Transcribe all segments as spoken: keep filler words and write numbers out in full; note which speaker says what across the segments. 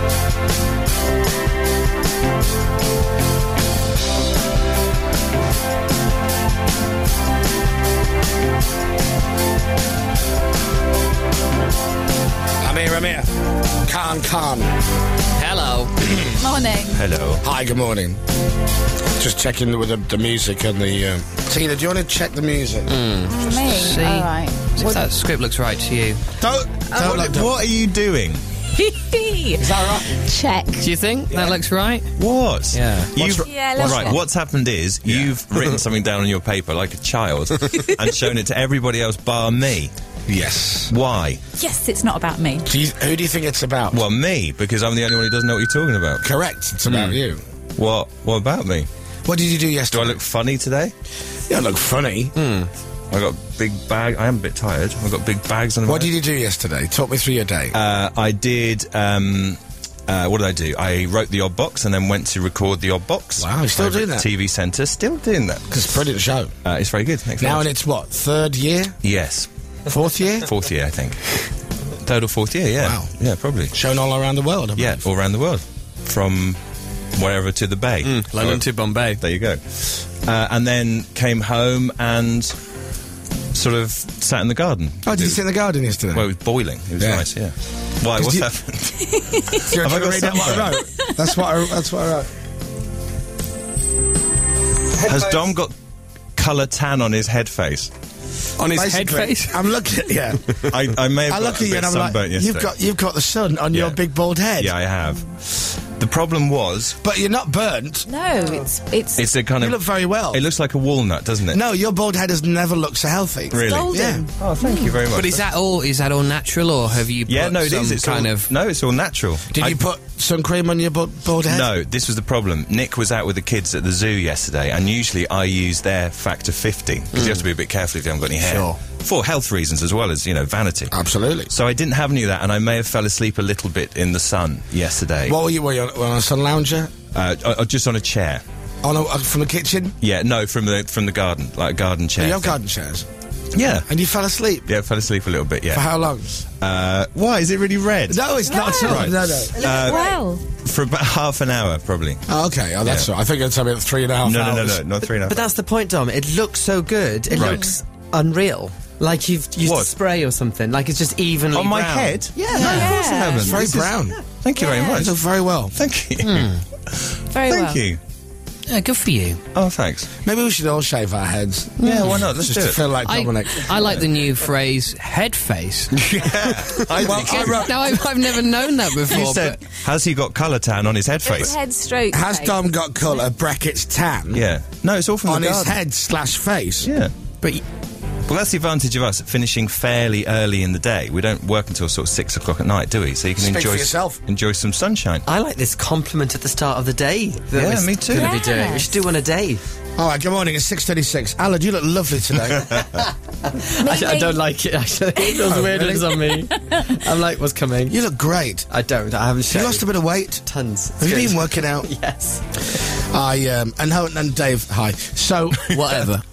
Speaker 1: I'm here, I'm here. Khan Khan.
Speaker 2: Hello.
Speaker 3: Morning.
Speaker 4: Hello.
Speaker 1: Hi, good morning. Just checking with the, the music and the... Um... Tina, do you want to check the music?
Speaker 3: Mm. Me?
Speaker 2: See?
Speaker 3: All right.
Speaker 2: If that script looks right to you.
Speaker 1: Don't... don't
Speaker 4: What,
Speaker 1: look, don't.
Speaker 4: what are you doing?
Speaker 1: Is that right?
Speaker 3: Check.
Speaker 2: Do you think that looks right?
Speaker 4: What?
Speaker 2: Yeah.
Speaker 4: You've,
Speaker 1: What's-
Speaker 3: Yeah, let's
Speaker 4: right,
Speaker 3: check.
Speaker 4: what's happened is you've written something down on your paper like a child and shown it to everybody else bar me.
Speaker 1: Yes.
Speaker 4: Why?
Speaker 3: Yes, it's not about me.
Speaker 1: Do you, who do you think it's about?
Speaker 4: Well, me, because I'm the only one who doesn't know what you're talking about.
Speaker 1: Correct, it's about
Speaker 4: Mm.
Speaker 1: you.
Speaker 4: What? What about me?
Speaker 1: What did you do
Speaker 4: Do
Speaker 1: yesterday?
Speaker 4: I look funny today?
Speaker 1: You don't look funny.
Speaker 4: I got big bag. I am a bit tired. I've got big bags on.
Speaker 1: What did you do yesterday? Talk me through your day.
Speaker 4: Uh, I did. Um, uh, what did I do? I wrote the Odd Box and then went to record the Odd Box.
Speaker 1: Wow, you're still
Speaker 4: over
Speaker 1: doing
Speaker 4: at
Speaker 1: that?
Speaker 4: T V Centre, still doing that.
Speaker 1: It's a brilliant show.
Speaker 4: Uh, it's very good. Thanks very
Speaker 1: Now
Speaker 4: much.
Speaker 1: in its what, third year?
Speaker 4: Yes,
Speaker 1: Fourth year?
Speaker 4: fourth year, I think. Third or fourth year, yeah.
Speaker 1: Wow.
Speaker 4: Yeah, probably.
Speaker 1: Shown all around the world. I
Speaker 4: Yeah,
Speaker 1: believe.
Speaker 4: all around the world, from wherever to the Bay.
Speaker 2: London
Speaker 4: Oh,
Speaker 2: to Bombay.
Speaker 4: There you go. Uh, and then came home and sort of sat in the garden.
Speaker 1: Oh, did you sit in the garden yesterday?
Speaker 4: Well, it was boiling. It was
Speaker 1: Yeah.
Speaker 4: nice, yeah. Why? What's
Speaker 1: you-
Speaker 4: happened?
Speaker 1: Do you
Speaker 4: Have I
Speaker 1: want to
Speaker 4: got
Speaker 1: read out what I
Speaker 4: sunburn?
Speaker 1: wrote? That's what I, that's what I wrote.
Speaker 4: Has Dom got colour tan on his head face?
Speaker 2: On his head
Speaker 1: Basically,
Speaker 2: face?
Speaker 1: I'm looking at yeah.
Speaker 4: I, I may have
Speaker 1: I
Speaker 4: got
Speaker 1: look
Speaker 4: a
Speaker 1: at you
Speaker 4: bit
Speaker 1: and I'm like,
Speaker 4: sunburnt
Speaker 1: you've
Speaker 4: yesterday.
Speaker 1: got you've got the sun on your
Speaker 4: Yeah.
Speaker 1: big bald head.
Speaker 4: Yeah, I have. The problem was,
Speaker 1: But you're not burnt.
Speaker 3: No, it's it's,
Speaker 4: it's a kind
Speaker 1: You
Speaker 4: of...
Speaker 1: look very well.
Speaker 4: It looks like a walnut, doesn't it?
Speaker 1: No, your bald head has never looked so healthy.
Speaker 4: Really?
Speaker 3: golden.
Speaker 1: Yeah.
Speaker 4: Oh, thank you very much.
Speaker 2: But is that all? Is that all natural, or have you?
Speaker 4: Yeah,
Speaker 2: put
Speaker 4: no, it
Speaker 2: some
Speaker 4: is. It's
Speaker 2: kind
Speaker 4: all,
Speaker 2: of.
Speaker 4: No, it's all natural.
Speaker 1: Did
Speaker 4: I-
Speaker 1: you put sun cream on your bald, bald head?
Speaker 4: No, this was the problem. Nick was out with the kids at the zoo yesterday, and usually I use their factor fifty, because you have to be a bit careful if you haven't got any hair.
Speaker 1: Sure.
Speaker 4: For health reasons as well as, you know, vanity.
Speaker 1: Absolutely.
Speaker 4: So I didn't have any of that, and I may have fell asleep a little bit in the sun yesterday.
Speaker 1: What were you? Were you on, were you on a sun lounger?
Speaker 4: Uh, uh, just on a chair.
Speaker 1: On a, uh, from the kitchen?
Speaker 4: Yeah, no, from the from the garden, like a garden chair.
Speaker 1: You have
Speaker 4: thing.
Speaker 1: garden chairs.
Speaker 4: Yeah.
Speaker 1: And you fell asleep?
Speaker 4: Yeah, I fell asleep a little bit,
Speaker 1: For
Speaker 4: yeah.
Speaker 1: how long?
Speaker 4: Uh, why? Is it really red?
Speaker 1: No, it's not at all.
Speaker 4: Right.
Speaker 1: No, no.
Speaker 4: Uh,
Speaker 3: well.
Speaker 4: For about half an hour, probably.
Speaker 1: Oh, okay, oh, that's
Speaker 4: Yeah.
Speaker 1: all. I think you're telling me that three and a half
Speaker 4: No, no, no,
Speaker 1: hours.
Speaker 4: no, not three and a half.
Speaker 5: But that's the point, Dom. It looks so good. It
Speaker 4: Right.
Speaker 5: looks unreal. Like you've used
Speaker 4: What?
Speaker 5: a spray or something. Like it's just evenly
Speaker 4: On my
Speaker 5: brown.
Speaker 4: head?
Speaker 5: Yeah.
Speaker 4: No, of course I haven't.
Speaker 1: It's very
Speaker 4: This is-
Speaker 1: brown.
Speaker 4: Thank you very
Speaker 3: Yeah.
Speaker 4: much.
Speaker 1: You look very well.
Speaker 4: Thank you.
Speaker 3: Very
Speaker 4: Thank
Speaker 3: well.
Speaker 4: you.
Speaker 2: Yeah, good for you.
Speaker 4: Oh, thanks.
Speaker 1: Maybe we should all shave our heads.
Speaker 4: Yeah, why not? Let's
Speaker 1: Just
Speaker 4: do
Speaker 1: to
Speaker 4: it.
Speaker 1: feel like
Speaker 2: I,
Speaker 1: Dominic.
Speaker 2: I like the new phrase "head face."
Speaker 4: I
Speaker 1: Well,
Speaker 4: think
Speaker 1: I wrote-
Speaker 2: no, I've, I've never known that before.
Speaker 4: you said,
Speaker 2: but-
Speaker 4: has he got colour tan on his head
Speaker 3: It's
Speaker 4: face?
Speaker 3: head stroke.
Speaker 1: Has
Speaker 3: face.
Speaker 1: Dom got colour, brackets tan,
Speaker 4: Yeah. No, it's all from
Speaker 1: on
Speaker 4: the
Speaker 1: his
Speaker 4: garden.
Speaker 1: head slash face?
Speaker 4: Yeah.
Speaker 2: But y-
Speaker 4: Well, that's the advantage of us finishing fairly early in the day. We don't work until sort of six o'clock at night, do we? So you can
Speaker 1: Speak
Speaker 4: enjoy
Speaker 1: for yourself.
Speaker 4: enjoy some sunshine.
Speaker 5: I like this compliment at the start of the day. That
Speaker 4: Yeah,
Speaker 5: we're
Speaker 4: me too.
Speaker 5: Going to be doing. We
Speaker 3: Yes.
Speaker 5: should do one a day.
Speaker 1: All right, good morning. It's six thirty-six. Alan, you look lovely today.
Speaker 5: I, I don't like it, actually. It feels
Speaker 1: Oh,
Speaker 5: weird when
Speaker 1: really?
Speaker 5: it's on me. I'm like, what's coming?
Speaker 1: You look great.
Speaker 5: I don't. I haven't
Speaker 1: You
Speaker 5: shaved.
Speaker 1: lost a bit of weight.
Speaker 5: Tons. It's
Speaker 1: Have you
Speaker 5: good.
Speaker 1: been working out?
Speaker 5: Yes.
Speaker 1: I um and ho- and Dave, hi. So
Speaker 2: whatever.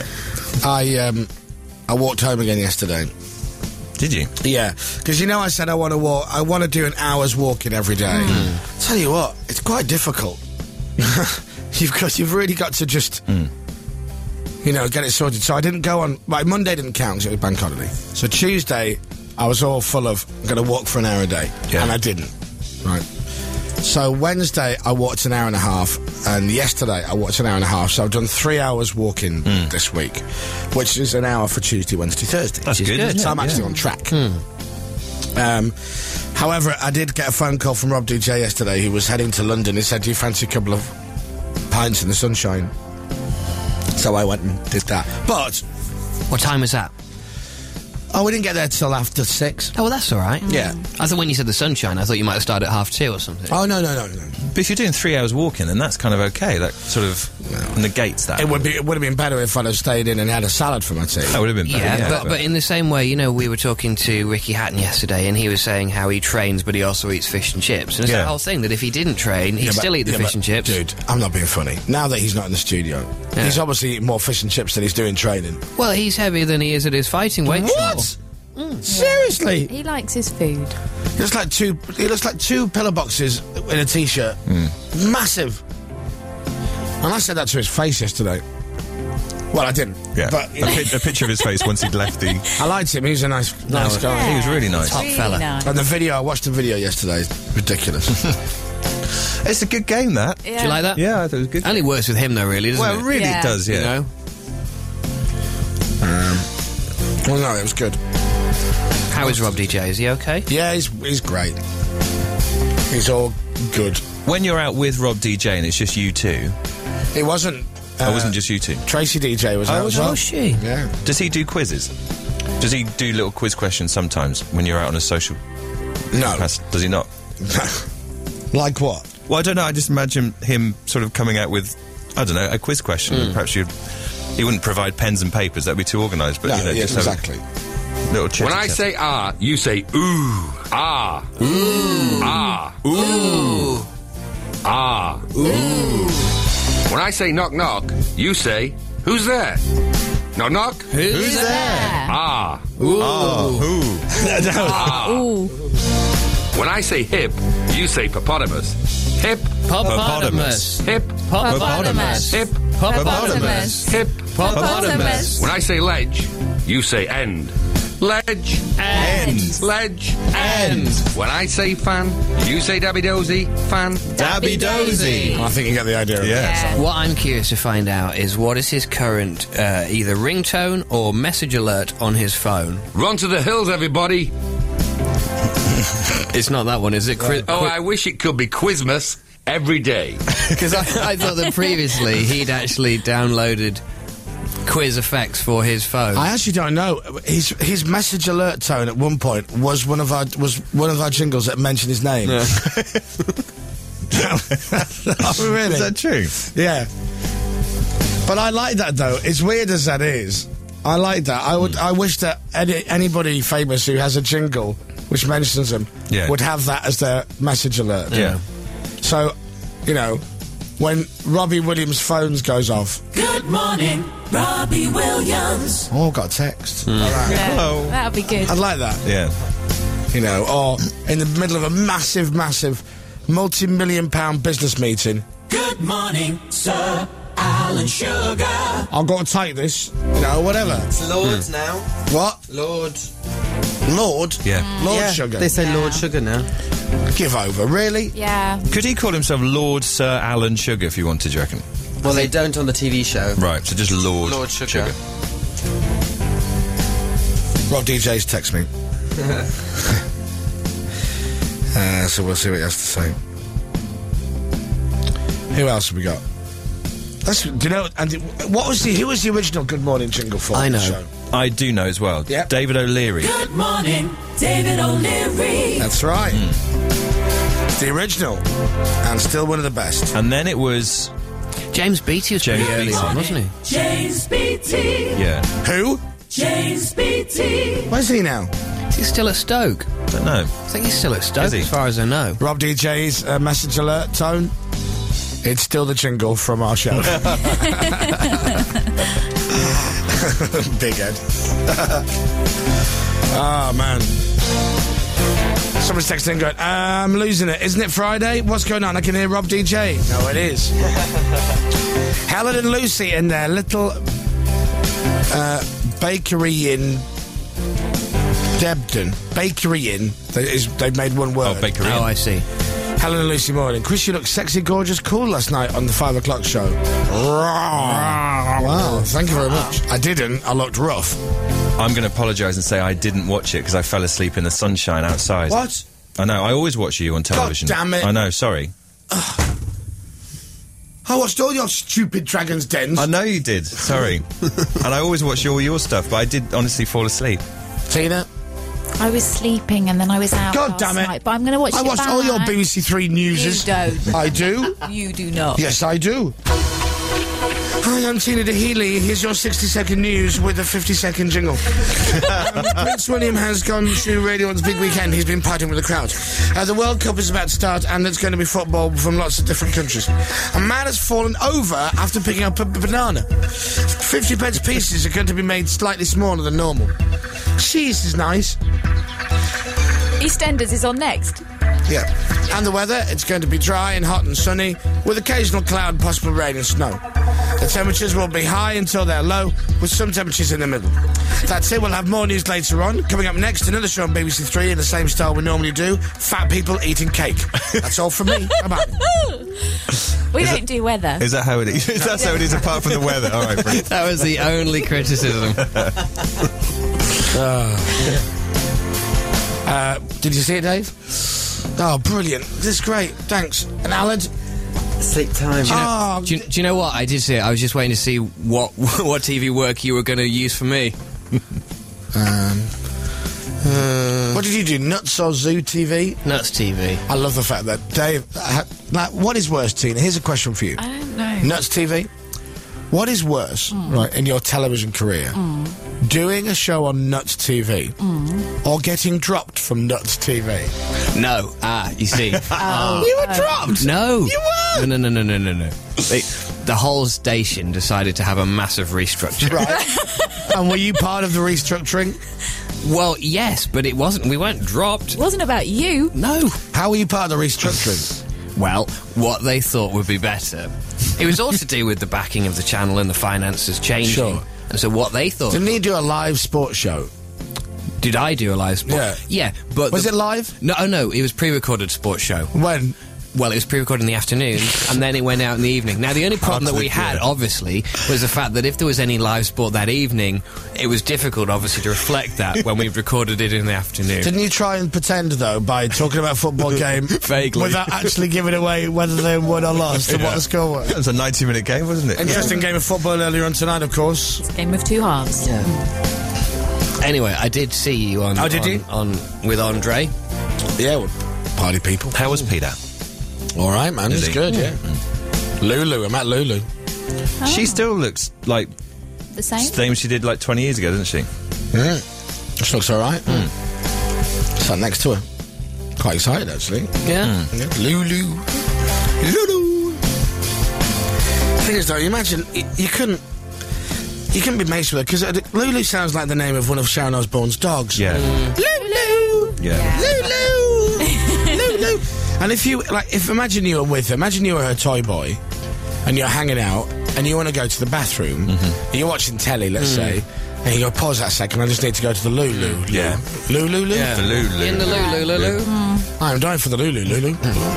Speaker 1: I um I walked home again yesterday.
Speaker 4: Did you?
Speaker 1: Yeah, because you know I said I want to walk. I want to do an hour's walking every day. Tell you what, it's quite difficult. you've got you've really got to just you know get it sorted. So I didn't go on. Like Monday didn't count 'cause it was bank holiday. So Tuesday I was all full of going to walk for an hour a day,
Speaker 4: Yeah.
Speaker 1: and I didn't. Right. So Wednesday I walked an hour and a half, and yesterday I walked an hour and a half. So I've done three hours walking this week, which is an hour for Tuesday, Wednesday, Thursday.
Speaker 4: That's good, isn't
Speaker 1: So
Speaker 4: it?
Speaker 1: I'm actually
Speaker 4: Yeah.
Speaker 1: on track. Um, however, I did get a phone call from Rob D J yesterday. He was heading to London. He said, "Do you fancy a couple of pints in the sunshine?" So I went and did that. But
Speaker 2: What time was that?
Speaker 1: oh, we didn't get there till after six.
Speaker 2: Oh, well, that's all right.
Speaker 1: Yeah.
Speaker 2: I thought when you said the sunshine, I thought you might have started at half two or something.
Speaker 1: Oh no no no no!
Speaker 4: But if you're doing three hours walking, then that's kind of okay. That sort of negates that.
Speaker 1: It would be it would have been better if I'd have stayed in and had a salad for my tea.
Speaker 4: That would have been better.
Speaker 2: Yeah, but, but in the same way, you know, we were talking to Ricky Hatton yesterday, and he was saying how he trains, but he also eats fish and chips. And it's
Speaker 4: Yeah.
Speaker 2: that whole thing that if he didn't train, he'd
Speaker 1: Yeah, but-
Speaker 2: still eat the
Speaker 1: yeah,
Speaker 2: fish
Speaker 1: but,
Speaker 2: and chips.
Speaker 1: Dude, I'm not being funny. Now that he's not in the studio,
Speaker 2: Yeah.
Speaker 1: he's obviously eating more fish and chips than he's doing training.
Speaker 2: Well, he's heavier than he is at his fighting weight.
Speaker 1: What? Seriously?
Speaker 3: He likes his food.
Speaker 1: He looks like two. He looks like two pillar boxes in a t-shirt. Massive. And I said that to his face yesterday. Well, I didn't.
Speaker 4: Yeah,
Speaker 1: But you
Speaker 4: a,
Speaker 1: know,
Speaker 4: pi- a picture of his face once he'd left the.
Speaker 1: I liked him. He was a nice, nice
Speaker 2: No,
Speaker 1: guy.
Speaker 4: He was really nice.
Speaker 2: Top fella.
Speaker 3: nice.
Speaker 1: And the video, I watched the video yesterday. It's ridiculous.
Speaker 4: It's a good game, that.
Speaker 3: Yeah.
Speaker 2: Do you like that?
Speaker 4: Yeah, I thought it was good.
Speaker 2: Only works with him, though, really, doesn't
Speaker 4: Well,
Speaker 2: it?
Speaker 4: really,
Speaker 3: Yeah.
Speaker 4: it does. Yeah.
Speaker 2: You know?
Speaker 1: Well, no, it was good.
Speaker 2: How is Rob D J? Is he okay?
Speaker 1: Yeah, he's he's great. He's all good.
Speaker 4: When you're out with Rob D J and it's just you two,
Speaker 1: It wasn't. Uh,
Speaker 4: oh, it wasn't just you two.
Speaker 1: Tracy D J was out
Speaker 4: was
Speaker 1: as well.
Speaker 2: Oh, she?
Speaker 1: Yeah.
Speaker 4: Does he do quizzes? Does he do little quiz questions sometimes when you're out on a social?
Speaker 1: No.
Speaker 4: Pass? Does he not?
Speaker 1: Like what?
Speaker 4: Well, I don't know. I just imagine him sort of coming out with, I don't know, a quiz question.
Speaker 1: Hmm.
Speaker 4: Perhaps you, he wouldn't provide pens and papers. That'd be too organised. But
Speaker 1: No,
Speaker 4: you know,
Speaker 1: yes,
Speaker 4: just have
Speaker 1: exactly.
Speaker 4: a little chit.
Speaker 6: When I say ah, you say ooh, ah, ooh, ah, ooh, ah, ooh. When I say knock knock, you say who's there? Knock knock.
Speaker 2: Who's
Speaker 3: there?
Speaker 6: Ah,
Speaker 4: oh, ooh.
Speaker 6: ah.
Speaker 3: Ooh.
Speaker 6: When I say hip, you say hippopotamus. Hip,
Speaker 2: Hippopotamus.
Speaker 6: hip,
Speaker 3: Hippopotamus.
Speaker 6: hip,
Speaker 3: Hippopotamus.
Speaker 6: hip.
Speaker 3: Hippopotamus.
Speaker 6: When I say ledge, you say end. Ledge,
Speaker 3: End.
Speaker 6: ledge,
Speaker 2: End.
Speaker 6: When I say fan, you say dabby dozy, fan.
Speaker 4: Dabby dozy.
Speaker 1: I think you get the idea. Of
Speaker 4: Yeah.
Speaker 3: Yeah.
Speaker 2: What I'm curious to find out is what is his current uh, either ringtone or message alert on his phone?
Speaker 6: Run to the hills, everybody.
Speaker 2: It's not that one, is it? Chris-
Speaker 6: Oh, I wish it could be Quizmas every day.
Speaker 2: Because I, I thought that previously he'd actually downloaded quiz effects for his phone.
Speaker 1: I actually don't know. His his message alert tone at one point was one of our was one of our jingles that mentioned his name.
Speaker 2: Yeah.
Speaker 1: Oh, really?
Speaker 4: Is that true?
Speaker 1: Yeah. But I like that though. As weird as that is, I like that. I would. I wish that any, anybody famous who has a jingle which mentions them
Speaker 4: Yeah.
Speaker 1: would have that as their message alert.
Speaker 4: Yeah.
Speaker 1: So, you know, when Robbie Williams' phones goes off.
Speaker 7: Good morning, Robbie Williams.
Speaker 1: Oh, got a text. All right.
Speaker 3: Yeah,
Speaker 4: Hello.
Speaker 3: that'll be good.
Speaker 1: I'd like that.
Speaker 4: Yeah.
Speaker 1: You know, or in the middle of a massive, massive, multi-million pound business meeting.
Speaker 7: Good morning, Sir Alan Sugar.
Speaker 1: I've got to take this. You know, whatever.
Speaker 5: It's Lord now.
Speaker 1: What?
Speaker 5: Lord.
Speaker 1: Lord?
Speaker 4: Yeah.
Speaker 1: Lord
Speaker 5: yeah,
Speaker 1: Sugar.
Speaker 5: They say
Speaker 3: Yeah.
Speaker 5: Lord Sugar now.
Speaker 1: Give over, really?
Speaker 3: Yeah.
Speaker 4: Could he call himself Lord Sir Alan Sugar if you wanted, do you reckon?
Speaker 5: Well, they don't on the T V show.
Speaker 4: Right, so just Lord,
Speaker 5: Lord Sugar.
Speaker 1: Rob D J's text me. uh, so we'll see what he has to say. Who else have we got? That's, do you know? And what was the? Who was the original Good Morning jingle for?
Speaker 2: I
Speaker 1: the
Speaker 2: know.
Speaker 1: show?
Speaker 4: I do know as well.
Speaker 1: Yep.
Speaker 4: David O'Leary.
Speaker 7: Good morning, David O'Leary.
Speaker 1: That's right. It's the original, and still one of the best.
Speaker 4: And then it was,
Speaker 2: James Beattie was pretty
Speaker 4: James
Speaker 2: early
Speaker 4: Beattie.
Speaker 2: on, wasn't he?
Speaker 7: James Beattie.
Speaker 4: yeah,
Speaker 1: Who?
Speaker 7: James Beattie.
Speaker 1: Where's he now?
Speaker 2: Is he still at Stoke?
Speaker 4: I don't know.
Speaker 2: I think he's still at Stoke,
Speaker 4: Is he?
Speaker 2: as far as I know.
Speaker 1: Rob D J's uh, message alert tone. It's still the jingle from our show. Big head. Oh, man. Someone's texting going, I'm losing it. Isn't it Friday? What's going on? I can hear Rob D J. No, it is. Helen and Lucy in their little uh, bakery in Debden. Bakery in. That is, they've made one word.
Speaker 4: Oh, Bakery.
Speaker 2: Oh, I see.
Speaker 1: Helen and Lucy Morning. Chris, you look sexy, gorgeous, cool last night on the five o'clock show. Wow, thank you very much. I didn't. I looked rough.
Speaker 4: I'm going to apologise and say I didn't watch it because I fell asleep in the sunshine outside.
Speaker 1: What?
Speaker 4: I know. I always watch you on television.
Speaker 1: damn it.
Speaker 4: I know. Sorry.
Speaker 1: I watched all your stupid Dragon's Dens.
Speaker 4: I know you did. Sorry. And I always watch all your stuff, but I did honestly fall asleep.
Speaker 1: Tina?
Speaker 3: I was sleeping and then I was out
Speaker 1: God
Speaker 3: last
Speaker 1: damn it.
Speaker 3: night, but I'm going to watch
Speaker 1: I
Speaker 3: it
Speaker 1: watched
Speaker 3: back.
Speaker 1: all your B B C Three newses.
Speaker 3: You don't.
Speaker 1: I do.
Speaker 3: You do not.
Speaker 1: Yes, I do. Hi, I'm Tina DeHealy. Here's your sixty second news with a fifty second jingle. um, Prince William has gone to Radio one's big weekend. He's been partying with the crowd. Uh, the World Cup is about to start, and there's going to be football from lots of different countries. A man has fallen over after picking up a b- banana. fifty pence pieces are going to be made slightly smaller than normal. Cheese is nice.
Speaker 3: EastEnders is on next.
Speaker 1: Yeah. And the weather, it's going to be dry and hot and sunny, with occasional cloud and possible rain and snow. The temperatures will be high until they're low, with some temperatures in the middle. That's it, we'll have more news later on. Coming up next, another show on B B C Three in the same style we normally do, fat people eating cake. That's all from me. Bye-bye.
Speaker 3: We don't do weather.
Speaker 4: Is that how it is? That's how it is, apart from the weather. All right, brilliant.
Speaker 2: That was the only criticism.
Speaker 1: Uh, did you see it, Dave? Oh, brilliant. This is great. Thanks. And Alan?
Speaker 5: Sleep time.
Speaker 1: Oh,
Speaker 2: Do you, do you know what? I did see it. I was just waiting to see what what T V work you were going to use for me.
Speaker 1: um, uh, what did you do? Nuts or Zoo T V?
Speaker 2: Nuts T V.
Speaker 1: I love the fact that Dave. Uh, like, what is worse, Tina? Here's a question for you.
Speaker 3: I don't know.
Speaker 1: Nuts T V. What is worse,
Speaker 3: Mm.
Speaker 1: right, in your television career?
Speaker 3: Mm.
Speaker 1: Doing a show on Nuts T V
Speaker 3: Mm.
Speaker 1: or getting dropped from Nuts T V?
Speaker 2: No. Ah, you see.
Speaker 3: Oh,
Speaker 1: You were dropped.
Speaker 2: No.
Speaker 1: You were.
Speaker 2: No, no, no, no, no, no. They, the whole station decided to have a massive restructure.
Speaker 1: Right. And were you part of the restructuring?
Speaker 2: Well, yes, but it wasn't. We weren't dropped.
Speaker 3: It wasn't about you.
Speaker 2: No.
Speaker 1: How were you part of the restructuring?
Speaker 2: Well, what they thought would be better. It was all to do with the backing of the channel and the finances changing.
Speaker 1: Sure.
Speaker 2: And so what they thought...
Speaker 1: Didn't you do a live sports show?
Speaker 2: Did I do a live sport?
Speaker 1: Yeah.
Speaker 2: Yeah, but...
Speaker 1: Was
Speaker 2: the-
Speaker 1: it live?
Speaker 2: No, oh, no, it was pre-recorded sports show.
Speaker 1: When?
Speaker 2: Well, it was pre-recorded in the afternoon, and then it went out in the evening. Now, the only problem that we
Speaker 4: Absolutely,
Speaker 2: had,
Speaker 4: yeah.
Speaker 2: obviously, was the fact that if there was any live sport that evening, it was difficult, obviously, to reflect that when we recorded it in the afternoon.
Speaker 1: Didn't you try and pretend, though, by talking about a football game
Speaker 2: Vaguely.
Speaker 1: without actually giving away whether they won or lost and what the score was?
Speaker 4: It was a ninety-minute game, wasn't it?
Speaker 1: Interesting game of football earlier on tonight, of course.
Speaker 3: It's a game of two halves.
Speaker 2: Anyway, I did see you on...
Speaker 1: Oh, did
Speaker 2: on,
Speaker 1: you?
Speaker 2: on with Andre.
Speaker 1: Yeah, well, party people.
Speaker 4: How was Peter?
Speaker 1: All right, man.
Speaker 4: Is
Speaker 1: It's
Speaker 4: he?
Speaker 1: good, yeah. Lulu, I met Lulu.
Speaker 4: She still looks like
Speaker 3: The same?
Speaker 4: same as she did like twenty years ago, doesn't she?
Speaker 1: Yeah. She looks all right. Sat next to her. Quite excited, actually.
Speaker 2: Yeah.
Speaker 1: Yeah. Lulu. Lulu. The thing is, though, you imagine y- you couldn't. You couldn't be mates with her because Lulu sounds like the name of one of Sharon Osbourne's dogs.
Speaker 4: Yeah.
Speaker 1: Lulu.
Speaker 4: Yeah.
Speaker 1: Lulu. Lulu. And if you like, if imagine you were with her, imagine you were her toy boy, and you're hanging out, and you want to go to the bathroom, and you're watching telly, let's say, and you go, pause that a second, I just need to go to the Lulu.
Speaker 4: Yeah.
Speaker 1: Lulu. Lulu.
Speaker 2: Yeah.
Speaker 4: The Lulu.
Speaker 2: In the Lulu, Lulu.
Speaker 1: I'm dying for the Lulu. Lulu.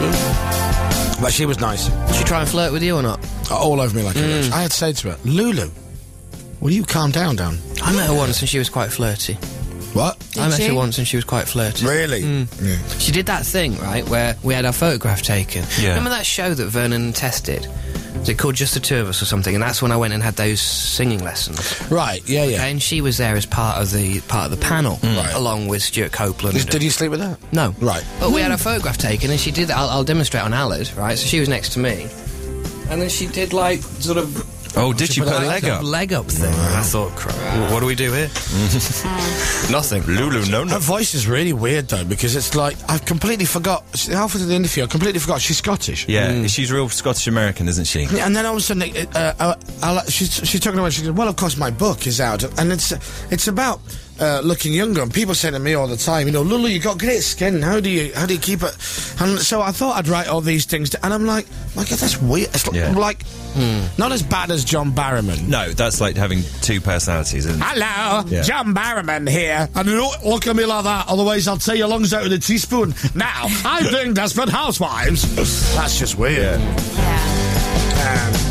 Speaker 1: But she was nice.
Speaker 2: Did she try and flirt with you or not?
Speaker 1: All over me like a bitch. I had to say to her, Lulu, will you calm down, down?
Speaker 2: I met her once and she was quite flirty.
Speaker 1: What?
Speaker 2: I met
Speaker 3: she?
Speaker 2: her once and she was quite flirty.
Speaker 1: Really? Yeah.
Speaker 2: She did that thing, right, where we had our photograph taken.
Speaker 4: Yeah.
Speaker 2: Remember that show that Vernon tested? Was it called Just the Two of Us or something? And that's when I went and had those singing lessons.
Speaker 1: Right, yeah, yeah.
Speaker 2: Okay, and she was there as part of the part of the panel,
Speaker 1: Right.
Speaker 2: along with Stuart Copeland.
Speaker 1: Did, did you sleep with her?
Speaker 2: No.
Speaker 1: Right.
Speaker 2: But we had a photograph taken, and she did that. I'll, I'll demonstrate on Alad, right? So she was next to me, and then she did like sort of
Speaker 4: Oh, did
Speaker 1: She
Speaker 4: she
Speaker 1: put
Speaker 4: put
Speaker 1: her
Speaker 4: a
Speaker 1: leg
Speaker 4: leg
Speaker 2: a
Speaker 4: up?
Speaker 2: leg up thing. And I thought, "Crap, what do we do here? Nothing.
Speaker 4: Lulu, no, no.
Speaker 1: Her voice is really weird, though, because it's like, I completely forgot, halfway through the interview, I completely forgot she's Scottish.
Speaker 4: Yeah, she's real Scottish-American, isn't she?
Speaker 1: And then all of a sudden, uh, uh, uh, she's, she's talking about, she goes, well, of course, my book is out, and it's it's about uh, looking younger, and people say to me all the time, you know, Lulu, you got great skin, how do you how do you keep it? And so I thought I'd write all these things, to, and I'm like, my God, that's weird. It's
Speaker 4: Yeah.
Speaker 1: like, not as bad as John Barrowman.
Speaker 4: No, that's like having two personalities, isn't it?
Speaker 1: Hello,
Speaker 4: Yeah.
Speaker 1: John Barrowman here. And don't look at me like that, otherwise I'll tear your lungs out with a teaspoon. Now, I'm doing Desperate Housewives. That's just weird.
Speaker 3: Yeah.
Speaker 1: Um,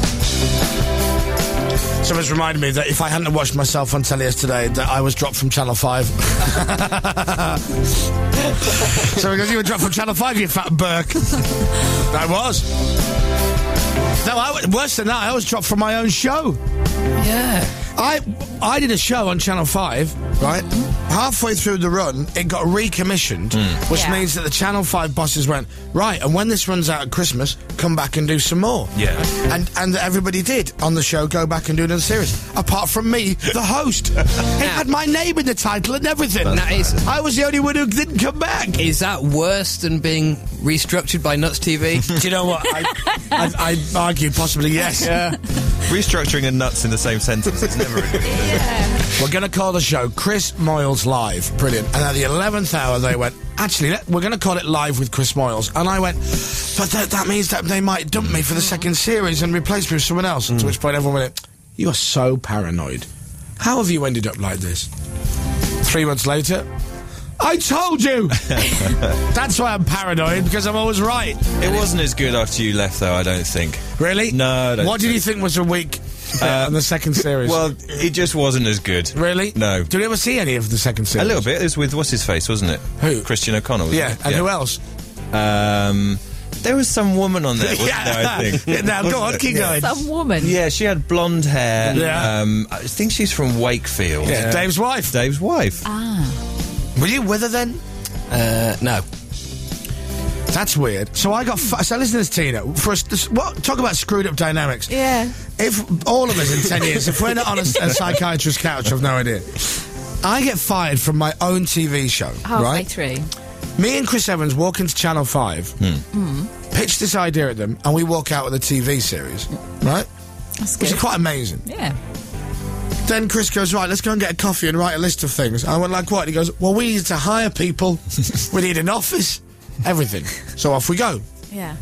Speaker 1: someone's reminded me that if I hadn't watched myself on telly yesterday, that I was dropped from Channel five. So because you were dropped from Channel five, you fat Burke. I was. No, I, w- worse than that, I was dropped from my own show.
Speaker 2: Yeah.
Speaker 1: I I did a show on Channel five, right? Halfway through the run, it got recommissioned, which
Speaker 3: Yeah.
Speaker 1: means that the Channel five bosses went, right, and when this runs out at Christmas, come back and do some more.
Speaker 4: Yeah.
Speaker 1: And and everybody did on the show go back and do another series. Apart from me, the host. It had my name in the title and everything.
Speaker 2: That is-
Speaker 1: I was the only one who didn't come back.
Speaker 2: Is that worse than being restructured by Nuts T V?
Speaker 1: Do you know what? I, I, I'd argue possibly yes.
Speaker 2: Yeah.
Speaker 4: Restructuring and nuts in the same sentence is never a good thing.
Speaker 1: We're going to call the show Chris Moyles Live. Brilliant. And at the eleventh hour, they went, actually, let- we're going to call it Live with Chris Moyles. And I went, but that, that means that they might dump me for the second series and replace me with someone else. To which point everyone went, you are so paranoid. How have you ended up like this? Three months later, I told you! That's why I'm paranoid, because I'm always right.
Speaker 4: It wasn't as good after you left, though, I don't think.
Speaker 1: Really?
Speaker 4: No, I don't
Speaker 1: What did
Speaker 4: think-
Speaker 1: you think was a weak bit
Speaker 4: Uh,
Speaker 1: on the second series?
Speaker 4: Well, it just wasn't as good.
Speaker 1: really?
Speaker 4: No.
Speaker 1: Did you ever see any of the second series?
Speaker 4: A little bit. It was with what's his face, wasn't it?
Speaker 1: Who?
Speaker 4: Christian O'Connell. wasn't
Speaker 1: Yeah,
Speaker 4: it?
Speaker 1: and who else?
Speaker 4: Um, there was some woman on there, wasn't there? I think.
Speaker 1: Yeah, now, go
Speaker 4: Wasn't
Speaker 1: on,
Speaker 4: it?
Speaker 1: keep
Speaker 4: Yeah.
Speaker 1: going.
Speaker 3: Some woman.
Speaker 4: Yeah, she had blonde hair.
Speaker 1: Yeah.
Speaker 4: Um, I think she's from Wakefield.
Speaker 1: Yeah, Dave's wife.
Speaker 4: Dave's wife.
Speaker 3: Ah.
Speaker 1: Were you with her then?
Speaker 2: Uh, no.
Speaker 1: That's weird. So I got. F- so listen to this, Tina. For us, this, what? Talk about screwed up dynamics.
Speaker 3: Yeah.
Speaker 1: If all of us in ten years, if we're not on a, a psychiatrist's couch, I've no idea. I get fired from my own T V show.
Speaker 3: Halfway
Speaker 1: right?
Speaker 3: through.
Speaker 1: Me and Chris Evans walk into Channel Five, pitch this idea at them, and we walk out with a T V series, right?
Speaker 3: That's
Speaker 1: Which
Speaker 3: good.
Speaker 1: is quite amazing.
Speaker 3: Yeah.
Speaker 1: Then Chris goes, right, let's go and get a coffee and write a list of things. I went, like what? He goes, well, we need to hire people. We need an office. Everything. So off we go.
Speaker 3: Yeah.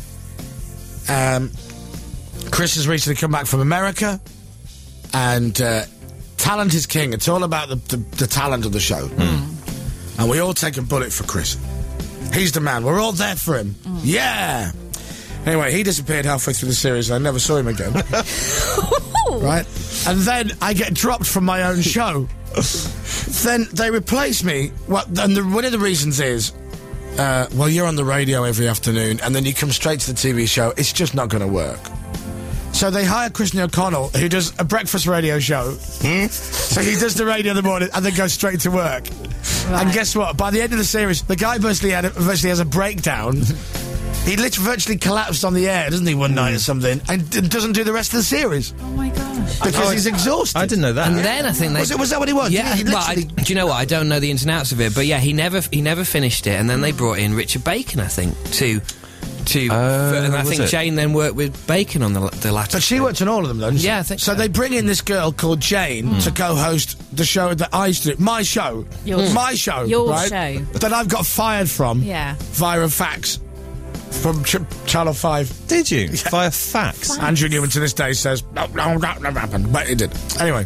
Speaker 1: Um, Chris has recently come back from America, and uh, talent is king. It's all about the, the, the talent of the show. And we all take a bullet for Chris. He's the man. We're all there for him. Yeah! Anyway, he disappeared halfway through the series, and I never saw him again. Right? And then I get dropped from my own show. Then they replace me. Well, and the, one of the reasons is, uh, well, you're on the radio every afternoon, and then you come straight to the T V show. It's just not going to work. So they hire Christian O'Connell, who does a breakfast radio show. So he does the radio in the morning and then goes straight to work. And guess what? By the end of the series, the guy virtually, had a, virtually has a breakdown. He literally virtually collapsed on the air, doesn't he, one night or something, and d- doesn't do the rest of the series
Speaker 3: Oh my gosh.
Speaker 1: because he's exhausted.
Speaker 4: I didn't know that.
Speaker 2: And then I think they...
Speaker 1: Was, it, was that what he was?
Speaker 2: Yeah,
Speaker 1: He
Speaker 2: well, I,
Speaker 1: literally-
Speaker 2: do you know what? I don't know the ins and outs of it, but yeah, he never he never finished it, and then they brought in Richard Bacon, I think, to to.
Speaker 4: Oh,
Speaker 2: and I
Speaker 4: was
Speaker 2: think
Speaker 4: it?
Speaker 2: Jane then worked with Bacon on the the latter.
Speaker 1: But she worked on all of them, though. didn't she?
Speaker 2: Yeah, I think
Speaker 1: so.
Speaker 2: so.
Speaker 1: They bring in this girl called Jane to co-host the show that I used to do. My show.
Speaker 3: Your-
Speaker 1: My show.
Speaker 3: your
Speaker 1: right?
Speaker 3: show.
Speaker 1: That I've got fired from.
Speaker 3: Yeah.
Speaker 1: Via a fax. From Ch- Channel five.
Speaker 4: Did you? Via fax?
Speaker 1: Andrew Newman to this day says, no, no, that never happened. But it did. Anyway.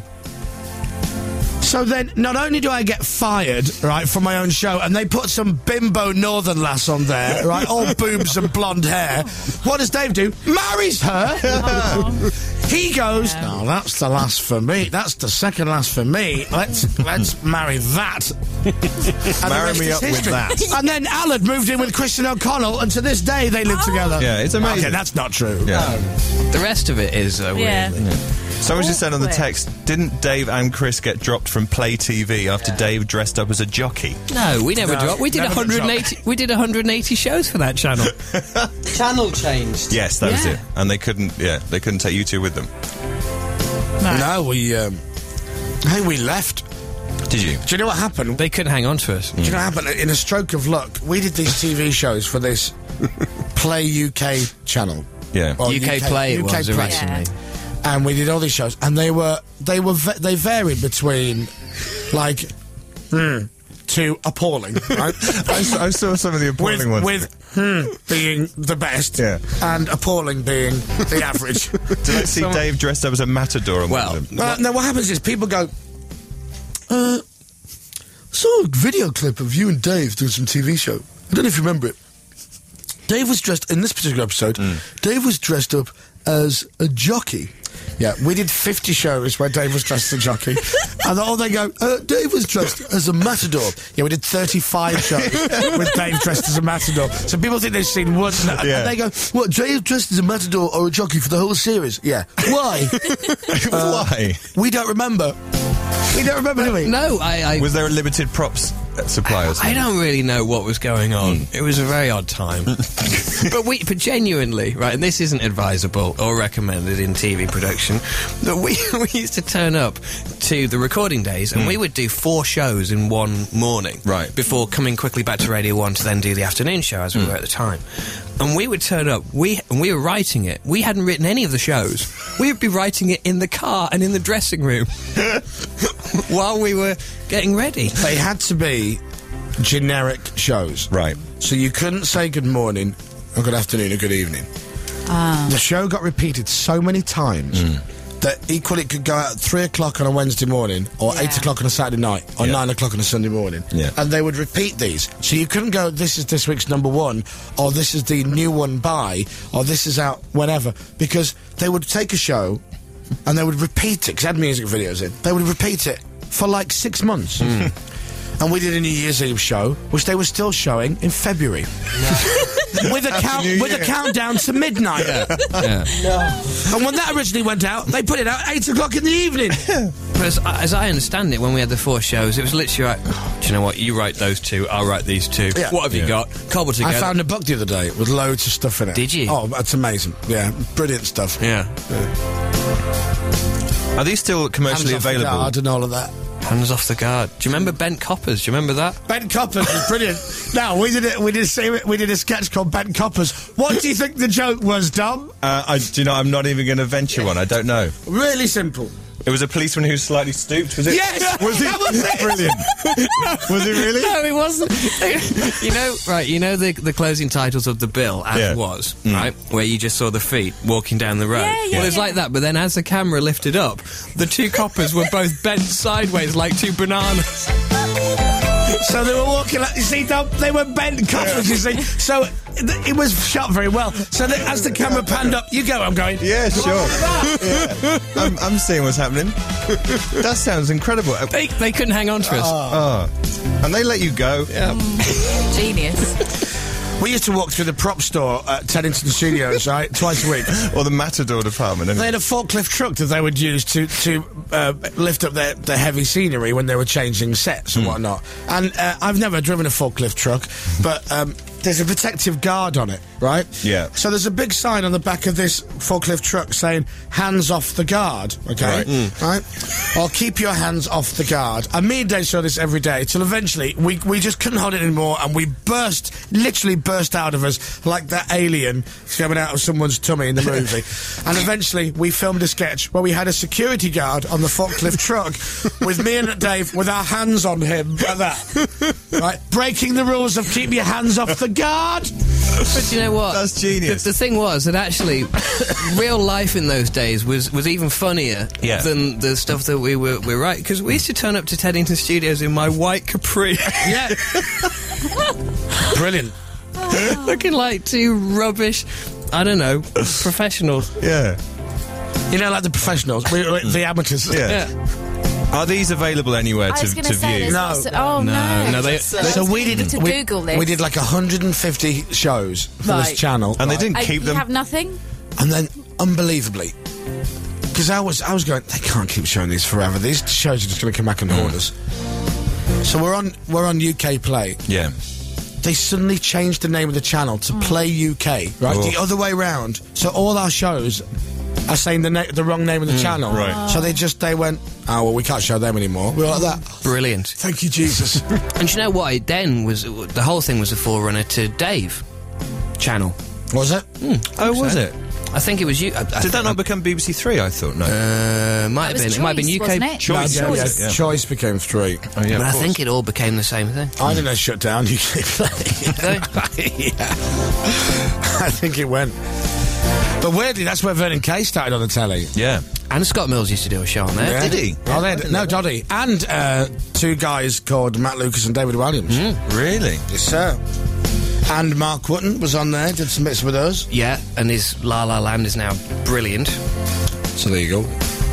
Speaker 1: So then, not only do I get fired, right, from my own show, and they put some bimbo northern lass on there, right, all boobs and blonde hair, what does Dave do? Marries her! He goes, no, that's the last for me. That's the second last for me. Let's let's marry that. And the
Speaker 4: Marry
Speaker 1: rest
Speaker 4: me
Speaker 1: is
Speaker 4: up with
Speaker 1: history.
Speaker 4: that.
Speaker 1: And then Alan moved in with Christian O'Connell, and to this day they live together.
Speaker 4: Yeah, it's amazing.
Speaker 1: Okay, that's not true.
Speaker 4: Yeah.
Speaker 2: The rest of it is uh,
Speaker 3: Yeah.
Speaker 2: weirdly.
Speaker 4: Someone just said on the
Speaker 3: Awkward.
Speaker 4: text, didn't Dave and Chris get dropped from Play T V after Dave dressed up as a jockey?
Speaker 2: No, we never
Speaker 1: No,
Speaker 2: dropped. We did
Speaker 1: never
Speaker 2: one hundred eighty. We did one hundred eighty shows for that channel.
Speaker 5: Channel changed.
Speaker 4: Yes, that was
Speaker 2: Yeah.
Speaker 4: it. And they couldn't, yeah, they couldn't take you two with them.
Speaker 1: No, we, um, I think we left.
Speaker 4: Did you?
Speaker 1: Do you know what happened?
Speaker 2: They couldn't hang on to us.
Speaker 1: Do you know what happened? In a stroke of luck, we did these T V shows for this Play U K channel.
Speaker 4: Yeah.
Speaker 1: Or
Speaker 2: U K Play it
Speaker 1: U K
Speaker 2: was
Speaker 1: Play.
Speaker 2: originally.
Speaker 1: And we did all these shows, and they were they were ve- they varied between like hmm, to appalling, right?
Speaker 4: I, saw, I saw some of the
Speaker 1: with
Speaker 4: appalling ones.
Speaker 1: with hmm, being the best,
Speaker 4: Yeah.
Speaker 1: and appalling being the average.
Speaker 4: Did I see Dave dressed up as a matador on
Speaker 2: Well,
Speaker 4: one of them?
Speaker 1: Uh, no, what happens is people go, uh, saw a video clip of you and Dave doing some T V show. I don't know if you remember it. Dave was dressed, in this particular episode, Dave was dressed up as a jockey. Yeah, we did fifty shows where Dave was dressed as a jockey. And all they go, uh, Dave was dressed as a matador. Yeah, we did thirty-five shows with Dave dressed as a matador. So people think they've seen one. And
Speaker 4: Yeah.
Speaker 1: they go, what, Dave dressed as a matador or a jockey for the whole series? Yeah. Why?
Speaker 4: Why?
Speaker 1: We don't remember. We don't remember, do we?
Speaker 2: No, I. I
Speaker 4: Was there a limited props uh, supply or something?
Speaker 2: I don't really know what was going on. It was a very odd time. but we, but genuinely, right, and this isn't advisable or recommended in T V production, but we, we used to turn up to the recording days and we would do four shows in one morning.
Speaker 4: Right.
Speaker 2: Before coming quickly back to Radio one to then do the afternoon show as we were at the time. And we would turn up, we and we were writing it. We hadn't written any of the shows. We would be writing it in the car and in the dressing room while we were getting ready.
Speaker 1: They had to be generic shows.
Speaker 4: Right.
Speaker 1: So you couldn't say good morning, or good afternoon, or good evening.
Speaker 3: Ah.
Speaker 1: The show got repeated so many times that equally it could go out at three o'clock on a Wednesday morning, or
Speaker 3: Yeah.
Speaker 1: eight o'clock on a Saturday night, or
Speaker 4: Yeah.
Speaker 1: nine o'clock on a Sunday morning.
Speaker 4: Yeah.
Speaker 1: And they would repeat these. So you couldn't go, this is this week's number one, or this is the new one by, or this is out whenever, because they would take a show and they would repeat it, because it had music videos in. They would repeat it for like six months. And we did a New Year's Eve show, which they were still showing in February. with a count,
Speaker 4: New
Speaker 1: with a
Speaker 4: Year.
Speaker 1: countdown to midnight.
Speaker 2: Yeah.
Speaker 1: And when that originally went out, they put it out at eight o'clock in the evening.
Speaker 2: But as, as I understand it, when we had the four shows, it was literally like, oh, do you know what? You write those two, I'll write these two.
Speaker 1: Yeah.
Speaker 2: What have you
Speaker 4: Yeah.
Speaker 2: got? Cobble together.
Speaker 1: I found a book the other day with loads of stuff in it.
Speaker 2: Did you?
Speaker 1: Oh, that's amazing. Yeah, brilliant stuff.
Speaker 2: Yeah.
Speaker 4: Are these still commercially
Speaker 1: Hands off the
Speaker 4: available?
Speaker 1: guard and all of that.
Speaker 2: Hands off the guard. Do you remember Bent Coppers? Do you remember that?
Speaker 1: Ben Coppers was brilliant. No, we did it. We did a we did a sketch called Ben Coppers. What do you think the joke was, Dom?
Speaker 4: Uh, I, do you know, I'm not even going to venture one. I don't know.
Speaker 1: Really simple.
Speaker 4: It was a policeman who was slightly stooped, was it?
Speaker 1: Yes!
Speaker 4: Was he?
Speaker 1: That was it!
Speaker 4: Brilliant. Was it really?
Speaker 2: No, it wasn't. you know, right? You know the the closing titles of the bill as
Speaker 4: Yeah.
Speaker 2: was, right? Where you just saw the feet walking down the road.
Speaker 3: Yeah, yeah,
Speaker 2: well, it's
Speaker 3: yeah.
Speaker 2: like that. But then, as the camera lifted up, the two coppers were both bent sideways like two bananas.
Speaker 1: So they were walking like, you see, Dom, they were bent coppers, you see. So th- it was shot very well. So that as the camera panned up, you go, I'm going,
Speaker 4: Yeah, sure. Yeah. I'm, I'm seeing what's happening. That sounds incredible. Uh,
Speaker 2: They they couldn't hang on to us.
Speaker 4: Oh. And they let you go.
Speaker 2: Yeah.
Speaker 3: Genius.
Speaker 1: We used to walk through the prop store at Teddington Studios, right, twice a week.
Speaker 4: Or the Matador department.
Speaker 1: They had a forklift truck that they would use to to uh, lift up their, their heavy scenery when they were changing sets and whatnot. And uh, I've never driven a forklift truck, but um, there's a protective guard on it, right?
Speaker 4: Yeah.
Speaker 1: So there's a big sign on the back of this forklift truck saying, hands off the guard, okay?
Speaker 4: Right.
Speaker 1: Right? Or keep your hands off the guard. And me and Dave saw this every day, till eventually we, we just couldn't hold it anymore, and we burst, literally burst out of us like that alien coming out of someone's tummy in the movie. And eventually we filmed a sketch where we had a security guard on the forklift truck with me and Dave with our hands on him like that. Right? Breaking the rules of keep your hands off the guard.
Speaker 2: But you know what?
Speaker 4: That's genius.
Speaker 2: The, the thing was that actually, real life in those days was, was even funnier
Speaker 4: Yeah.
Speaker 2: than the stuff that we were we writing. Because we used to turn up to Teddington Studios in my white capri,
Speaker 1: Yeah. Brilliant.
Speaker 2: looking like two rubbish, I don't know, professionals.
Speaker 4: Yeah.
Speaker 1: You know, like the professionals, we, we, the amateurs.
Speaker 4: Yeah. Are these available anywhere
Speaker 3: I
Speaker 4: to,
Speaker 3: was going
Speaker 4: to
Speaker 3: to say
Speaker 4: view?
Speaker 3: this.
Speaker 1: No.
Speaker 3: also- Oh, no.
Speaker 2: No, no, they-
Speaker 3: So,
Speaker 1: So we did
Speaker 3: to
Speaker 1: we,
Speaker 3: Google this.
Speaker 1: we did like one hundred fifty shows for
Speaker 3: Right.
Speaker 1: this channel,
Speaker 4: And they
Speaker 1: right?
Speaker 4: didn't
Speaker 3: Uh,
Speaker 4: keep
Speaker 3: you
Speaker 4: them.
Speaker 3: have nothing?
Speaker 1: and then unbelievably, because I was I was going, they can't keep showing these forever. These shows are just going to come back and haunt us. So we're on we're on U K Play.
Speaker 4: Yeah.
Speaker 1: They suddenly changed the name of the channel to Play U K, right?
Speaker 4: Oh.
Speaker 1: The other way round. So all our shows are saying the na- the wrong name of the channel.
Speaker 4: right.
Speaker 1: So they just they went, oh well, we can't show them anymore. We were like that.
Speaker 2: Brilliant.
Speaker 1: Thank you, Jesus.
Speaker 2: And you know what? It then was the whole thing was a forerunner to Dave channel.
Speaker 1: Was it?
Speaker 4: Oh, was it?
Speaker 2: I think it was you. I, I
Speaker 4: Did that not become B B C Three? I thought no.
Speaker 2: Uh, might have
Speaker 3: was
Speaker 2: been. It might have been
Speaker 3: Choice,
Speaker 2: U K.
Speaker 3: wasn't it?
Speaker 4: Choice,
Speaker 1: Yeah, yeah,
Speaker 3: Choice.
Speaker 1: yeah. Choice became three.
Speaker 4: oh, yeah,
Speaker 2: But
Speaker 4: of
Speaker 2: I
Speaker 4: course.
Speaker 2: think it all became the same thing.
Speaker 1: I think they shut down U K Play. yeah. I think it went. But weirdly, that's where Vernon Kay started on the telly.
Speaker 4: Yeah.
Speaker 2: And Scott Mills used to do a show on there.
Speaker 1: Yeah.
Speaker 4: Did he?
Speaker 1: Oh, they had, no, Doddy. And uh, two guys called Matt Lucas and David Williams.
Speaker 4: Really?
Speaker 1: Yes, sir. And Mark Wotton was on there, did some bits with us.
Speaker 2: Yeah, and his La La Land is now brilliant.
Speaker 1: So there you go.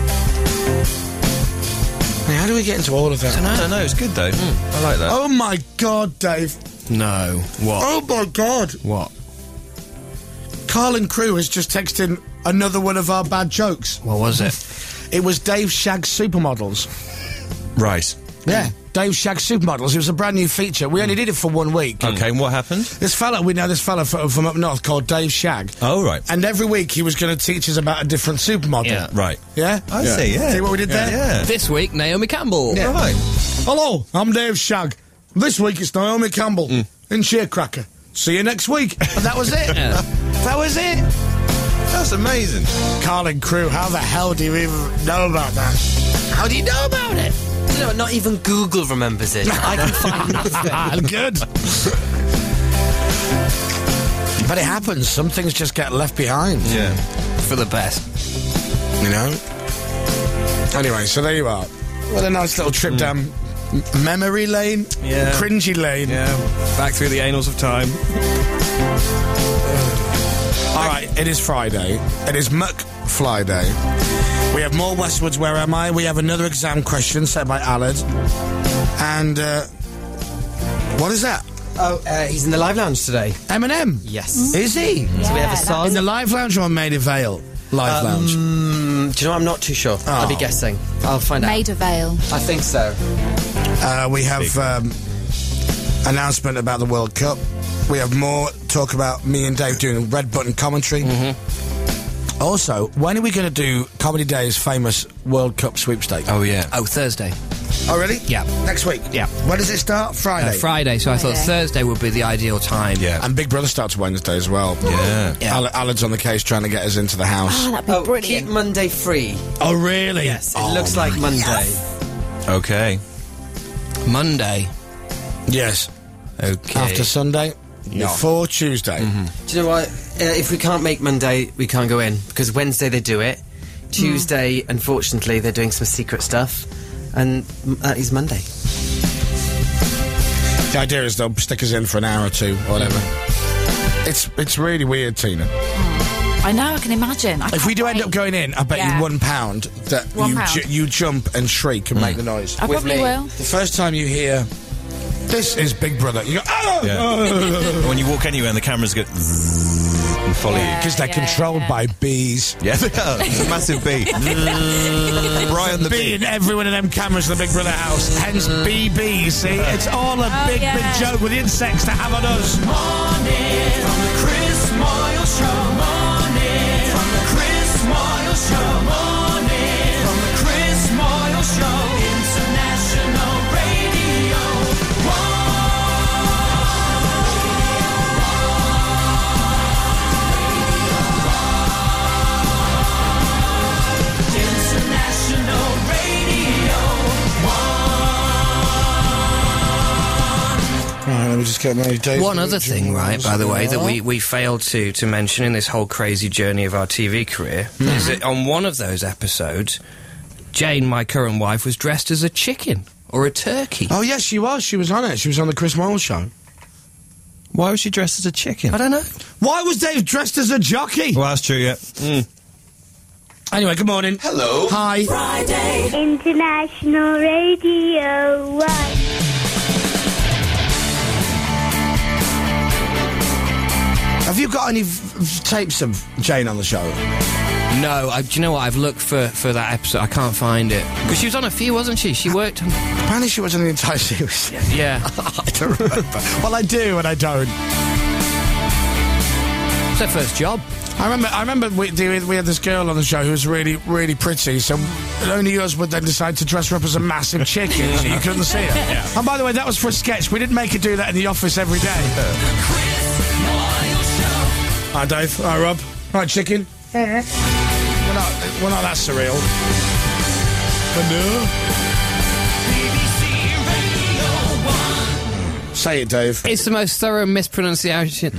Speaker 1: Hey, how do we get into all of that?
Speaker 4: I don't know. It's good though. I like that.
Speaker 1: Oh my God, Dave.
Speaker 2: No. What?
Speaker 1: Oh my God.
Speaker 2: What?
Speaker 1: Carlin Crew has just texted in another one of our bad jokes.
Speaker 2: What was it?
Speaker 1: It was Dave Shagg's Supermodels.
Speaker 4: Right.
Speaker 1: Yeah. Dave Shagg's Supermodels. It was a brand new feature. We only did it for one week.
Speaker 4: Okay. And what happened?
Speaker 1: This fella, we know this fella from, from up north called Dave Shag.
Speaker 4: Oh, right.
Speaker 1: And every week he was going to teach us about a different supermodel.
Speaker 2: Yeah.
Speaker 4: Right.
Speaker 1: Yeah?
Speaker 4: I see. Yeah.
Speaker 1: See what we did there?
Speaker 4: Yeah.
Speaker 2: This week, Naomi Campbell.
Speaker 1: Yeah.
Speaker 4: Right.
Speaker 1: Hello, I'm Dave Shag. This week it's Naomi Campbell in Sheercracker. See you next week. And that was it.
Speaker 2: Yeah.
Speaker 1: That was it.
Speaker 4: That's amazing.
Speaker 1: Carlin Crew, how the hell do you even know about that? How do you know about it?
Speaker 5: You know, not even Google remembers it. I can find nothing.
Speaker 1: Good. But it happens. Some things just get left behind.
Speaker 4: Yeah.
Speaker 2: For the best.
Speaker 1: You know? Anyway, so there you are. What a nice little trip down m- memory lane.
Speaker 2: Yeah.
Speaker 1: Cringy lane.
Speaker 2: Yeah. Back through the annals of time.
Speaker 1: All right, it is Friday. It is Muck Fly Day. We have more Westwards, Where Am I? We have another exam question set by Alad. And, uh, what is that?
Speaker 5: Oh, uh, he's in the live lounge today.
Speaker 1: Eminem?
Speaker 5: Yes.
Speaker 1: Is he?
Speaker 5: So we have a song.
Speaker 1: In the live lounge or Maida Vale live lounge?
Speaker 5: Mm, do you know, I'm not too sure. I'll be guessing. I'll find out.
Speaker 3: Maida Vale.
Speaker 5: I think so.
Speaker 1: Uh, we have um, announcement about the World Cup. We have more talk about me and Dave doing Red Button commentary. Mm-hmm. Also, when are we going to do Comedy Day's famous World Cup sweepstake?
Speaker 4: Oh, yeah.
Speaker 2: Oh, Thursday.
Speaker 1: Oh, really?
Speaker 2: Yeah.
Speaker 1: Next week?
Speaker 2: Yeah.
Speaker 1: When does it start? Friday?
Speaker 2: Uh, Friday, so I thought
Speaker 3: Friday.
Speaker 2: Thursday would be the ideal time.
Speaker 4: Yeah.
Speaker 1: And Big Brother starts Wednesday as well.
Speaker 4: Yeah.
Speaker 2: Yeah.
Speaker 1: Al- Alad's on the case trying to get us into the house.
Speaker 3: Oh, that'd be
Speaker 5: Oh,
Speaker 3: brilliant.
Speaker 5: keep Monday free.
Speaker 1: Oh, really?
Speaker 5: Yes, it
Speaker 1: Oh,
Speaker 5: looks like Monday.
Speaker 4: Okay.
Speaker 2: Monday.
Speaker 1: Yes.
Speaker 2: Okay.
Speaker 1: After Sunday?
Speaker 2: No.
Speaker 1: Before Tuesday.
Speaker 5: Do you know what? Uh, if we can't make Monday, we can't go in. Because Wednesday they do it. Tuesday, unfortunately, they're doing some secret stuff. And m- that is Monday.
Speaker 1: The idea is they'll stick us in for an hour or two, or whatever. It's it's really weird, Tina.
Speaker 3: I know, I can imagine. I
Speaker 1: If we
Speaker 3: can't
Speaker 1: do end
Speaker 3: wait.
Speaker 1: up going in, I bet
Speaker 3: Yeah.
Speaker 1: you one pound that
Speaker 3: One
Speaker 1: you
Speaker 3: pound.
Speaker 1: ju- you jump and shriek and make the noise.
Speaker 3: I
Speaker 5: with
Speaker 3: probably
Speaker 5: me.
Speaker 3: will.
Speaker 1: The first time you hear, this is Big Brother, you go, oh!
Speaker 4: Yeah. When you walk anywhere and the cameras go zzzz and follow
Speaker 3: Yeah.
Speaker 1: Because they're
Speaker 3: yeah,
Speaker 1: controlled
Speaker 3: yeah.
Speaker 1: by bees.
Speaker 4: you. Yeah, they are. It's a massive bee. Brian the
Speaker 1: Bee
Speaker 4: bee.
Speaker 1: in every one of them cameras in the Big Brother house. Hence B B, you see? It's all a
Speaker 3: Oh,
Speaker 1: big,
Speaker 3: yeah.
Speaker 1: big joke with insects to have on us.
Speaker 7: Morning from the Chris Moyle Show. Morning from the Chris Moyle Show. Morning from the Chris Moyle Show. International Radio. International Radio.
Speaker 1: Right, let me just get my days.
Speaker 2: One other thing, right, by the way, that we, we failed to, to mention in this whole crazy journey of our T V career is that on one of those episodes, Jane, my current wife, was dressed as a chicken or a turkey.
Speaker 1: Oh, yes, she was. She was on it. She was on the Chris Moyle Show.
Speaker 4: Why was she dressed as a chicken?
Speaker 2: I don't know.
Speaker 1: Why was Dave dressed as a jockey?
Speaker 4: Well, that's true, yeah.
Speaker 1: Anyway, good morning. Hello. Hi.
Speaker 7: Friday.
Speaker 8: International Radio one.
Speaker 1: Have you got any v- v- tapes of Jane on the show?
Speaker 2: No, I, do you know what? I've looked for, for that episode. I can't find it. Because she was on a few, wasn't she? She worked on...
Speaker 1: Apparently she was on the entire series.
Speaker 2: Yeah.
Speaker 1: I don't remember. Well, I do and I don't.
Speaker 2: It's her first job.
Speaker 1: I remember I remember we, we had this girl on the show who was really, really pretty, so only us would then decide to dress her up as a massive chicken so you couldn't see her. Yeah. And by the way, that was for a sketch. We didn't make her do that in the office every day. Hi, Dave. Hi, Rob. Hi, chicken. We're not, we're not that surreal. Say it, Dave.
Speaker 2: It's the most thorough mispronunciation.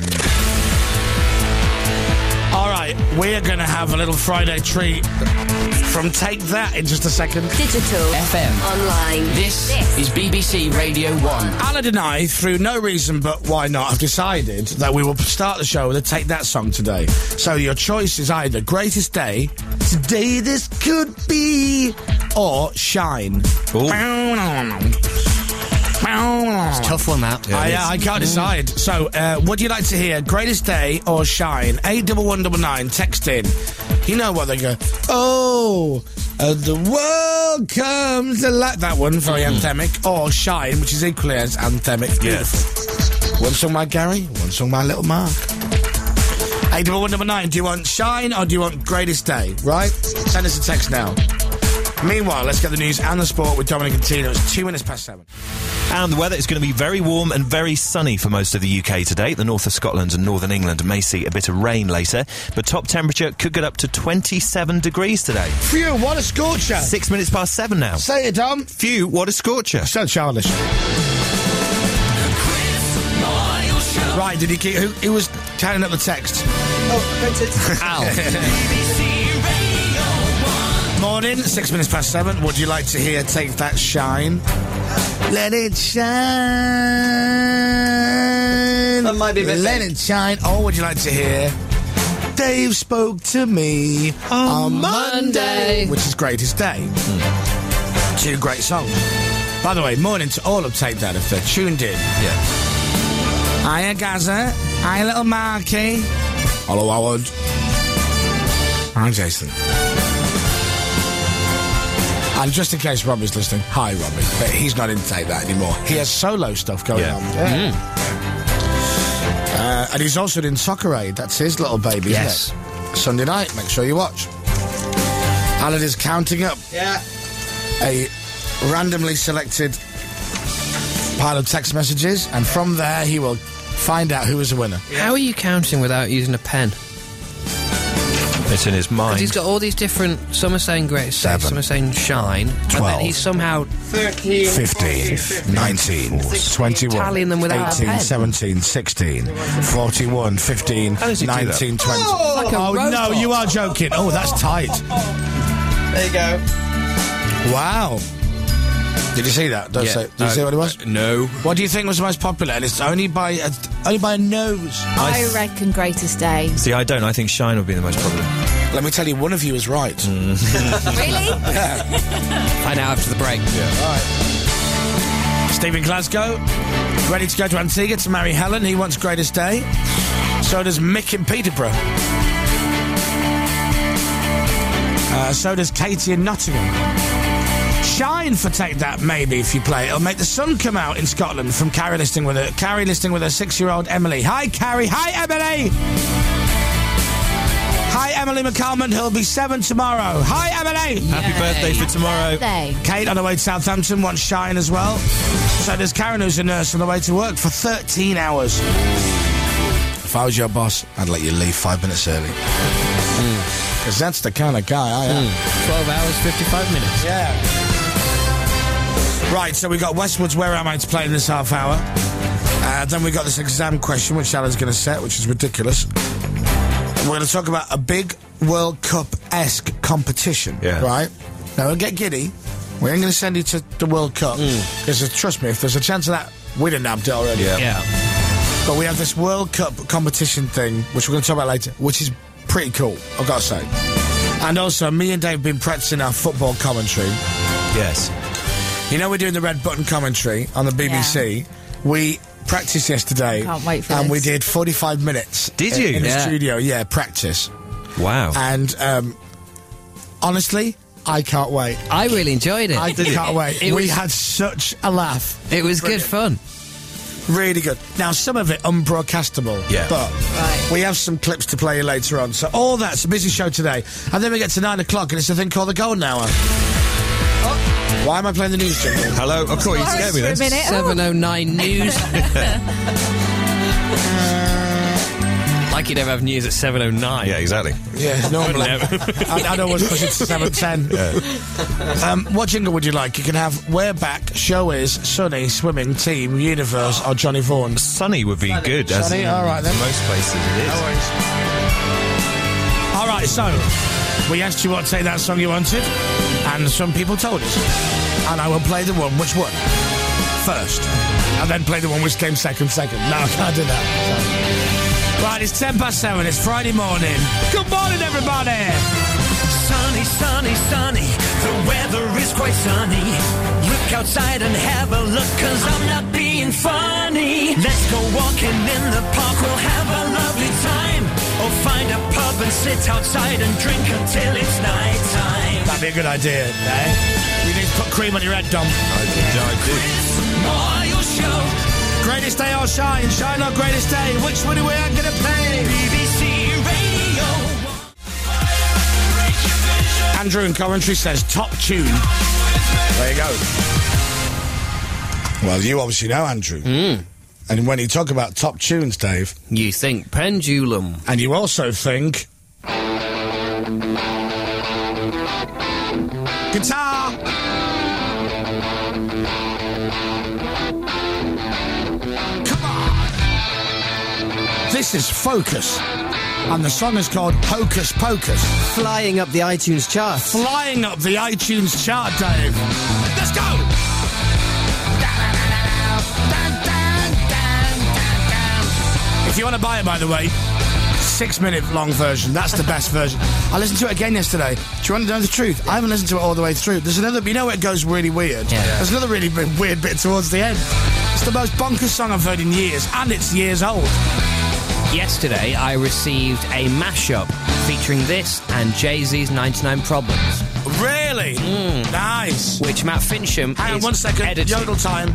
Speaker 1: All right, we are going to have a little Friday treat from Take That in just a second.
Speaker 3: Digital.
Speaker 9: F M.
Speaker 3: Online.
Speaker 9: This is B B C Radio one.
Speaker 1: Alan and I, through no reason but why not, have decided that we will start the show with a Take That song today. So your choice is either Greatest Day, Today This Could Be, or Shine.
Speaker 2: It's a tough one, that.
Speaker 1: I, uh, I can't decide. So, uh, would you like to hear Greatest Day or Shine? eight one one nine nine, text in. You know what they go, oh, uh, the world comes to life. That one, very anthemic. Or Shine, which is equally as anthemic. Beautiful. One song by Gary, one song by Little Mark. eight one one nine nine, do you want Shine or do you want Greatest Day? Right? Send us a text now. Meanwhile, let's get the news and the sport with Dominic and Tina. It's two minutes past seven.
Speaker 4: And the weather is going to be very warm and very sunny for most of the U K today. The north of Scotland and northern England may see a bit of rain later, but top temperature could get up to twenty-seven degrees today.
Speaker 1: Phew, what a scorcher.
Speaker 4: Six minutes past seven now.
Speaker 1: Say it, Dom.
Speaker 4: Phew, what a scorcher.
Speaker 1: So childish. Right, did he keep... Who, who was counting up the text?
Speaker 5: Oh, printed.
Speaker 2: Al.
Speaker 1: Morning, six minutes past seven. Would you like to hear Take That Shine? Let it shine.
Speaker 5: That might be a bit
Speaker 1: Let
Speaker 5: big.
Speaker 1: it shine. Or would you like to hear Dave Spoke to Me on Monday, which is Greatest Day? Mm. Two great songs. By the way, morning to all of Take That if they're tuned in.
Speaker 4: Yeah.
Speaker 1: Hiya, Gaza. Hiya, little Marky. Hello, Howard. Hi, Jason. And just in case Robbie's listening, hi, Robbie. But he's not in Take That anymore. He has solo stuff going
Speaker 4: Yeah.
Speaker 1: on. Yeah. Uh, and he's also in Soccer Aid. That's his little baby,
Speaker 2: Yes.
Speaker 1: isn't it? Sunday night. Make sure you watch. Alan is counting up
Speaker 5: Yeah.
Speaker 1: a randomly selected pile of text messages, and from there he will find out who is the winner.
Speaker 2: How are you counting without using a pen?
Speaker 4: It's in his mind.
Speaker 2: 'Cause he's got all these different... Some are saying great say,
Speaker 1: Seven.
Speaker 2: some are saying shine. And
Speaker 1: Twelve.
Speaker 2: then he's somehow...
Speaker 5: thirteen.
Speaker 1: fifteen, nineteen, twenty-one,
Speaker 2: Tallying them without a
Speaker 1: eighteen,
Speaker 2: pen.
Speaker 1: seventeen, sixteen, forty-one, fifteen,
Speaker 4: How does he do that?
Speaker 1: nineteen, twenty.
Speaker 2: Like a
Speaker 1: Oh, no,
Speaker 2: robot.
Speaker 1: you are joking. Oh, that's tight.
Speaker 5: There you go.
Speaker 1: Wow. Did you see that? Don't
Speaker 2: Yeah.
Speaker 1: say. Did you
Speaker 2: Uh,
Speaker 1: see what it was?
Speaker 2: uh, no.
Speaker 1: What do you think was the most popular? And it's only by a, only by a nose.
Speaker 3: I reckon Greatest Day.
Speaker 4: See, I don't. I think Shine would be the most popular.
Speaker 1: Let me tell you, one of you is right.
Speaker 3: Really?
Speaker 2: Find out after the break.
Speaker 1: Stephen Glasgow, ready to go to Antigua to marry Helen. He wants Greatest Day. So does Mick in Peterborough. Uh, so does Katie in Nottingham. Shine for Take That, maybe, if you play it. It'll make the sun come out in Scotland from Carrie listening with her, Carrie listening with her six-year-old Emily. Hi, Carrie. Hi, Emily. Hi, Emily McCalmont, who'll be seven tomorrow. Hi, Emily.
Speaker 4: Happy birthday for tomorrow.
Speaker 3: They.
Speaker 1: Kate on the way to Southampton wants Shine as well. So there's Karen, who's a nurse on the way to work for thirteen hours. If I was your boss, I'd let you leave five minutes early. Because that's the kind of guy I am.
Speaker 2: twelve hours, fifty-five minutes.
Speaker 1: Yeah. Right, so we got Westwood's Where Am I to play in this half hour. Uh, then we got this exam question, which Alan's going to set, which is ridiculous. We're going to talk about a big World Cup-esque competition,
Speaker 4: Yeah.
Speaker 1: right? Now, don't get giddy. We ain't going to send you to the World Cup. Because, trust me, if there's a chance of that, we'd have nabbed it already.
Speaker 4: Yeah.
Speaker 2: Yeah.
Speaker 1: But we have this World Cup competition thing, which we're going to talk about later, which is pretty cool, I've got to say. And also, me and Dave have been practicing our football commentary.
Speaker 4: Yes.
Speaker 1: You know, we're doing the red button commentary on the B B C. We practiced yesterday.
Speaker 3: Can't wait for
Speaker 1: And
Speaker 3: this.
Speaker 1: we did forty-five minutes.
Speaker 4: Did
Speaker 1: in-
Speaker 4: you?
Speaker 1: In the
Speaker 2: Yeah.
Speaker 1: studio, yeah, practice.
Speaker 4: Wow.
Speaker 1: And, um, honestly, I can't wait.
Speaker 2: I really enjoyed it.
Speaker 1: I can't wait.
Speaker 2: It
Speaker 1: we
Speaker 2: was-
Speaker 1: had such a laugh.
Speaker 2: It was good fun.
Speaker 1: Really good. Now, some of it unbroadcastable.
Speaker 4: Yeah.
Speaker 1: But
Speaker 3: Right.
Speaker 1: we have some clips to play you later on. So all that's a busy show today. And then we get to nine o'clock and it's a thing called the Golden Hour. Why am I playing the news jingle?
Speaker 4: Hello. Of course, you scared me
Speaker 3: For a
Speaker 4: then.
Speaker 3: minute.
Speaker 2: seven oh nine News. Like you never have news at seven oh nine.
Speaker 4: Yeah, exactly.
Speaker 1: Yeah, normally. I'd, I'd always push it to seven ten. Um, what jingle would you like? You can have We're Back, Show Is, Sunny, Swimming, Team, Universe, or Johnny Vaughan.
Speaker 4: Sunny would be good. as
Speaker 1: Sunny?
Speaker 4: in
Speaker 1: All right, then.
Speaker 4: Most places it is.
Speaker 1: All right, so we asked you what take that song you wanted, and some people told us. And I will play the one which won first, and then play the one which came second, second. No, I can't do that. So. Right, it's ten past seven, it's Friday morning. Good morning, everybody!
Speaker 7: Sunny, sunny, sunny. The weather is quite sunny. Look outside and have a look, cause I'm not being funny. Let's go walking in the park, we'll have a lovely time. Or find a pub and sit outside and drink until it's night time.
Speaker 1: That'd be a good idea, eh? You need to put cream on your head, Dom.
Speaker 7: Moyle Show.
Speaker 1: Greatest day or shine? Shine or greatest day? Which one are we going to play?
Speaker 7: B B C Radio.
Speaker 1: Andrew in Coventry says top tune. There you go. Well, you obviously know Andrew.
Speaker 2: Mm.
Speaker 1: And when you talk about top tunes, Dave...
Speaker 2: You think Pendulum.
Speaker 1: And you also think... Guitar! Come on! This is Focus. And the song is called Hocus Pocus.
Speaker 5: Flying up the iTunes chart.
Speaker 1: Flying up the iTunes chart, Dave. Let's go! If you want to buy it, by the way, six-minute long version. That's the best version. I listened to it again yesterday. Do you want to know the truth? I haven't listened to it all the way through. There's another... You know it goes really weird?
Speaker 2: Yeah.
Speaker 1: There's another really bit, weird bit towards the end. It's the most bonkers song I've heard in years, and it's years old.
Speaker 2: Yesterday, I received a mashup featuring this and Jay-Z's ninety-nine Problems,
Speaker 1: Really?
Speaker 2: Mm.
Speaker 1: Nice.
Speaker 2: which Matt Fincham
Speaker 1: Hang on
Speaker 2: is
Speaker 1: one second.
Speaker 2: editing.
Speaker 1: Yodel time.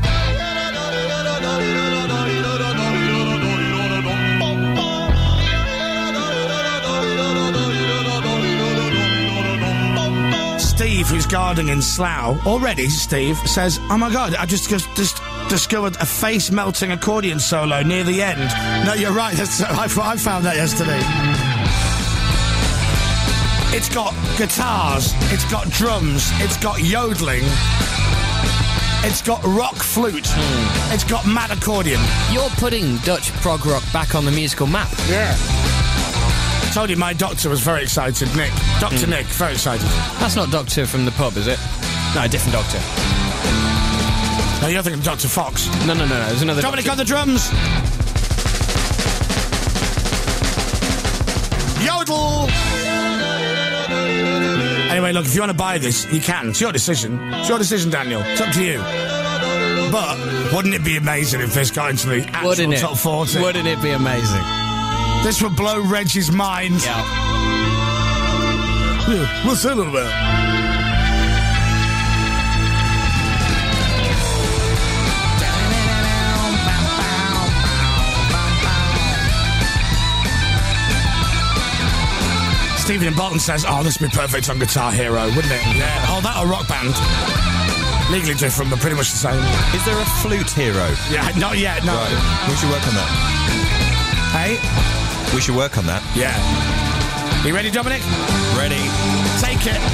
Speaker 1: Steve, who's guarding in Slough, already, Steve, says, oh my God, I just, just, just discovered a face-melting accordion solo near the end. No, you're right, that's, I, I found that yesterday. It's got guitars, it's got drums, it's got yodeling, it's got rock flute,
Speaker 2: Mm.
Speaker 1: it's got mad accordion.
Speaker 2: You're putting Dutch prog rock back on the musical map.
Speaker 1: Yeah. I told you my doctor was very excited, Nick. Doctor Nick, very excited.
Speaker 2: That's not Doctor from the pub, is it? No, a different Doctor.
Speaker 1: No, you're thinking of Doctor Fox.
Speaker 2: No, no, no, no. There's another
Speaker 1: Dominic
Speaker 2: Doctor.
Speaker 1: on the drums. Yodel! Anyway, look, if you want to buy this, you can. It's your decision. It's your decision, Daniel. It's up to you. But wouldn't it be amazing if this got into the actual
Speaker 2: Wouldn't it?
Speaker 1: top forty?
Speaker 2: Wouldn't it be amazing?
Speaker 1: This would blow Reggie's mind.
Speaker 2: Yeah.
Speaker 1: Yeah, what's that all about? Stephen in Bolton says, oh, this would be perfect on Guitar Hero, wouldn't it? Yeah. Oh, that or Rock Band. Legally different, but pretty much the same.
Speaker 4: Is there a flute hero?
Speaker 1: Yeah, not yet, no.
Speaker 4: Right. We should work on that.
Speaker 1: Hey?
Speaker 4: We should work on that.
Speaker 1: Yeah. You ready, Dominic?
Speaker 4: Ready.
Speaker 1: Take it.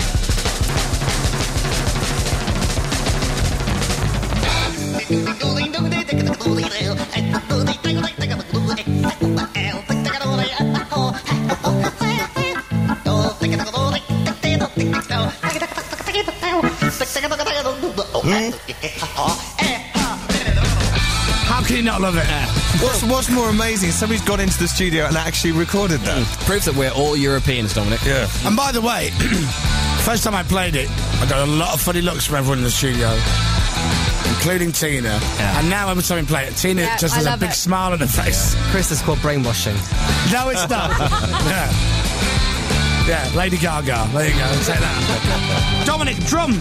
Speaker 1: How can you not love it?
Speaker 4: What's, what's more amazing? Somebody's gone into the studio and actually recorded that.
Speaker 2: Proof that we're all Europeans, Dominic.
Speaker 4: Yeah.
Speaker 1: And by the way, first time I played it, I got a lot of funny looks from everyone in the studio, including Tina.
Speaker 2: Yeah.
Speaker 1: And now every time we play it, Tina
Speaker 3: Yeah,
Speaker 1: just
Speaker 3: I
Speaker 1: has a
Speaker 3: love
Speaker 1: big
Speaker 3: it.
Speaker 1: smile on her face.
Speaker 5: Chris, that's called brainwashing.
Speaker 1: No, it's not. Yeah. Yeah, Lady Gaga. There you go. Take that. Dominic, drum.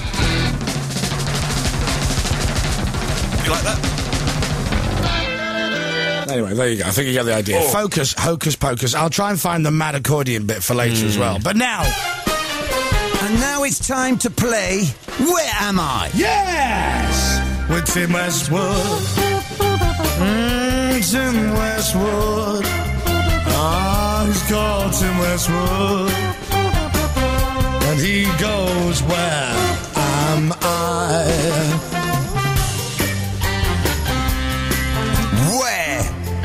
Speaker 4: You like that?
Speaker 1: Anyway, there you go. I think you get the idea. Focus, hocus pocus. I'll try and find the mad accordion bit for later as well. But now...
Speaker 10: And now it's time to play Where Am I?
Speaker 1: Yes! With Tim Westwood. Mm, Tim Westwood. Ah, he's called Tim Westwood. And he goes, where am I?
Speaker 10: Where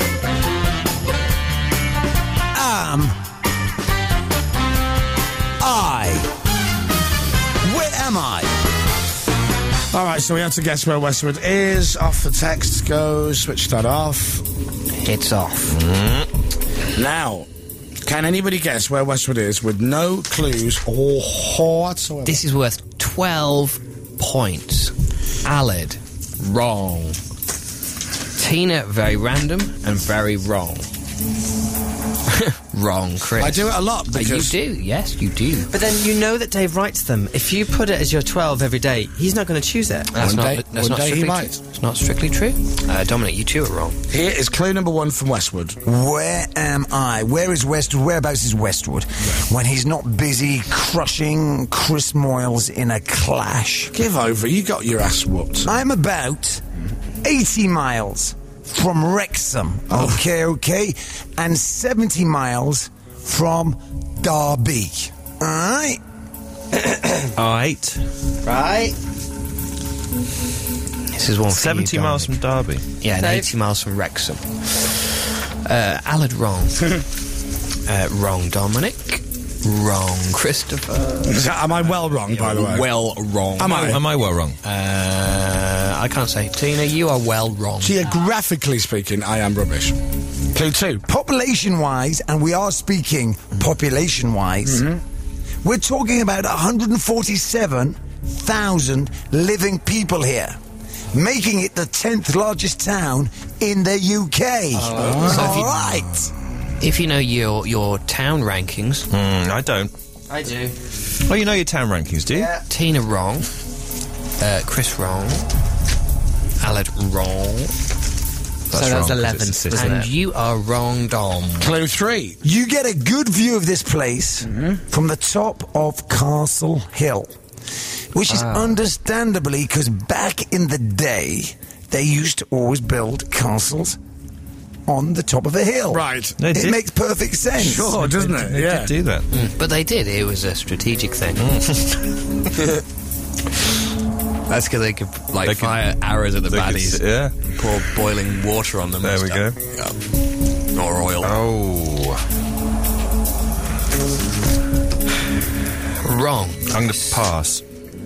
Speaker 10: am I? Where am I?
Speaker 1: All right, so we have to guess where Westwood is. Off the text goes. Switch that off.
Speaker 2: It's off.
Speaker 1: Mm-hmm. Now, can anybody guess where Westwood is with no clues or whatsoever?
Speaker 2: This is worth twelve points. Aled, wrong. Tina, very random and very wrong. Wrong, Chris.
Speaker 1: I do it a lot
Speaker 2: Uh,
Speaker 1: because...
Speaker 2: You do, yes, you do.
Speaker 5: But then you know that Dave writes them. If you put it as your twelve every day, he's not going to choose it.
Speaker 2: That's
Speaker 1: One
Speaker 2: not,
Speaker 1: day-
Speaker 2: that's
Speaker 1: one
Speaker 2: not
Speaker 1: day he
Speaker 2: strictly
Speaker 1: might.
Speaker 2: true. It's not strictly true. Uh, Dominic, you two are wrong.
Speaker 1: Here is clue number one from Westwood.
Speaker 10: Where am I? Where is Westwood? Whereabouts is Westwood? When he's not busy crushing Chris Moyles in a clash.
Speaker 1: Give over, you got your ass whooped.
Speaker 10: I'm about eighty miles from Wrexham. Okay, okay. And seventy miles from Derby. All right?
Speaker 4: All right.
Speaker 5: Right.
Speaker 2: This is one for
Speaker 4: seventy
Speaker 2: you,
Speaker 4: miles from
Speaker 2: Dominic.
Speaker 4: Derby.
Speaker 2: Yeah, and
Speaker 5: Dave?
Speaker 2: eighty miles from Wrexham. Uh, Alad wrong. uh, wrong, Dominic. Wrong, Christopher.
Speaker 1: Is that- am I well wrong, by the way?
Speaker 2: Well wrong.
Speaker 1: Am I?
Speaker 4: Am I well wrong?
Speaker 2: Uh, I can't say. Tina, you are well wrong.
Speaker 1: Geographically speaking, I am rubbish. Clue two.
Speaker 10: Population-wise, and we are speaking population-wise, we're talking about one hundred forty-seven thousand living people here, making it the tenth largest town in the U K.
Speaker 2: Oh. So if
Speaker 10: All
Speaker 2: you-
Speaker 10: right.
Speaker 2: If you know your your town rankings,
Speaker 4: Mm, I don't.
Speaker 5: I do.
Speaker 4: Oh, you know your town rankings, do you?
Speaker 5: Yeah.
Speaker 2: Tina wrong, uh, Chris wrong, Alad wrong,
Speaker 5: So that was
Speaker 4: wrong, 'cause
Speaker 5: eleven,
Speaker 4: it's a
Speaker 5: wasn't
Speaker 2: and
Speaker 5: it?
Speaker 2: you are wrong, Dom.
Speaker 1: Clue three.
Speaker 10: You get a good view of this place from the top of Castle Hill, which is understandably because back in the day, they used to always build castles on the top of a hill.
Speaker 1: Right.
Speaker 4: They
Speaker 10: It
Speaker 4: did.
Speaker 10: makes perfect sense.
Speaker 1: Sure, doesn't it?
Speaker 4: They
Speaker 1: Yeah.
Speaker 4: did do that.
Speaker 2: But they did. It was a strategic thing. That's because they could like
Speaker 4: They could-
Speaker 2: fire arrows at the
Speaker 4: they could
Speaker 2: baddies.
Speaker 4: s- yeah.
Speaker 2: Pour boiling water on them.
Speaker 4: There
Speaker 2: and
Speaker 4: we
Speaker 2: stuff. Yeah. Or oil.
Speaker 4: Oh.
Speaker 2: Wrong.
Speaker 4: I'm going to pass.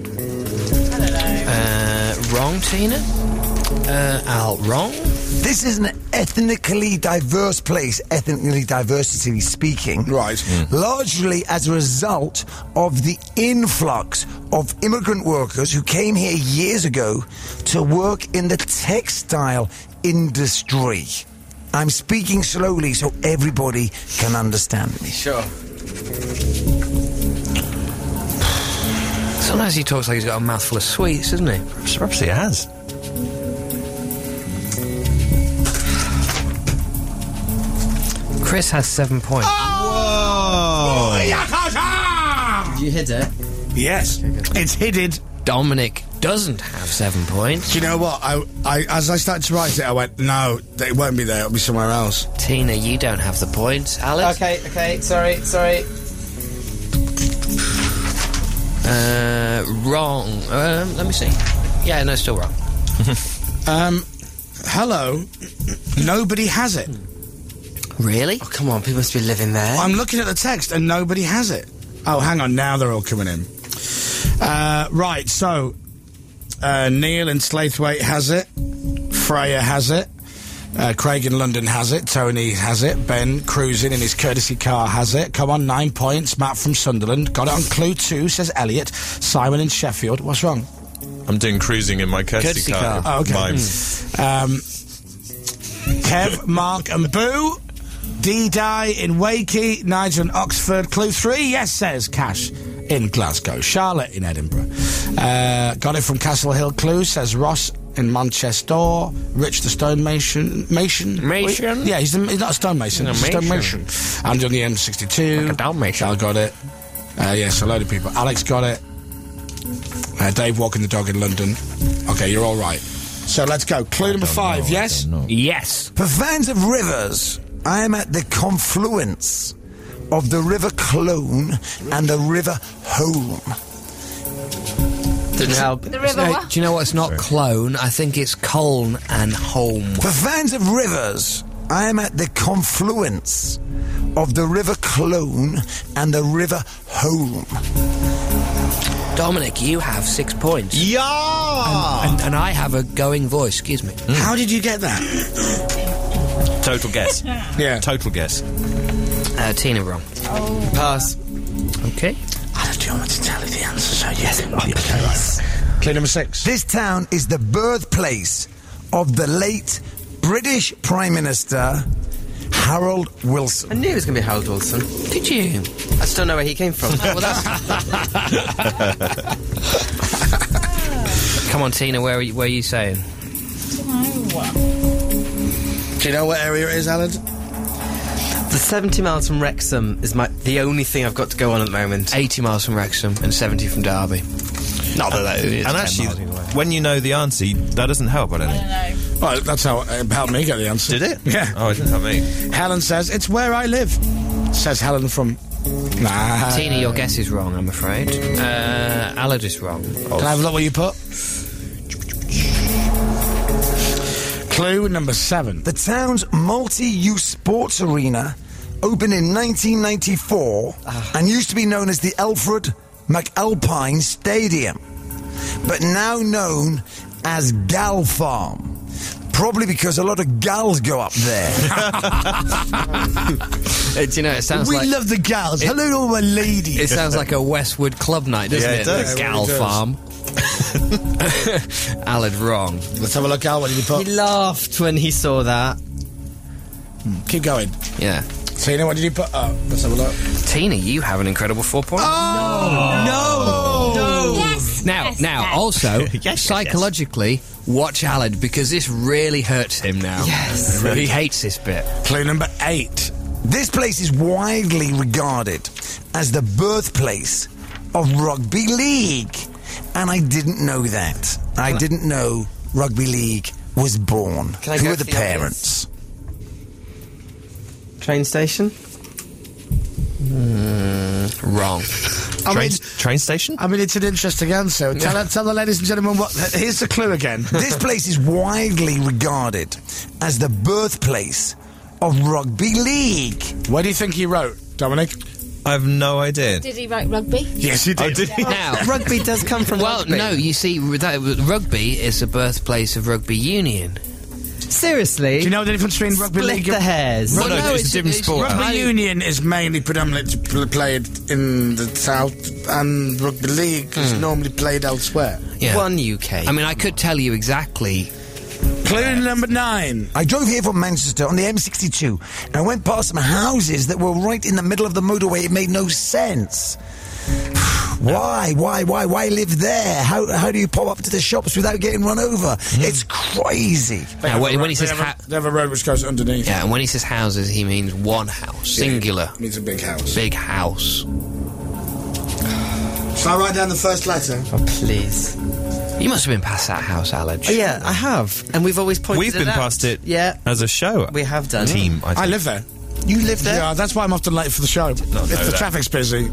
Speaker 2: Uh, wrong, Tina. Uh, Al, wrong.
Speaker 10: This is an ethnically diverse place, ethnically diversity speaking.
Speaker 1: Right.
Speaker 10: Largely as a result of the influx of immigrant workers who came here years ago to work in the textile industry. I'm speaking slowly so everybody can understand me.
Speaker 5: Sure.
Speaker 2: Sometimes he talks like he's got a mouthful of sweets, doesn't he?
Speaker 4: Perhaps he has.
Speaker 2: Chris has seven points.
Speaker 4: Whoa!
Speaker 5: Did you hit it?
Speaker 1: Yes. It's hidden.
Speaker 2: Dominic doesn't have seven points.
Speaker 1: Do you know what? I, I, as I started to write it, I went, no, it won't be there. It'll be somewhere else.
Speaker 2: Tina, you don't have the points. Alex?
Speaker 5: Okay, okay, sorry, sorry.
Speaker 2: Uh, wrong. Um, let me see. Yeah, no, still wrong.
Speaker 1: Um, hello. Nobody has it.
Speaker 2: Really?
Speaker 5: Oh, come on, people must be living there.
Speaker 1: I'm looking at the text and nobody has it. Oh, hang on. Now they're all coming in. Uh, right, so uh, Neil in Slaithwaite has it. Freya has it. Uh, Craig in London has it. Tony has it. Ben cruising in his courtesy car has it. Come on, nine points. Matt from Sunderland got it on clue two, says Elliot. Simon in Sheffield. What's wrong?
Speaker 4: I'm doing cruising in my courtesy,
Speaker 2: Courtesy
Speaker 4: car.
Speaker 2: car.
Speaker 1: Oh, okay.
Speaker 4: Mime.
Speaker 1: Um, Kev, Mark and Boo. D-Dye in Wakey. Nigel in Oxford. Clue three, yes, says Cash in Glasgow. Charlotte in Edinburgh. Uh, got it from Castle Hill. Clue, says Ross in Manchester. Rich the stonemason. Mason?
Speaker 2: Mason?
Speaker 1: Yeah, he's, the, he's not a stonemason.
Speaker 2: No,
Speaker 1: He's a
Speaker 2: mason.
Speaker 1: stonemason. And on the M sixty-two.
Speaker 2: Like a Dalmatian.
Speaker 1: Al got it. Uh, yes, a load of people. Alex got it. Uh, Dave walking the dog in London. Okay, you're all right. So let's go. Clue number five,
Speaker 4: know, I
Speaker 1: yes?
Speaker 4: don't know.
Speaker 2: Yes.
Speaker 10: For fans of rivers, I am at the confluence of the River Clone and the River Holme.
Speaker 5: Didn't help.
Speaker 3: The river
Speaker 2: No,
Speaker 3: what?
Speaker 2: do you know what? It's not clone. I think it's Colne and Holme.
Speaker 10: For fans of rivers, I am at the confluence of the River Clone and the River Holme.
Speaker 2: Dominic, you have six points.
Speaker 4: Yeah!
Speaker 2: And, and I have a going voice. Excuse me.
Speaker 1: How did you get that?
Speaker 4: Total guess.
Speaker 1: Yeah.
Speaker 4: Total guess.
Speaker 2: Uh, Tina wrong.
Speaker 5: Pass.
Speaker 2: Okay.
Speaker 1: I do you want me to tell you the answer? So yes. Okay, right. Clue number six.
Speaker 10: This town is the birthplace of the late British Prime Minister Harold Wilson.
Speaker 5: I knew it was going to be Harold Wilson.
Speaker 2: Did you?
Speaker 5: I still know where he came from.
Speaker 2: Well, that's... Come on, Tina. Where are you, where are you saying?
Speaker 1: Do you know what area it is, Alan?
Speaker 5: The seventy miles from Wrexham is my the only thing I've got to go on at the moment.
Speaker 2: Eighty miles from Wrexham and seventy from Derby. Not that that is
Speaker 4: And
Speaker 2: ten
Speaker 4: actually,
Speaker 2: miles either way.
Speaker 4: when you know the answer, you- that doesn't help, I don't think.
Speaker 1: Well, that's how it helped me get the answer.
Speaker 4: Did it?
Speaker 1: Yeah.
Speaker 4: Oh, it didn't help me.
Speaker 1: Helen says, it's where I live. Says Helen from... Nah.
Speaker 2: Tina, your guess is wrong, I'm afraid. Uh, Alad is wrong.
Speaker 1: Can I have a look what you put? Clue number seven.
Speaker 10: The town's multi-use sports arena opened in nineteen ninety-four and used to be known as the Alfred McAlpine Stadium, but now known as Gal Farm. Probably because a lot of gals go up there.
Speaker 2: Uh, do you know, it sounds
Speaker 1: we
Speaker 2: like...
Speaker 1: love the gals. Hello to all my ladies.
Speaker 2: It sounds like a Westwood club night, doesn't
Speaker 4: Yeah,
Speaker 2: it?
Speaker 4: it does.
Speaker 2: The
Speaker 1: Yeah, it
Speaker 2: Gal
Speaker 1: really does.
Speaker 2: Farm. Alad wrong.
Speaker 1: Let's have a look, Al. What did you put?
Speaker 5: He laughed when he saw that.
Speaker 1: Keep going.
Speaker 2: Yeah.
Speaker 1: Tina, what did you put? Oh, let's have a look.
Speaker 2: Tina, you have an incredible four points.
Speaker 1: Oh! No!
Speaker 3: Yes.
Speaker 2: Now,
Speaker 3: yes,
Speaker 2: now,
Speaker 3: yes.
Speaker 2: also,
Speaker 4: Yes, yes,
Speaker 2: psychologically, watch Alad, because this really hurts him now.
Speaker 5: Yes.
Speaker 2: He hates this bit.
Speaker 1: Clue number eight.
Speaker 10: This place is widely regarded as the birthplace of rugby league. And I didn't know that. I didn't know rugby league was born.
Speaker 5: Can I
Speaker 10: Who
Speaker 5: go
Speaker 10: are the
Speaker 5: for the
Speaker 10: parents?
Speaker 5: Train station?
Speaker 2: Wrong.
Speaker 1: I
Speaker 4: Train,
Speaker 1: mean,
Speaker 4: train station?
Speaker 1: I mean, it's an interesting answer. Tell, tell the ladies and gentlemen what... Here's the clue again.
Speaker 10: This place is widely regarded as the birthplace of rugby league.
Speaker 1: What do you think he wrote, Dominic?
Speaker 4: I have no idea.
Speaker 3: Did he write rugby?
Speaker 1: Yes, he did.
Speaker 4: Oh, did he?
Speaker 2: Now,
Speaker 5: Rugby does come from
Speaker 2: well,
Speaker 5: rugby.
Speaker 2: no, you see, that, rugby is the birthplace of rugby union.
Speaker 5: Seriously?
Speaker 1: Do you know the difference between rugby
Speaker 5: Split
Speaker 1: league
Speaker 5: the
Speaker 1: and...
Speaker 5: hairs.
Speaker 4: Well, no, it's a different sport.
Speaker 1: Rugby
Speaker 2: I-
Speaker 1: union is mainly predominantly pl- played in the south, and rugby league is normally played elsewhere.
Speaker 2: Yeah.
Speaker 5: One U K.
Speaker 2: I mean, I could tell you exactly.
Speaker 1: Clue number nine.
Speaker 10: I drove here from Manchester on the M sixty-two and I went past some houses that were right in the middle of the motorway. It made no sense. Why? Why? Why? Why live there? How, how do you pop up to the shops without getting run over? It's crazy.
Speaker 1: They
Speaker 2: Now,
Speaker 1: have
Speaker 2: when-
Speaker 1: a
Speaker 2: when
Speaker 1: road-
Speaker 2: he says
Speaker 1: they have,
Speaker 2: ha-
Speaker 1: a, they have a road which goes underneath.
Speaker 2: Yeah, and when he says houses, he means one house, singular,
Speaker 1: It means a big house.
Speaker 2: big house.
Speaker 1: Shall I write down the first letter?
Speaker 5: Oh, please.
Speaker 2: You must have been past that house, Alad.
Speaker 5: Oh, yeah, I have. And we've always pointed
Speaker 4: We've
Speaker 5: it
Speaker 4: been
Speaker 5: out.
Speaker 4: past it
Speaker 5: Yeah.
Speaker 4: as a show.
Speaker 5: We have done.
Speaker 4: Team, I
Speaker 1: I
Speaker 4: think.
Speaker 1: live there.
Speaker 10: You live there?
Speaker 1: Yeah, that's why I'm often late for the show.
Speaker 4: know
Speaker 1: If the
Speaker 4: that.
Speaker 1: traffic's busy.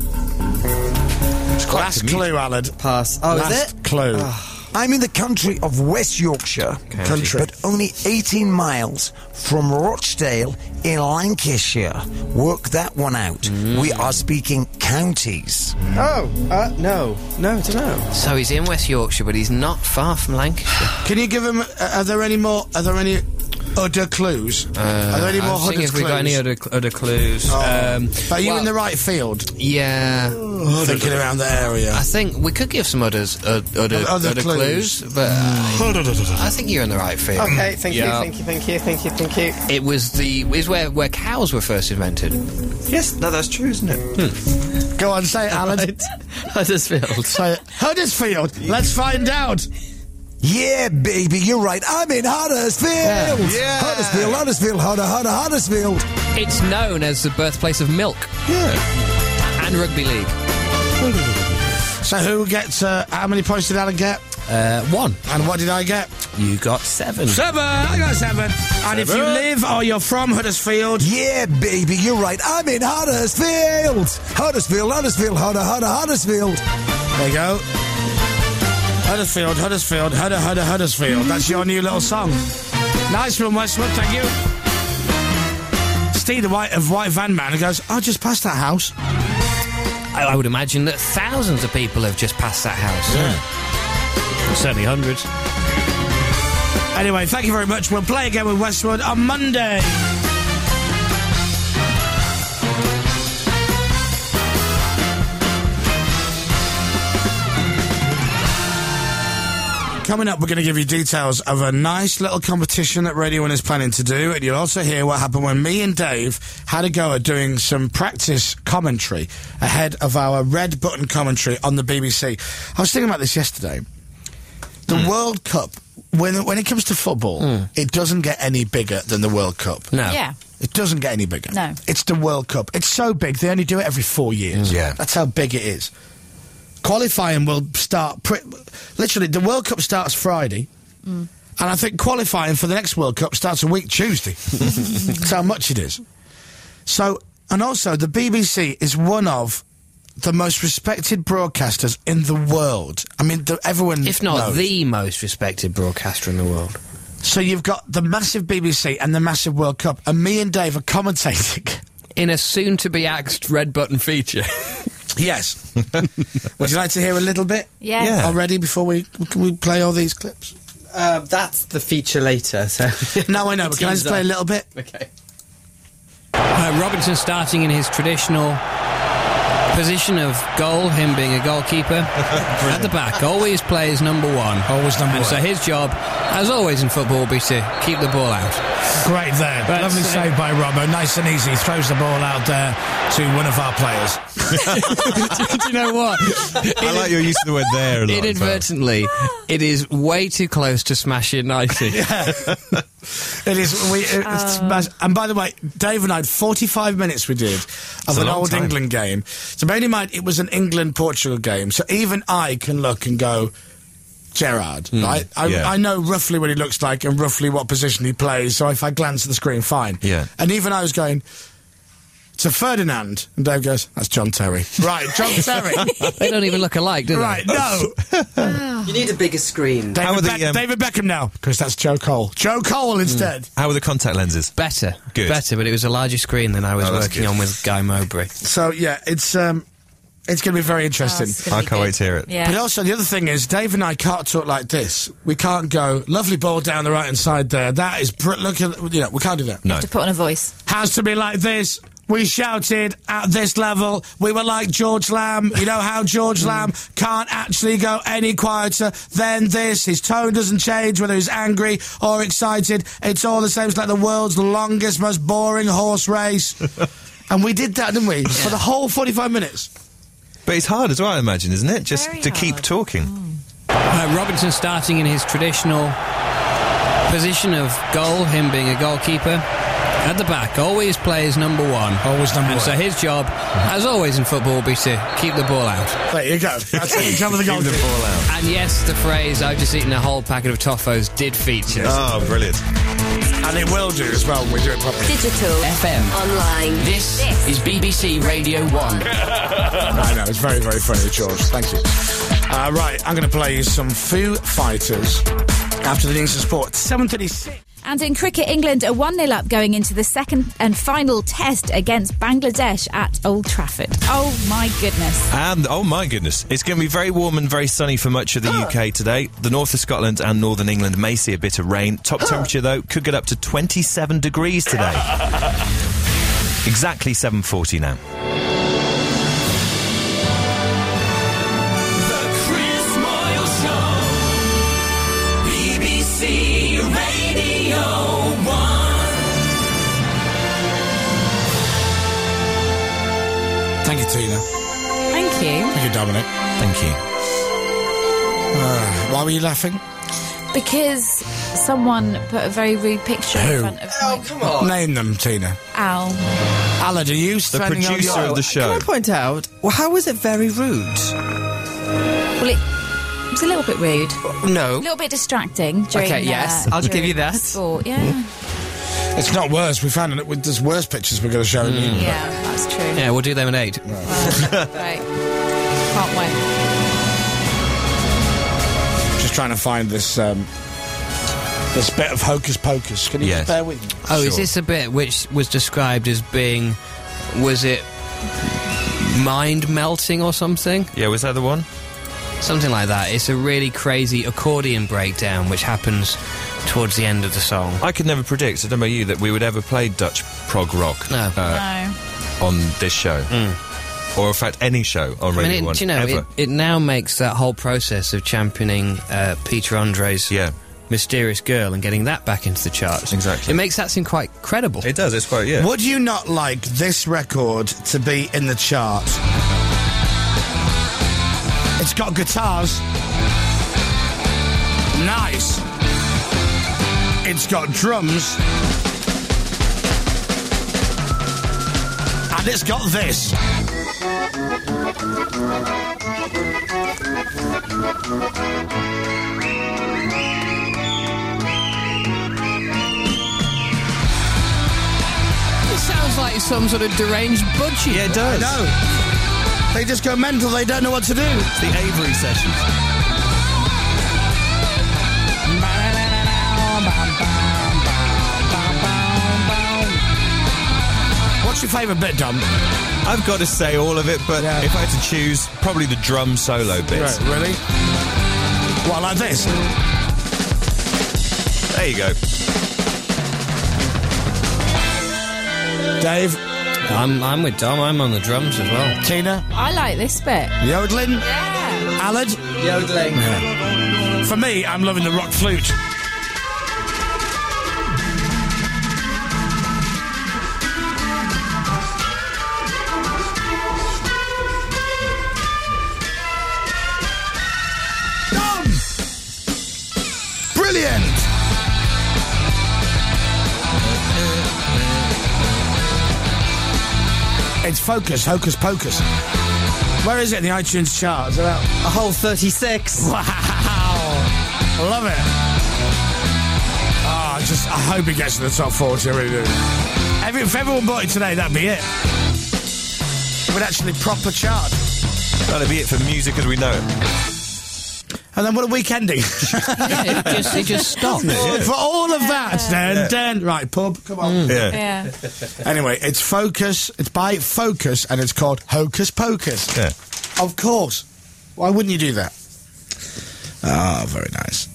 Speaker 1: Last
Speaker 4: commute.
Speaker 1: clue, Alad.
Speaker 5: Pass. Oh,
Speaker 1: Last
Speaker 5: is it?
Speaker 1: clue.
Speaker 10: I'm in the country of West Yorkshire,
Speaker 1: Country.
Speaker 10: but only eighteen miles from Rochdale in Lancashire. Work that one out. We are speaking counties.
Speaker 5: Oh, uh, no. No, I don't know.
Speaker 2: So he's in West Yorkshire, but he's not far from Lancashire.
Speaker 1: Can you give him... Uh, are there any more... Are there any other clues? are there any more
Speaker 2: I'm thinking
Speaker 1: Hudders
Speaker 2: if we
Speaker 1: clues?
Speaker 2: got any other other clues. Um,
Speaker 1: Are you
Speaker 2: well,
Speaker 1: in the right field?
Speaker 2: Yeah.
Speaker 1: Thinking around the area.
Speaker 2: I think we could give some others uh, other,
Speaker 1: Other
Speaker 2: other
Speaker 1: clues.
Speaker 2: clues, but uh, I think you're in the right field.
Speaker 5: Okay, thank
Speaker 2: Yeah.
Speaker 5: you, thank you, thank you, thank you, thank you.
Speaker 2: It was the is where where cows were first invented.
Speaker 4: Yes, no, that's true, isn't it?
Speaker 1: Go on, say it, Alan.
Speaker 5: Huddersfield.
Speaker 1: Say it. Huddersfield. Let's find out.
Speaker 10: Yeah, baby, you're right. I'm in Huddersfield.
Speaker 4: Yeah.
Speaker 10: Huddersfield, Huddersfield, Hudder, Hudder, Huddersfield.
Speaker 2: It's known as the birthplace of milk
Speaker 4: Yeah.
Speaker 2: and rugby league.
Speaker 1: So who gets... Uh, how many points did Alan get?
Speaker 2: Uh, one.
Speaker 1: And what did I get?
Speaker 2: You got seven.
Speaker 1: Seven. I got seven. And if you live or you're from Huddersfield...
Speaker 10: Yeah, baby, you're right. I'm in Huddersfield. Huddersfield, Huddersfield, Hudder, Hudder, Huddersfield.
Speaker 1: There you go. Huddersfield, Huddersfield, Hudder, Hudder, Huddersfield. That's your new little song. Nice one, Westwood. Thank you. Steve, the white of White Van Man, who goes, I just passed that house.
Speaker 2: I, I would imagine that thousands of people have just passed that house. Yeah. Certainly hundreds.
Speaker 1: Anyway, thank you very much. We'll play again with Westwood on Monday. Coming up, we're going to give you details of a nice little competition that Radio one is planning to do, and you'll also hear what happened when me and Dave had a go at doing some practice commentary ahead of our red button commentary on the B B C. I was thinking about this yesterday. The
Speaker 2: Mm.
Speaker 1: World Cup, when when it comes to football,
Speaker 2: Mm.
Speaker 1: it doesn't get any bigger than the World Cup.
Speaker 2: No.
Speaker 3: Yeah.
Speaker 1: It doesn't get any bigger.
Speaker 3: No.
Speaker 1: It's the World Cup. It's so big, they only do it every four years.
Speaker 4: Yeah.
Speaker 1: That's how big it is. Qualifying will start... Pre- literally, the World Cup starts Friday. And I think qualifying for the next World Cup starts a week Tuesday. That's how much it is. So, and also, the B B C is one of the most respected broadcasters in the world. I mean, the, everyone
Speaker 2: If not
Speaker 1: knows.
Speaker 2: the most respected broadcaster in the world.
Speaker 1: So you've got the massive B B C and the massive World Cup, and me and Dave are commentating.
Speaker 2: In a soon-to-be-axed Red Button feature.
Speaker 1: Yes. Would you like to hear a little bit?
Speaker 3: Yeah.
Speaker 4: Yeah.
Speaker 1: Already, before we, can we play all these clips?
Speaker 5: Uh, that's the feature later, so...
Speaker 1: No, I know, but can I just play a little bit?
Speaker 5: Okay.
Speaker 2: Uh, Robinson starting in his traditional position of goal, him being a goalkeeper. At the back, always plays number one.
Speaker 1: Always number
Speaker 2: and
Speaker 1: one.
Speaker 2: so his job, as always in football, will be to keep the ball out.
Speaker 11: Great there.
Speaker 2: That's,
Speaker 11: Lovely
Speaker 2: uh,
Speaker 11: save by Robbo. Nice and easy. Throws the ball out there to one of our players.
Speaker 2: Do you know what?
Speaker 4: I like your use of the word there a lot.
Speaker 2: Inadvertently, it is way too close to Smash United.
Speaker 1: It is. We, it's smash- and by the way, Dave and I had forty-five minutes we did of
Speaker 4: a
Speaker 1: an
Speaker 4: long
Speaker 1: old
Speaker 4: time.
Speaker 1: England game. So bearing in mind, it was an England-Portugal game. So even I can look and go, Gerrard, right? I,
Speaker 4: yeah.
Speaker 1: I know roughly what he looks like and roughly what position he plays. So if I glance at the screen, fine.
Speaker 4: Yeah.
Speaker 1: And even I was going to Ferdinand, and Dave goes, "That's John Terry." Right, John Terry.
Speaker 2: They don't even look alike, do they?
Speaker 1: Right, no.
Speaker 5: You need a bigger screen.
Speaker 1: David,
Speaker 4: How are the,
Speaker 1: Beck-
Speaker 4: um,
Speaker 1: David Beckham now, because that's Joe Cole. Joe Cole instead.
Speaker 4: How are the contact lenses?
Speaker 2: Better.
Speaker 4: Good.
Speaker 2: Better, but it was a larger screen than I was
Speaker 4: Oh, that's
Speaker 2: working
Speaker 4: good.
Speaker 2: on with Guy Mowbray.
Speaker 1: So yeah, it's um, it's going to be very interesting.
Speaker 3: it's gonna
Speaker 4: I
Speaker 3: be
Speaker 4: can't
Speaker 3: good.
Speaker 4: wait to hear it.
Speaker 3: Yeah.
Speaker 1: But also, the other thing is, Dave and I can't talk like this. We can't go, lovely ball down the right-hand side there. That is, br- look at, you know, we can't do that.
Speaker 4: No.
Speaker 3: To put on a voice.
Speaker 1: Has to be like this. We shouted at this level. We were like George Lamb. You know how George Lamb can't actually go any quieter than this. His tone doesn't change whether he's angry or excited. It's all the same. It's like the world's longest, most boring horse race. And we did that, didn't we? For the whole forty-five minutes.
Speaker 4: But it's hard as well, I imagine, isn't it? Just
Speaker 3: Very
Speaker 4: to keep
Speaker 3: hard.
Speaker 4: talking.
Speaker 2: Uh, Robinson starting in his traditional position of goal, him being a goalkeeper. At the back, always plays number one.
Speaker 1: Always number
Speaker 2: and
Speaker 1: one.
Speaker 2: so his job, as always in football, will be to keep the ball out.
Speaker 1: There you go. That's it. Cover the goal.
Speaker 4: Keep the ball out.
Speaker 2: And yes, the phrase, I've just eaten a whole packet of toffos, did feature.
Speaker 4: Oh, brilliant.
Speaker 1: And it will do as well when we do it properly.
Speaker 3: Digital.
Speaker 9: F M.
Speaker 3: Online.
Speaker 9: This is B B C Radio one.
Speaker 1: I know, it's very, very funny, George. Thank you. Uh, right, I'm going to play you some Foo Fighters after the news of sport. seven thirty-six.
Speaker 3: And in cricket, England are one nil up going into the second and final test against Bangladesh at Old Trafford. Oh, my goodness.
Speaker 4: And, oh my goodness, it's going to be very warm and very sunny for much of the U K today. The north of Scotland and northern England may see a bit of rain. Top temperature, though, could get up to twenty-seven degrees today. Exactly seven forty now.
Speaker 7: The Chris Moyle Show. B B C Radio one.
Speaker 1: Thank you, Tina.
Speaker 3: Thank you.
Speaker 1: Thank you, Dominic.
Speaker 4: Thank you.
Speaker 1: Uh, why were you laughing?
Speaker 3: Because someone put a very rude picture
Speaker 1: Who?
Speaker 3: in front of
Speaker 5: Oh,
Speaker 3: my...
Speaker 5: come on.
Speaker 1: Name them, Tina.
Speaker 3: Ow.
Speaker 1: Alan, are you
Speaker 4: The
Speaker 1: standing on
Speaker 4: producer
Speaker 1: your...
Speaker 4: of the show.
Speaker 5: Can I point out, well, how was it very rude?
Speaker 3: Well, it, it was a little bit rude. A
Speaker 5: No.
Speaker 3: little bit distracting during
Speaker 5: Okay, yes,
Speaker 3: uh,
Speaker 5: I'll give
Speaker 3: during
Speaker 5: you that.
Speaker 3: Sport, yeah.
Speaker 1: It's not worse. We found it. There's worse pictures we're going to show you.
Speaker 3: Yeah, that's true.
Speaker 2: Yeah, we'll do them at eight.
Speaker 3: Well, right. Can't wait.
Speaker 1: Just trying to find this um, this bit of hocus pocus. Can you
Speaker 4: Yes.
Speaker 1: just bear with me?
Speaker 2: Oh, is
Speaker 4: Sure.
Speaker 2: this a bit which was described as being, was it mind melting or something?
Speaker 4: Yeah, was that the one?
Speaker 2: Something like that. It's a really crazy accordion breakdown which happens towards the end of the song.
Speaker 4: I could never predict, I don't know about you, that we would ever play Dutch prog rock
Speaker 2: No.
Speaker 4: uh,
Speaker 3: No.
Speaker 4: on this show. Or, in fact, any show on
Speaker 2: I
Speaker 4: Radio
Speaker 2: mean, it,
Speaker 4: one,
Speaker 2: do you know,
Speaker 4: ever.
Speaker 2: it, it now makes that whole process of championing uh, Peter Andre's
Speaker 4: Yeah.
Speaker 2: Mysterious Girl and getting that back into the charts.
Speaker 4: Exactly.
Speaker 2: It makes that seem quite credible.
Speaker 4: It does, it's quite, yeah.
Speaker 1: Would you not like this record to be in the chart? It's got guitars. Nice. It's got drums. And it's got this.
Speaker 2: some sort of deranged budgie.
Speaker 4: Yeah, it does.
Speaker 1: No. They just go mental. They don't know what to do.
Speaker 4: It's the Avery sessions.
Speaker 1: What's your favourite bit, Dom?
Speaker 4: I've got to say all of it, but
Speaker 1: Yeah.
Speaker 4: if I had to choose, probably the drum solo bits.
Speaker 1: Right, really? What, like this?
Speaker 4: There you go.
Speaker 1: Dave?
Speaker 2: I'm, I'm with Dom. I'm on the drums as well.
Speaker 1: Tina?
Speaker 3: I like this bit.
Speaker 1: Yodeling?
Speaker 3: Yeah.
Speaker 1: Alad?
Speaker 5: Yodeling.
Speaker 1: Yeah. For me, I'm loving the rock flute. Done! Brilliant! It's Focus, Hocus Pocus. Where is it in the iTunes chart? Is it out?
Speaker 5: A whole thirty-six.
Speaker 1: Wow! I love it. Oh, I just, I hope it gets to the top forty, I really do. Every, if everyone bought it today, that'd be it. It would actually proper chart.
Speaker 4: That'll be it for music as we know it.
Speaker 1: And then what a week ending.
Speaker 2: Yeah, it just, it just stopped.
Speaker 1: For, for all of that, then, then, right, pub, come on.
Speaker 4: Yeah.
Speaker 3: Yeah.
Speaker 1: Anyway, it's Focus, it's by Focus, and it's called Hocus Pocus.
Speaker 4: Yeah.
Speaker 1: Of course. Why wouldn't you do that? Ah, very nice.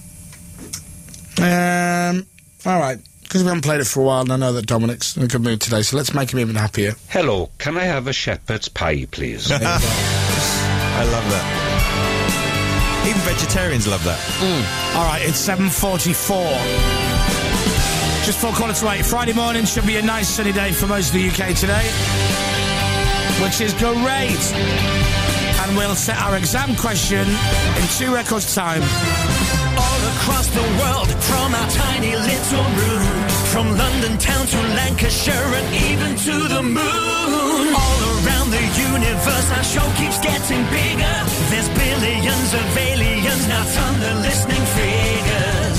Speaker 1: Um, all right. Because we haven't played it for a while, and I know that Dominic's in a good mood today, so let's make him even happier.
Speaker 6: Hello, can I have a shepherd's pie, please?
Speaker 4: I love that. Even vegetarians love that.
Speaker 1: All right, it's seven forty-four. Just four quarter to eight. Friday morning should be a nice sunny day for most of the U K today, which is great. And we'll set our exam question in two records' time.
Speaker 7: All across the world, from our tiny little room, from London town to Lancashire and even to the moon. All around the universe, our show keeps getting bigger. There's billions of aliens now on the listening figures.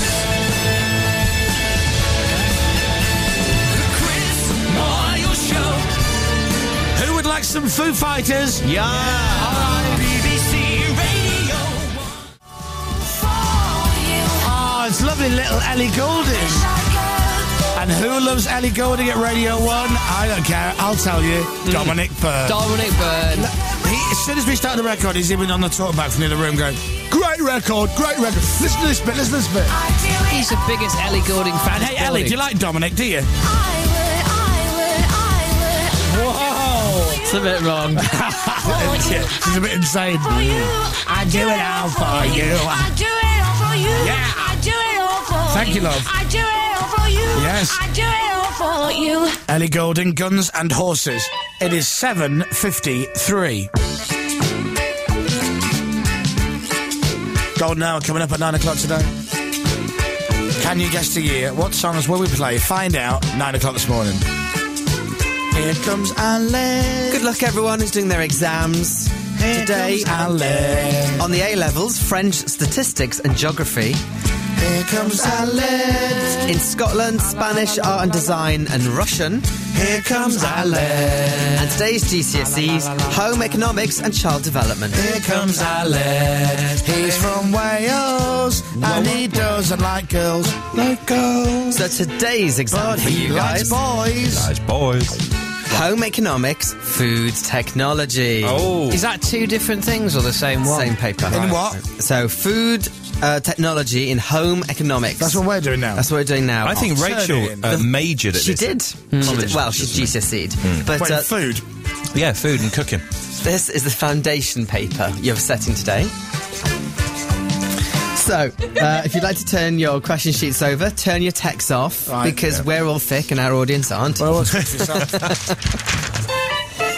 Speaker 7: The Chris Moyle Show.
Speaker 1: Who would like some Foo Fighters?
Speaker 4: Yeah.
Speaker 7: On B B C Radio.
Speaker 1: Oh, it's lovely little Ellie Goulding. And who loves Ellie Goulding at Radio one? I don't care. I'll tell you. Dominic Byrne.
Speaker 2: Dominic Byrne.
Speaker 1: He, as soon as we start the record, he's even on the talkback from the other room going, great record, great record. Listen to this bit, listen to this bit.
Speaker 2: He's the biggest Ellie Goulding fan.
Speaker 1: And hey, Ellie, do you like Dominic, do you? Whoa!
Speaker 2: It's a bit wrong.
Speaker 1: She's a bit insane. I do it all for you.
Speaker 7: I do it all for you.
Speaker 1: Yeah.
Speaker 7: I do it all for
Speaker 1: Thank you,
Speaker 7: you.
Speaker 1: love.
Speaker 7: I do it all for you.
Speaker 1: Yes.
Speaker 7: I do it all for you.
Speaker 1: Ellie Goulding, Guns and Horses. It is seven fifty-three. Golden Hour coming up at nine o'clock today. Can you guess the year? What songs will we play? Find out nine o'clock this morning. Here comes Alan.
Speaker 5: Good luck, everyone who's doing their exams today.
Speaker 1: Comes Alan.
Speaker 5: On the A levels, French, statistics, and geography.
Speaker 1: Here comes Alan.
Speaker 5: In Scotland, Spanish, art and design, and Russian.
Speaker 1: Here comes Alan.
Speaker 5: And today's G C S Es, home economics and child development.
Speaker 1: Here comes Alan. He's from Wales, and he doesn't like girls. Like girls.
Speaker 5: So today's exam
Speaker 1: But
Speaker 5: for
Speaker 1: he
Speaker 5: you
Speaker 1: likes
Speaker 5: guys.
Speaker 1: boys.
Speaker 4: Nice boys.
Speaker 5: Home economics, food technology.
Speaker 4: Oh.
Speaker 2: Is that two different things or the same one?
Speaker 5: Same paper.
Speaker 1: In what?
Speaker 5: So food uh, technology in home economics.
Speaker 1: That's what we're doing now.
Speaker 5: That's what we're doing now.
Speaker 4: I think
Speaker 1: I'll turn
Speaker 4: Rachel
Speaker 1: it in.
Speaker 4: uh, majored at
Speaker 5: she
Speaker 4: this.
Speaker 5: did. She did. Well, she's G C S E'd. But
Speaker 1: Wait,
Speaker 5: uh,
Speaker 1: food.
Speaker 4: Yeah, food and cooking.
Speaker 5: this is the foundation paper you're setting today. So, uh, if you'd like to turn your question sheets over, turn your texts off,
Speaker 1: Right,
Speaker 5: because
Speaker 1: yeah.
Speaker 5: we're all thick and our audience aren't.
Speaker 1: Well, what's this?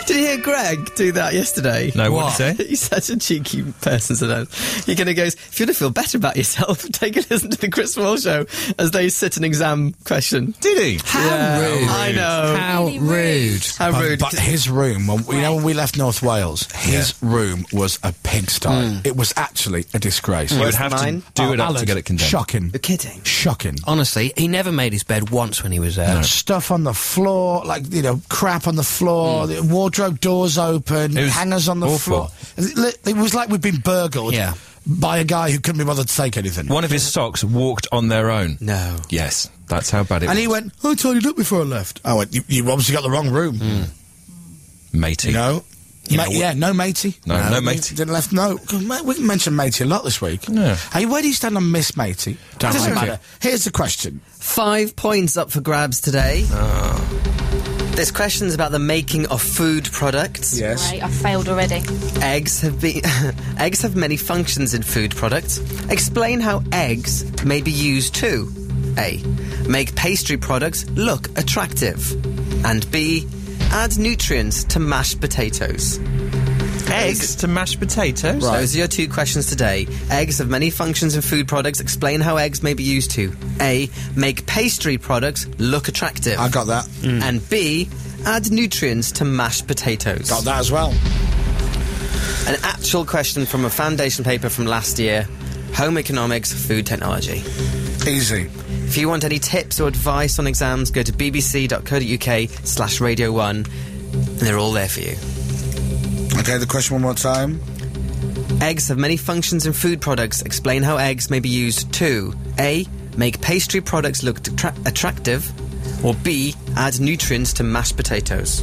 Speaker 5: Did you hear Greg do that yesterday?
Speaker 4: No, what did he say?
Speaker 5: He's such a cheeky person, so he kind of goes, if you want to feel better about yourself, take a listen to the Chris Moyle Show as they sit an exam question.
Speaker 4: Did he?
Speaker 1: How
Speaker 5: Yeah,
Speaker 1: rude.
Speaker 5: I know.
Speaker 1: How
Speaker 3: Really
Speaker 1: rude.
Speaker 3: rude.
Speaker 5: How
Speaker 1: But-
Speaker 5: rude.
Speaker 1: But his room, when, you know, when we left North Wales, his room was a pigsty. It was actually a disgrace.
Speaker 4: You would
Speaker 5: Worse
Speaker 4: have
Speaker 5: than
Speaker 4: to
Speaker 5: mine?
Speaker 4: do it
Speaker 1: Oh,
Speaker 4: up to
Speaker 1: Alan,
Speaker 4: get it condemned.
Speaker 1: Shocking.
Speaker 5: You're kidding.
Speaker 1: Shocking.
Speaker 2: Honestly, he never made his bed once when he was there.
Speaker 1: Stuff on the floor, like, you know, crap on the floor, the wardrobe doors open,
Speaker 4: It was
Speaker 1: hangers on the
Speaker 4: awful.
Speaker 1: floor. It, it was like we'd been burgled
Speaker 2: Yeah.
Speaker 1: by a guy who couldn't be bothered to take anything.
Speaker 4: One of his socks walked on their own.
Speaker 5: No.
Speaker 4: Yes, that's how bad it
Speaker 1: And
Speaker 4: was.
Speaker 1: he went, I tidied up before I left. I went, you, you obviously got the wrong room.
Speaker 4: Matey.
Speaker 1: You know?
Speaker 4: You
Speaker 1: Ma-
Speaker 4: know,
Speaker 1: yeah, no matey.
Speaker 4: No, no matey.
Speaker 1: Didn't left, no. 'Cause ma- We can mention matey a lot this week.
Speaker 4: Yeah.
Speaker 1: Hey, where do you stand on Miss Matey?
Speaker 2: Don't
Speaker 1: Doesn't
Speaker 2: like
Speaker 1: matter. Here's the question.
Speaker 5: Five points up for grabs today.
Speaker 1: Ah.
Speaker 5: This question's about the making of food products.
Speaker 1: Yes.
Speaker 3: Right, I failed already.
Speaker 5: Eggs have been eggs have many functions in food products. Explain how eggs may be used to A. Make pastry products look attractive, and B. Add nutrients to mashed potatoes.
Speaker 4: Eggs to mashed potatoes?
Speaker 5: Those are your two questions today. Eggs have many functions in food products. Explain how eggs may be used to A. Make pastry products look attractive.
Speaker 1: I got that.
Speaker 5: And B. Add nutrients to mashed potatoes.
Speaker 1: Got that as well.
Speaker 5: An actual question from a foundation paper from last year. Home economics, food technology.
Speaker 1: Easy.
Speaker 5: If you want any tips or advice on exams, go to bbc.co.uk slash radio one, and they're all there for you.
Speaker 1: Okay, the question one more time.
Speaker 5: Eggs have many functions in food products. Explain how eggs may be used to A. Make pastry products look attra- attractive, or B. Add nutrients to mashed potatoes.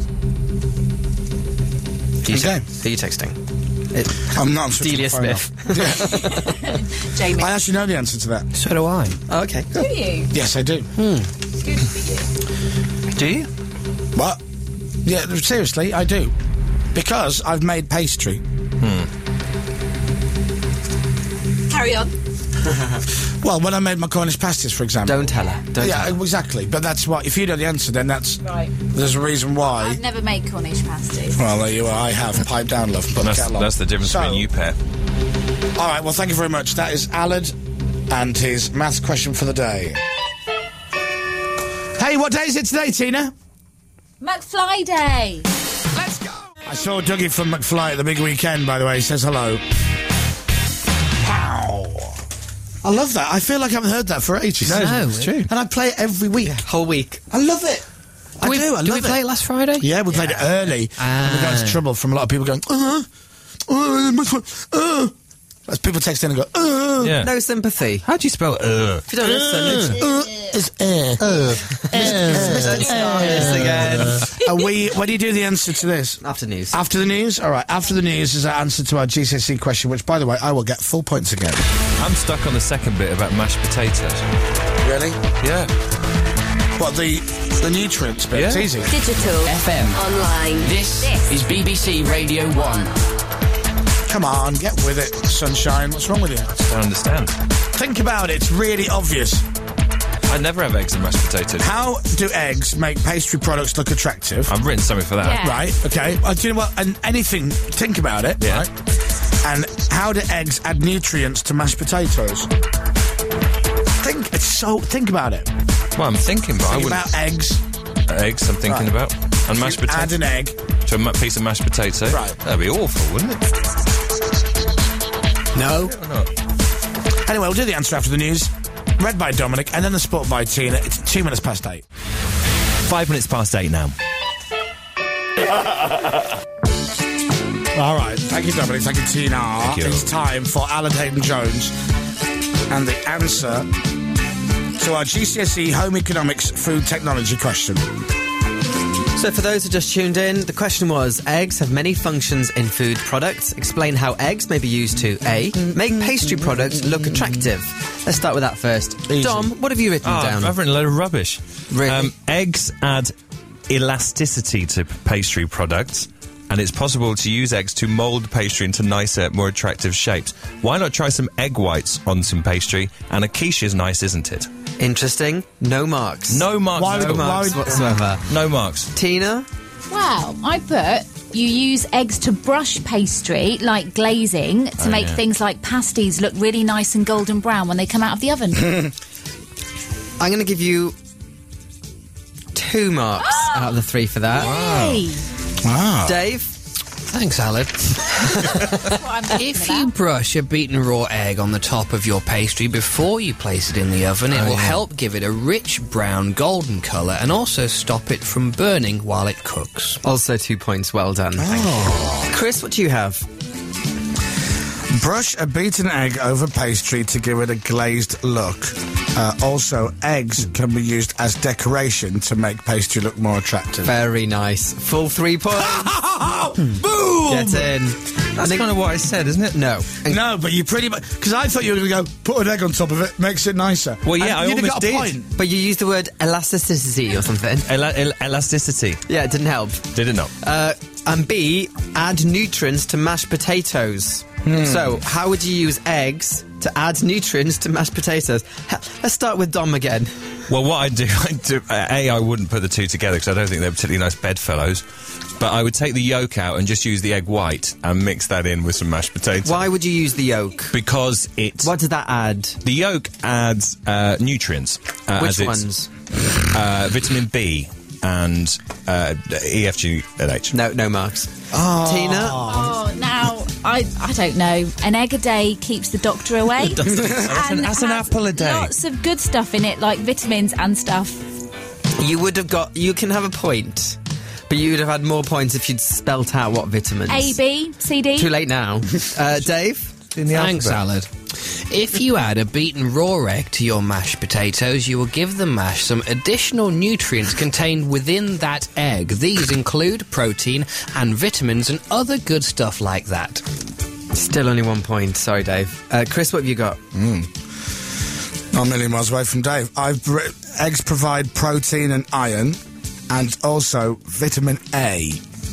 Speaker 5: Who you,
Speaker 1: Okay.
Speaker 5: te- who you texting? It,
Speaker 1: I'm not answering
Speaker 5: Delia
Speaker 1: the phone
Speaker 5: Smith.
Speaker 1: now.
Speaker 3: Jamie.
Speaker 1: I actually know the answer to that.
Speaker 2: So do I.
Speaker 5: Oh, okay.
Speaker 3: Do you?
Speaker 1: Yes, I do.
Speaker 3: Good for you.
Speaker 2: Do you?
Speaker 1: What? Yeah, seriously, I do. Because I've made pastry.
Speaker 3: Carry on.
Speaker 1: Well, when I made my Cornish pasties, for example.
Speaker 5: Don't tell her. Don't
Speaker 1: yeah,
Speaker 5: tell her.
Speaker 1: exactly. But that's what. If you know the answer, then that's.
Speaker 3: Right.
Speaker 1: There's a reason why.
Speaker 3: I've never made Cornish pasties.
Speaker 1: Well, there you are. I have. Pipe down, love. Put the
Speaker 4: That's,
Speaker 1: kettle on.
Speaker 4: that's the difference
Speaker 1: So,
Speaker 4: between you pair.
Speaker 1: All right, well, thank you very much. That is Alad and his maths question for the day. Hey, what day is it today, Tina?
Speaker 3: McFly Day.
Speaker 1: Let's go! I saw Dougie from McFly at the big weekend, by the way. He says hello. Wow. I love that. I feel like I haven't heard that for ages.
Speaker 2: No, it's true.
Speaker 1: And I play it every week.
Speaker 5: Whole week.
Speaker 1: I love it. I
Speaker 2: we,
Speaker 1: do, I
Speaker 2: did
Speaker 1: love
Speaker 2: we play it last Friday?
Speaker 1: Yeah, we played it early. And we got into trouble from a lot of people going, uh, uh, uh. As people text in and go, uh.
Speaker 4: Yeah.
Speaker 5: No sympathy.
Speaker 4: How do you spell uh?
Speaker 5: If you don't listen, it's
Speaker 1: Uh, it's uh. Uh.
Speaker 5: Yes, again.
Speaker 1: Are we, when do you do the answer to this?
Speaker 5: After news.
Speaker 1: After the news? All right, after the news is our answer to our G C S E question, which, by the way, I will get full points again.
Speaker 4: I'm stuck on the second bit about mashed potatoes.
Speaker 1: Really?
Speaker 4: Yeah.
Speaker 1: What, the the nutrients bit?
Speaker 4: Yeah.
Speaker 1: It's easy.
Speaker 9: Digital. F M. Online. This, is B B C Radio one.
Speaker 1: Come on, get with it, sunshine. What's wrong with you?
Speaker 4: I don't understand.
Speaker 1: Think about it. It's really obvious.
Speaker 4: I never have eggs and mashed potatoes.
Speaker 1: How do eggs make pastry products look attractive?
Speaker 4: I've written something for that.
Speaker 3: Yeah.
Speaker 1: Right, okay. Uh, do you know what? And anything, think about it,
Speaker 4: Yeah.
Speaker 1: right? And how do eggs add nutrients to mashed potatoes? Think, it's so, think about it.
Speaker 4: Well, I'm thinking, but I
Speaker 1: Think
Speaker 4: wouldn't.
Speaker 1: about eggs.
Speaker 4: Eggs, I'm thinking
Speaker 1: Right.
Speaker 4: about. And mashed
Speaker 1: You
Speaker 4: potatoes.
Speaker 1: add an egg.
Speaker 4: To a ma- piece of mashed potato.
Speaker 1: Right.
Speaker 4: That'd be awful, wouldn't it?
Speaker 1: No.
Speaker 4: Or not?
Speaker 1: Anyway, we'll do the answer after the news. Read by Dominic, and then the sport by Tina. It's two minutes past eight.
Speaker 4: Five minutes past eight now.
Speaker 1: All right. Thank you, Dominic. Thank you, Tina.
Speaker 4: Thank you.
Speaker 1: It's time for Alan Hayden-Jones and the answer to our G C S E Home Economics Food Technology question.
Speaker 5: So for those who just tuned in, the question was, eggs have many functions in food products. Explain how eggs may be used to A. Make pastry products look attractive. Let's start with that first.
Speaker 1: Easy.
Speaker 5: Dom, what have you written
Speaker 4: Oh,
Speaker 5: down?
Speaker 4: I've written a load of rubbish.
Speaker 5: Really?
Speaker 4: eggs add elasticity to pastry products, and it's possible to use eggs to mould pastry into nicer, more attractive shapes. Why not try some egg whites on some pastry? And a quiche is nice, isn't it?
Speaker 5: Interesting. No marks.
Speaker 4: No marks.
Speaker 1: Why
Speaker 4: at
Speaker 1: would-
Speaker 4: all.
Speaker 1: why
Speaker 5: marks
Speaker 1: would-
Speaker 5: whatsoever.
Speaker 4: No marks.
Speaker 5: Tina?
Speaker 3: Wow, I put you use eggs to brush pastry, like glazing, to
Speaker 5: Oh,
Speaker 3: make
Speaker 5: yeah.
Speaker 3: things like pasties look really nice and golden brown when they come out of the oven.
Speaker 5: I'm going to give you two marks out of the three for that.
Speaker 3: Yay.
Speaker 1: Wow.
Speaker 5: Dave?
Speaker 2: Thanks, Alan. If you brush a beaten raw egg on the top of your pastry before you place it in the oven, it
Speaker 1: Oh,
Speaker 2: will
Speaker 1: yeah.
Speaker 2: help give it a rich brown golden colour and also stop it from burning while it cooks.
Speaker 5: Also two points. Well done. Thank you. Chris, what do you have?
Speaker 1: Brush a beaten egg over pastry to give it a glazed look. Uh, also, eggs can be used as decoration to make pastry look more attractive.
Speaker 5: Very nice. Full three points.
Speaker 1: Boom!
Speaker 5: Get in.
Speaker 4: That's kind of what I said, isn't it?
Speaker 5: No.
Speaker 1: No, but you pretty much... Because I thought you were going to go, put an egg on top of it, makes it nicer.
Speaker 4: Well, yeah,
Speaker 1: And
Speaker 4: I
Speaker 1: you'd have
Speaker 4: almost
Speaker 1: got a
Speaker 4: did.
Speaker 1: point.
Speaker 5: But you used the word elasticity or something.
Speaker 4: Ela- el- elasticity.
Speaker 5: Yeah, it didn't help.
Speaker 4: Did it not?
Speaker 5: Uh, and B, add nutrients to mashed potatoes.
Speaker 1: Hmm.
Speaker 5: So, how would you use eggs to add nutrients to mashed potatoes? Ha- Let's start with Dom again.
Speaker 4: Well, what I'd do, I'd do uh, A, I wouldn't put the two together because I don't think they're particularly nice bedfellows. But I would take the yolk out and just use the egg white and mix that in with some mashed potatoes.
Speaker 5: Why would you use the yolk?
Speaker 4: Because it...
Speaker 5: What does that add?
Speaker 4: The yolk adds uh, nutrients. Uh,
Speaker 5: Which
Speaker 4: as it's,
Speaker 5: ones?
Speaker 4: Uh, vitamin B and uh, E, F, G, and H.
Speaker 5: No, no marks.
Speaker 1: Oh.
Speaker 5: Tina?
Speaker 3: Oh, now, I I don't know. An egg a day keeps the doctor away.
Speaker 4: That's an,
Speaker 3: And
Speaker 4: that's an
Speaker 3: has
Speaker 4: apple a day.
Speaker 3: Lots of good stuff in it, like vitamins and stuff.
Speaker 5: You would have got... You can have a point. But you would have had more points if you'd spelt out what vitamins.
Speaker 3: A, B, C, D.
Speaker 5: Too late now. Uh, Dave?
Speaker 4: In the
Speaker 2: Thanks,
Speaker 4: alphabet.
Speaker 2: Salad. If you add a beaten raw egg to your mashed potatoes, you will give the mash some additional nutrients contained within that egg. These include protein and vitamins and other good stuff like that.
Speaker 5: Still only one point. Sorry, Dave. Uh, Chris, what have you got?
Speaker 1: Not a million miles away from Dave. I've br- eggs provide protein and iron, and also vitamin A.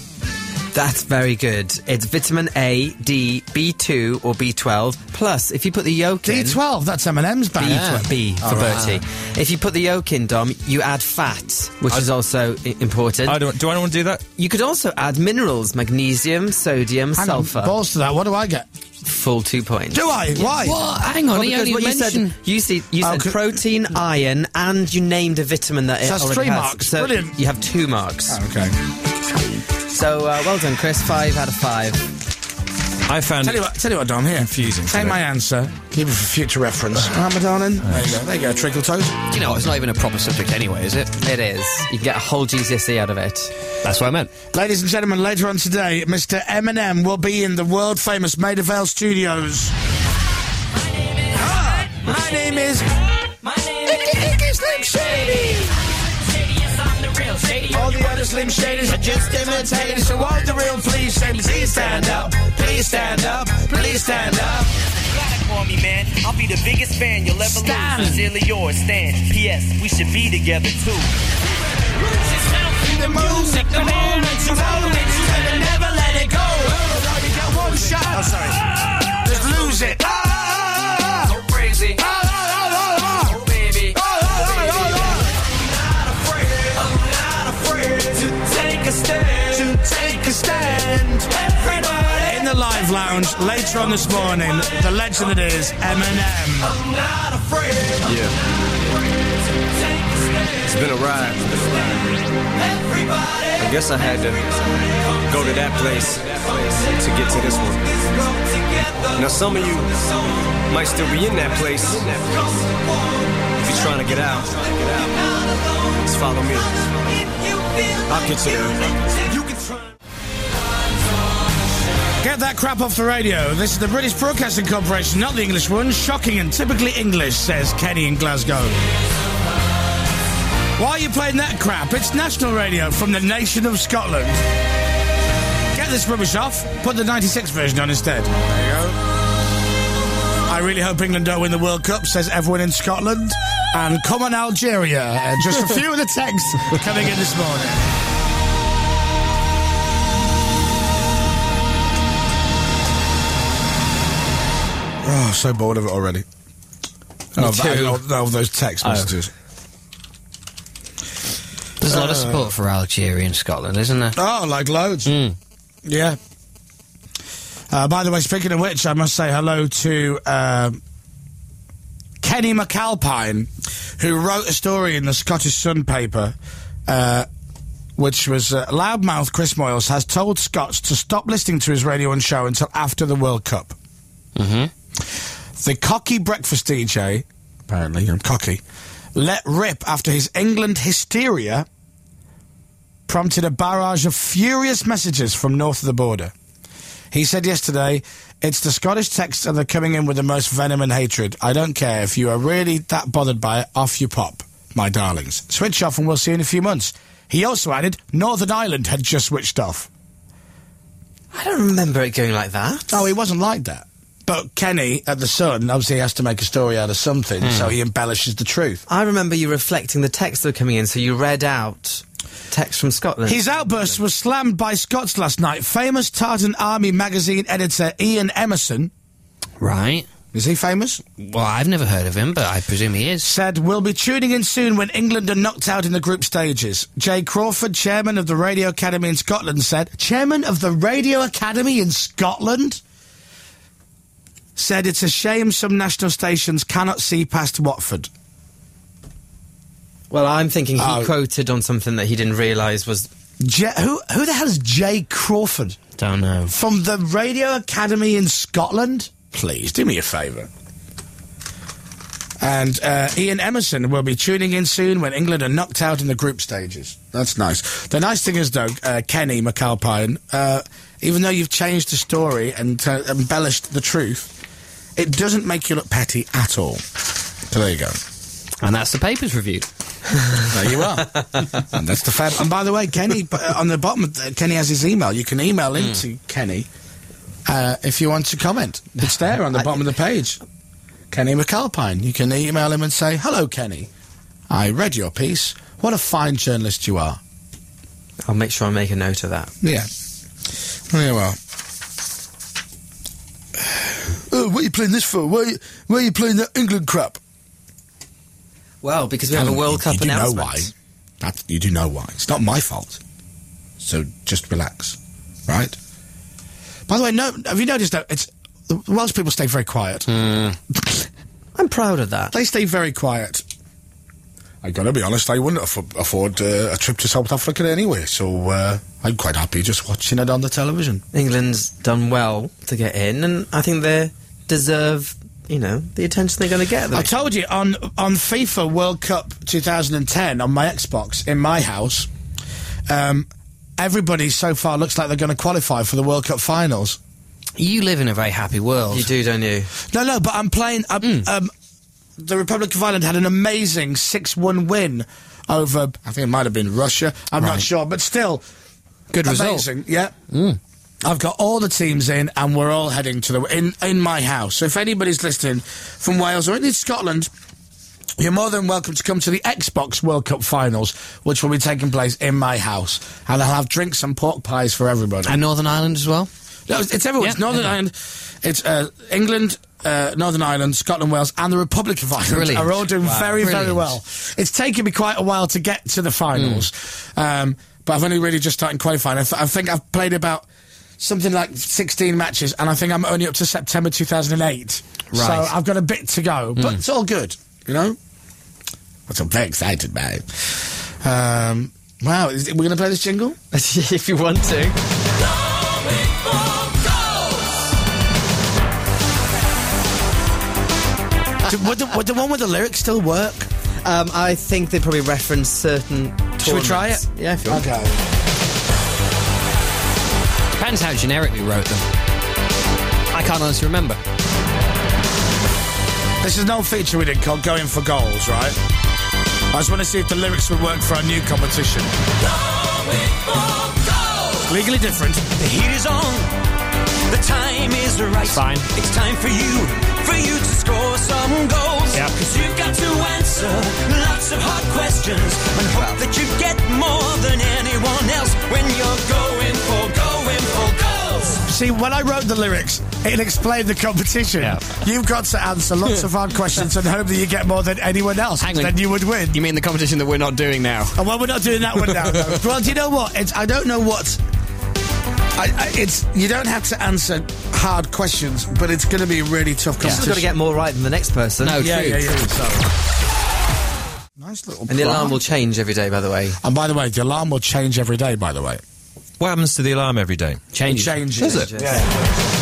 Speaker 5: That's very good. It's vitamin A, D, B two or B twelve. Plus, if you put the yolk in...
Speaker 11: D twelve, that's M and M's
Speaker 5: B,
Speaker 11: back.
Speaker 5: B for
Speaker 1: All right.
Speaker 5: Bertie. If you put the yolk in, Dom, you add fat, which is also I- important.
Speaker 4: I don't, do I want to do that?
Speaker 5: You could also add minerals, magnesium, sodium,
Speaker 11: Hang on,
Speaker 5: sulfur.
Speaker 11: balls to that. What do I get?
Speaker 5: Full two points.
Speaker 1: Do I? Why?
Speaker 2: What? Hang on,
Speaker 5: Well,
Speaker 2: he
Speaker 5: because
Speaker 2: only
Speaker 5: what you said,
Speaker 2: mentioned...
Speaker 5: you, see, you
Speaker 1: Oh,
Speaker 5: said
Speaker 1: c-
Speaker 5: protein, iron, and you named a vitamin that it
Speaker 1: So that's
Speaker 5: already
Speaker 1: three
Speaker 5: has.
Speaker 1: marks.
Speaker 5: So
Speaker 1: Brilliant.
Speaker 5: you have two marks.
Speaker 1: Okay.
Speaker 5: So uh, well done, Chris. Five out of five.
Speaker 4: I found...
Speaker 1: Tell you what, tell you what, Dom, here.
Speaker 4: Confusing.
Speaker 1: Take my answer. Keep it for future reference. All right, my darling? There you go. There you go, Trickle Toes.
Speaker 2: You know, it's not even a proper subject anyway, is it?
Speaker 5: It is. You can get a whole G C S E out of it.
Speaker 2: That's what I meant.
Speaker 1: Ladies and gentlemen, later on today, Mister Eminem will be in the world-famous Maida Vale Studios. Ah, my name is...
Speaker 7: My name is
Speaker 1: Slim Shady. All the other Slim Shadys are just imitators. So all the real please say, please stand up, please stand up, please stand up.
Speaker 12: For me, man, I'll be the biggest fan you'll ever
Speaker 1: Stan.
Speaker 12: lose. Sincerely yours, Stan. P S. We should be together too.
Speaker 1: The music, the moment you own it, you better never let it go. You get one shot. Oh, sorry. Just lose it. Ah, ah, ah,
Speaker 12: So crazy.
Speaker 1: ah, ah, ah, ah, ah.
Speaker 12: Oh, baby.
Speaker 1: Ah, ah, ah, ah, ah.
Speaker 12: To take a stand.
Speaker 1: To take a stand.
Speaker 12: Everybody.
Speaker 1: In the live lounge later on this morning, the legend that is Eminem.
Speaker 12: I'm not afraid.
Speaker 13: Yeah. It's been a ride.
Speaker 12: Everybody.
Speaker 13: I guess I had to go to that place to get to this one. Now some of you might still be in that place. If you're trying to get out, just follow me. I'll get you there.
Speaker 1: You can try. Get that crap off the radio. This is the British Broadcasting Corporation, not the English one. Shocking and typically English, says Kenny in Glasgow. Why are you playing that crap? It's national radio from the nation of Scotland. Get this rubbish off. Put the ninety-six version on instead. There you go. I really hope England don't win the World Cup, says everyone in Scotland. And come on, Algeria. Uh, just a few of the texts coming in this morning. Oh, so bored of it already. Oh,
Speaker 2: too.
Speaker 1: oh, oh, those text messages.
Speaker 2: There's a lot of
Speaker 1: Uh,
Speaker 2: support for Algeria in Scotland, isn't there?
Speaker 1: Oh, like loads.
Speaker 2: Mm.
Speaker 1: Yeah. Uh, by the way, speaking of which, I must say hello to uh, Kenny McAlpine, who wrote a story in the Scottish Sun paper, uh, which was uh, loudmouth Chris Moyles has told Scots to stop listening to his radio and show until after the World Cup.
Speaker 2: Mm-hmm.
Speaker 1: The cocky breakfast D J, apparently, I'm cocky, let rip after his England hysteria prompted a barrage of furious messages from north of the border. He said yesterday, it's the Scottish texts that are coming in with the most venom and hatred. I don't care. If you are really that bothered by it, off you pop, my darlings. Switch off and we'll see you in a few months. He also added, Northern Ireland had just switched off.
Speaker 5: I don't remember it going like that.
Speaker 1: Oh, he wasn't like that. But Kenny, at The Sun, obviously has to make a story out of something,
Speaker 5: Mm.
Speaker 1: so he embellishes the truth.
Speaker 5: I remember you reflecting the texts that were coming in, so you read out text from Scotland.
Speaker 1: His outburst was slammed by Scots last night. Famous Tartan Army magazine editor Ian Emerson.
Speaker 2: Right.
Speaker 1: Is he famous?
Speaker 2: Well, I've never heard of him, but I presume he is.
Speaker 1: Said, we'll be tuning in soon when England are knocked out in the group stages. Jay Crawford, chairman of the Radio Academy in Scotland, said, chairman of the Radio Academy in Scotland? Said it's a shame some national stations cannot see past Watford.
Speaker 5: Well, I'm thinking he
Speaker 1: Oh.
Speaker 5: quoted on something that he didn't realise was...
Speaker 1: J- who, who the hell is Jay Crawford?
Speaker 2: Don't know.
Speaker 1: From the Radio Academy in Scotland? Please, do me a favour. And uh, Ian Emerson will be tuning in soon when England are knocked out in the group stages. That's nice. The nice thing is, though, uh, Kenny McAlpine, uh, even though you've changed the story and uh, embellished the truth, it doesn't make you look petty at all. So there you go.
Speaker 2: And that's the papers review.
Speaker 1: There you are. And that's the fab. And by the way, Kenny, uh, on the bottom, of the, Kenny has his email. You can email into Kenny uh, if you want to comment. It's there on the bottom of the page. Kenny McAlpine. You can email him and say, hello, Kenny. I read your piece. What a fine journalist you are.
Speaker 5: I'll make sure I make a note of that.
Speaker 1: Yeah. Very well. Oh, what are you playing this for? Why are you, why are you playing that England crap?
Speaker 5: Well, because we have a World
Speaker 1: you,
Speaker 5: Cup
Speaker 1: you do
Speaker 5: announcement.
Speaker 1: know why. That, you do know why. It's not my fault. So just relax. Right? By the way, no, have you noticed that it's the Welsh people stay very quiet?
Speaker 5: I'm proud of that.
Speaker 1: They stay very quiet. I gotta be honest, I wouldn't afford, afford uh, a trip to South Africa anyway, so uh, I'm quite happy just watching it on the television.
Speaker 5: England's done well to get in, and I think they deserve, you know, the attention they're going to get.
Speaker 1: I told you, on on FIFA World Cup twenty ten, on my Xbox, in my house, um, everybody so far looks like they're going to qualify for the World Cup finals.
Speaker 2: You live in a very happy world.
Speaker 5: You do, don't you?
Speaker 1: No, no, but I'm playing... I'm,
Speaker 2: Mm.
Speaker 1: um, the Republic of Ireland had an amazing six one win over, I think it might have been Russia, I'm not
Speaker 2: Right.
Speaker 1: sure, but still...
Speaker 2: Good result.
Speaker 1: Amazing, yeah.
Speaker 2: Mm.
Speaker 1: I've got all the teams in, and we're all heading to the... in, in my house. So if anybody's listening from Wales or in Scotland... You're more than welcome to come to the Xbox World Cup finals, which will be taking place in my house. And I'll have drinks and pork pies for everybody.
Speaker 2: And Northern Ireland as well?
Speaker 1: No, it's, it's everyone.
Speaker 2: Yeah,
Speaker 1: It's Northern
Speaker 2: okay.
Speaker 1: Ireland. It's uh, England, uh, Northern Ireland, Scotland, Wales, and the Republic of Ireland
Speaker 2: Brilliant.
Speaker 1: are all doing
Speaker 2: Wow.
Speaker 1: very, very
Speaker 2: Brilliant.
Speaker 1: well. It's taken me quite a while to get to the finals, um, but I've only really just started qualifying. I, th- I think I've played about something like sixteen matches, and I think I'm only up to September two thousand eight. So
Speaker 2: Right.
Speaker 1: I've got a bit to go, but it's all good, you know? Which I'm very excited about. Um, wow, is it, we're going to play this jingle?
Speaker 5: If you want to.
Speaker 1: Do- would, the, would the one with the lyrics still work?
Speaker 5: Um, I think they probably reference certain
Speaker 1: Should we try it?
Speaker 5: tournaments. Yeah, if you want.
Speaker 1: Okay.
Speaker 2: Depends how generic we wrote them. I can't honestly remember.
Speaker 1: This is an old feature we did called Going for Goals, right? I just want to see if the lyrics would work for our new competition. Legally different.
Speaker 7: The heat is on. The time is right.
Speaker 11: It's fine.
Speaker 7: It's time for you, for you to score some goals.
Speaker 11: Yep.
Speaker 7: Cause you've got to answer lots of hard questions and hope that you get more than anyone else when you're going for, going for goals.
Speaker 1: See, when I wrote the lyrics, it explained the competition.
Speaker 2: Yeah.
Speaker 1: You've got to answer lots of hard questions and hope that you get more than anyone else.
Speaker 2: Hang on.
Speaker 1: Then you would win.
Speaker 2: You mean the competition that we're not doing now?
Speaker 1: Oh, well, we're not doing that one now. No. Well, do you know what? It's, I don't know what... I, I, it's you don't have to answer hard questions, but it's going to be a really tough
Speaker 5: You've
Speaker 1: competition.
Speaker 5: got to get more right than the next person.
Speaker 2: No,
Speaker 1: yeah,
Speaker 2: true,
Speaker 1: yeah, yeah.
Speaker 2: true.
Speaker 1: So, nice little.
Speaker 5: And the alarm
Speaker 1: plant.
Speaker 5: will change every day, by the way.
Speaker 1: And by the way, the alarm will change every day. By the way,
Speaker 4: What happens to the alarm every day?
Speaker 2: Changes.
Speaker 1: it changes.
Speaker 4: Does it?
Speaker 1: Yeah.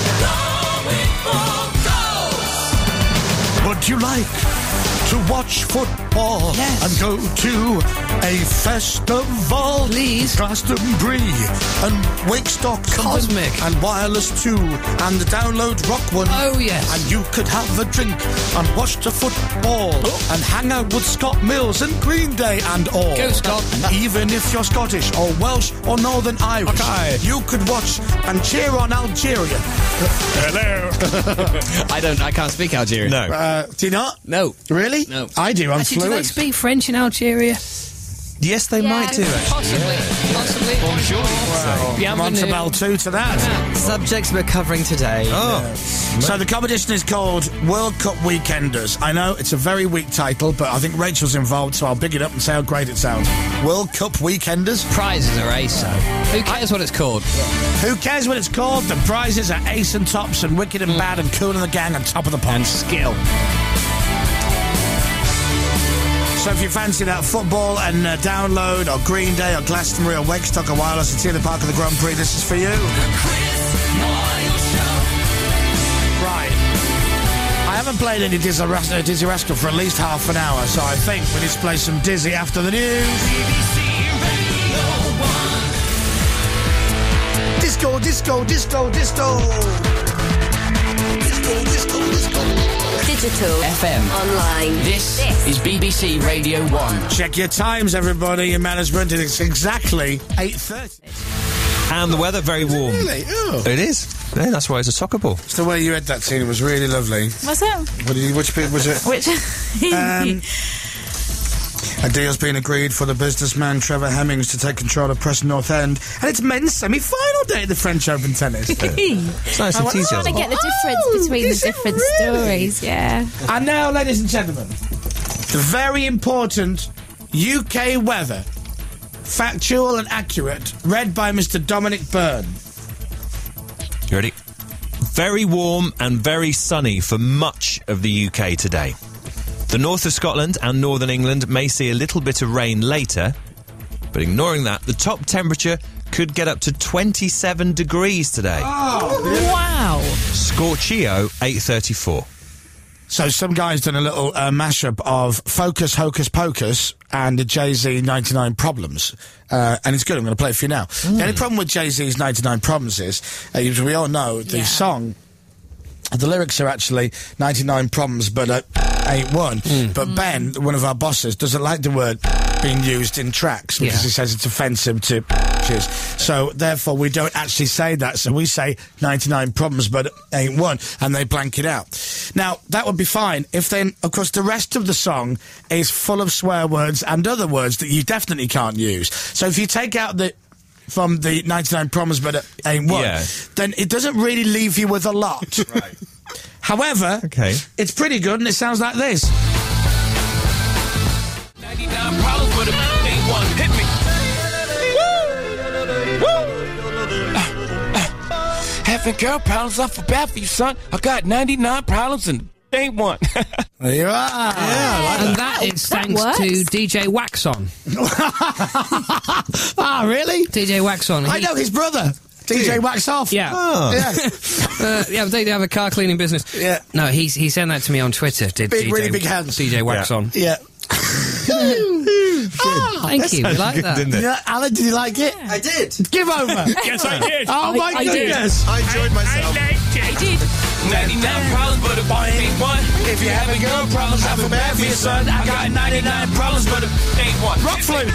Speaker 1: Would you like to watch football
Speaker 2: Yes.
Speaker 1: and go to a festival?
Speaker 2: Please.
Speaker 1: Glastonbury and Wakestock
Speaker 2: Cosmic.
Speaker 1: and Wireless two and download Rock One.
Speaker 2: Oh, yes.
Speaker 1: And you could have a drink and watch the football and hang out with Scott Mills and Green Day and all.
Speaker 2: Go, Scott.
Speaker 1: And even if you're Scottish or Welsh or Northern Irish,
Speaker 11: Okay.
Speaker 1: you could watch and cheer on Algeria.
Speaker 11: Hello.
Speaker 2: I don't. I can't speak Algerian.
Speaker 4: No.
Speaker 1: Uh, do you not?
Speaker 2: No.
Speaker 1: Really?
Speaker 2: No.
Speaker 1: I do. I'm
Speaker 2: Actually, do they
Speaker 1: fluent.
Speaker 2: speak French in Algeria?
Speaker 4: Yes, they might do, actually.
Speaker 2: Possibly. Possibly.
Speaker 11: Bonjour.
Speaker 1: I'm on to Bell two to that.
Speaker 5: Subjects we're covering today.
Speaker 4: Oh.
Speaker 1: So the competition is called World Cup Weekenders. I know it's a very weak title, but I think Rachel's involved, so I'll big it up and say how great it sounds. World Cup Weekenders.
Speaker 2: Prizes are ace. Who cares what it's called?
Speaker 1: Who cares what it's called? The prizes are ace and tops and wicked and bad and cool in the gang and top of the
Speaker 2: And
Speaker 1: pops.
Speaker 2: skill.
Speaker 1: So if you fancy that football and uh, download or Green Day or Glastonbury or Wakestock or Wireless and see the Park of the Grand Prix, this is for you. Right. I haven't played any Dizzy, Ras- uh, Dizzy Rascal for at least half an hour, so I think we need to play some Dizzy after the news. Disco, disco, disco, disco. Disco, disco, disco.
Speaker 9: Digital.
Speaker 2: F M.
Speaker 9: Online. This is B B C Radio one.
Speaker 1: Check your times, everybody, in management. It's exactly eight thirty.
Speaker 4: And the weather very warm.
Speaker 1: Really? Oh.
Speaker 4: It is. Yeah, that's why it's a soccer ball.
Speaker 1: It's the way you read that scene. It was really lovely.
Speaker 3: What's that?
Speaker 1: What did you, which bit was it?
Speaker 3: Which?
Speaker 1: Um, a deal's been agreed for the businessman Trevor Hemmings to take control of Preston North End, and it's men's semi-final day at the French Open tennis.
Speaker 4: It's nice
Speaker 1: I
Speaker 4: and
Speaker 1: went,
Speaker 4: easy.
Speaker 3: Trying to get the difference
Speaker 1: Oh,
Speaker 3: between the
Speaker 1: is it
Speaker 3: different
Speaker 1: really?
Speaker 3: stories, yeah.
Speaker 1: And now, ladies and gentlemen, the very important U K weather, factual and accurate, read by Mister Dominic Byrne.
Speaker 4: You ready? Very warm and very sunny for much of the U K today. The north of Scotland and northern England may see a little bit of rain later, but ignoring that, the top temperature could get up to twenty-seven degrees today.
Speaker 3: Wow.
Speaker 4: Scorchio, eight thirty-four.
Speaker 1: So some guy's done a little uh, mashup of Focus Hocus Pocus and the Jay-Z ninety-nine Problems. Uh, and it's good. I'm going to play it for you now. The only problem with Jay-Z's ninety-nine Problems is, uh, as we all know, the
Speaker 3: Yeah.
Speaker 1: song, the lyrics are actually ninety-nine problems, but uh, ain't one. But Ben, one of our bosses, doesn't like the word being used in tracks because
Speaker 2: Yeah.
Speaker 1: he says it's offensive to bitches. So therefore, we don't actually say that. So we say ninety-nine problems, but ain't one, and they blank it out. Now that would be fine if then, of course, the rest of the song is full of swear words and other words that you definitely can't use. So if you take out the from the ninety-nine problems, but ain't one,
Speaker 4: Yeah.
Speaker 1: then it doesn't really leave you with a lot. Right. However,
Speaker 4: Okay.
Speaker 1: it's pretty good, and it sounds like this.
Speaker 7: ninety-nine problems, but ain't one. Hit me. Having girl problems, I feel bad for you, son. I got ninety-nine problems and ain't one.
Speaker 1: There you are. Yeah,
Speaker 2: And that is
Speaker 3: That
Speaker 2: thanks
Speaker 3: works.
Speaker 2: to D J Waxon.
Speaker 1: Ah, really?
Speaker 2: D J Waxon.
Speaker 1: I
Speaker 2: he-
Speaker 1: know his brother, D J Wax Off.
Speaker 2: Yeah.
Speaker 4: Oh.
Speaker 1: Yeah.
Speaker 2: Uh, yeah, they have a car cleaning business.
Speaker 1: Yeah.
Speaker 2: No, he's he sent that to me on Twitter. Did
Speaker 1: Big,
Speaker 2: D J,
Speaker 1: really big hands.
Speaker 2: D J Waxon.
Speaker 1: Yeah.
Speaker 2: Oh, thank you. We like
Speaker 4: Good,
Speaker 2: that.
Speaker 4: didn't it?
Speaker 1: Yeah, Alan, did you like it?
Speaker 5: I did.
Speaker 1: Give over.
Speaker 11: Yes, I did.
Speaker 1: Oh my
Speaker 3: I did.
Speaker 1: goodness.
Speaker 4: I enjoyed myself.
Speaker 11: I did.
Speaker 7: ninety-nine problems, but ain't one. If you're having girl problems, I feel bad for you, son. I got ninety-nine problems, but ain't one.
Speaker 1: Rock flute.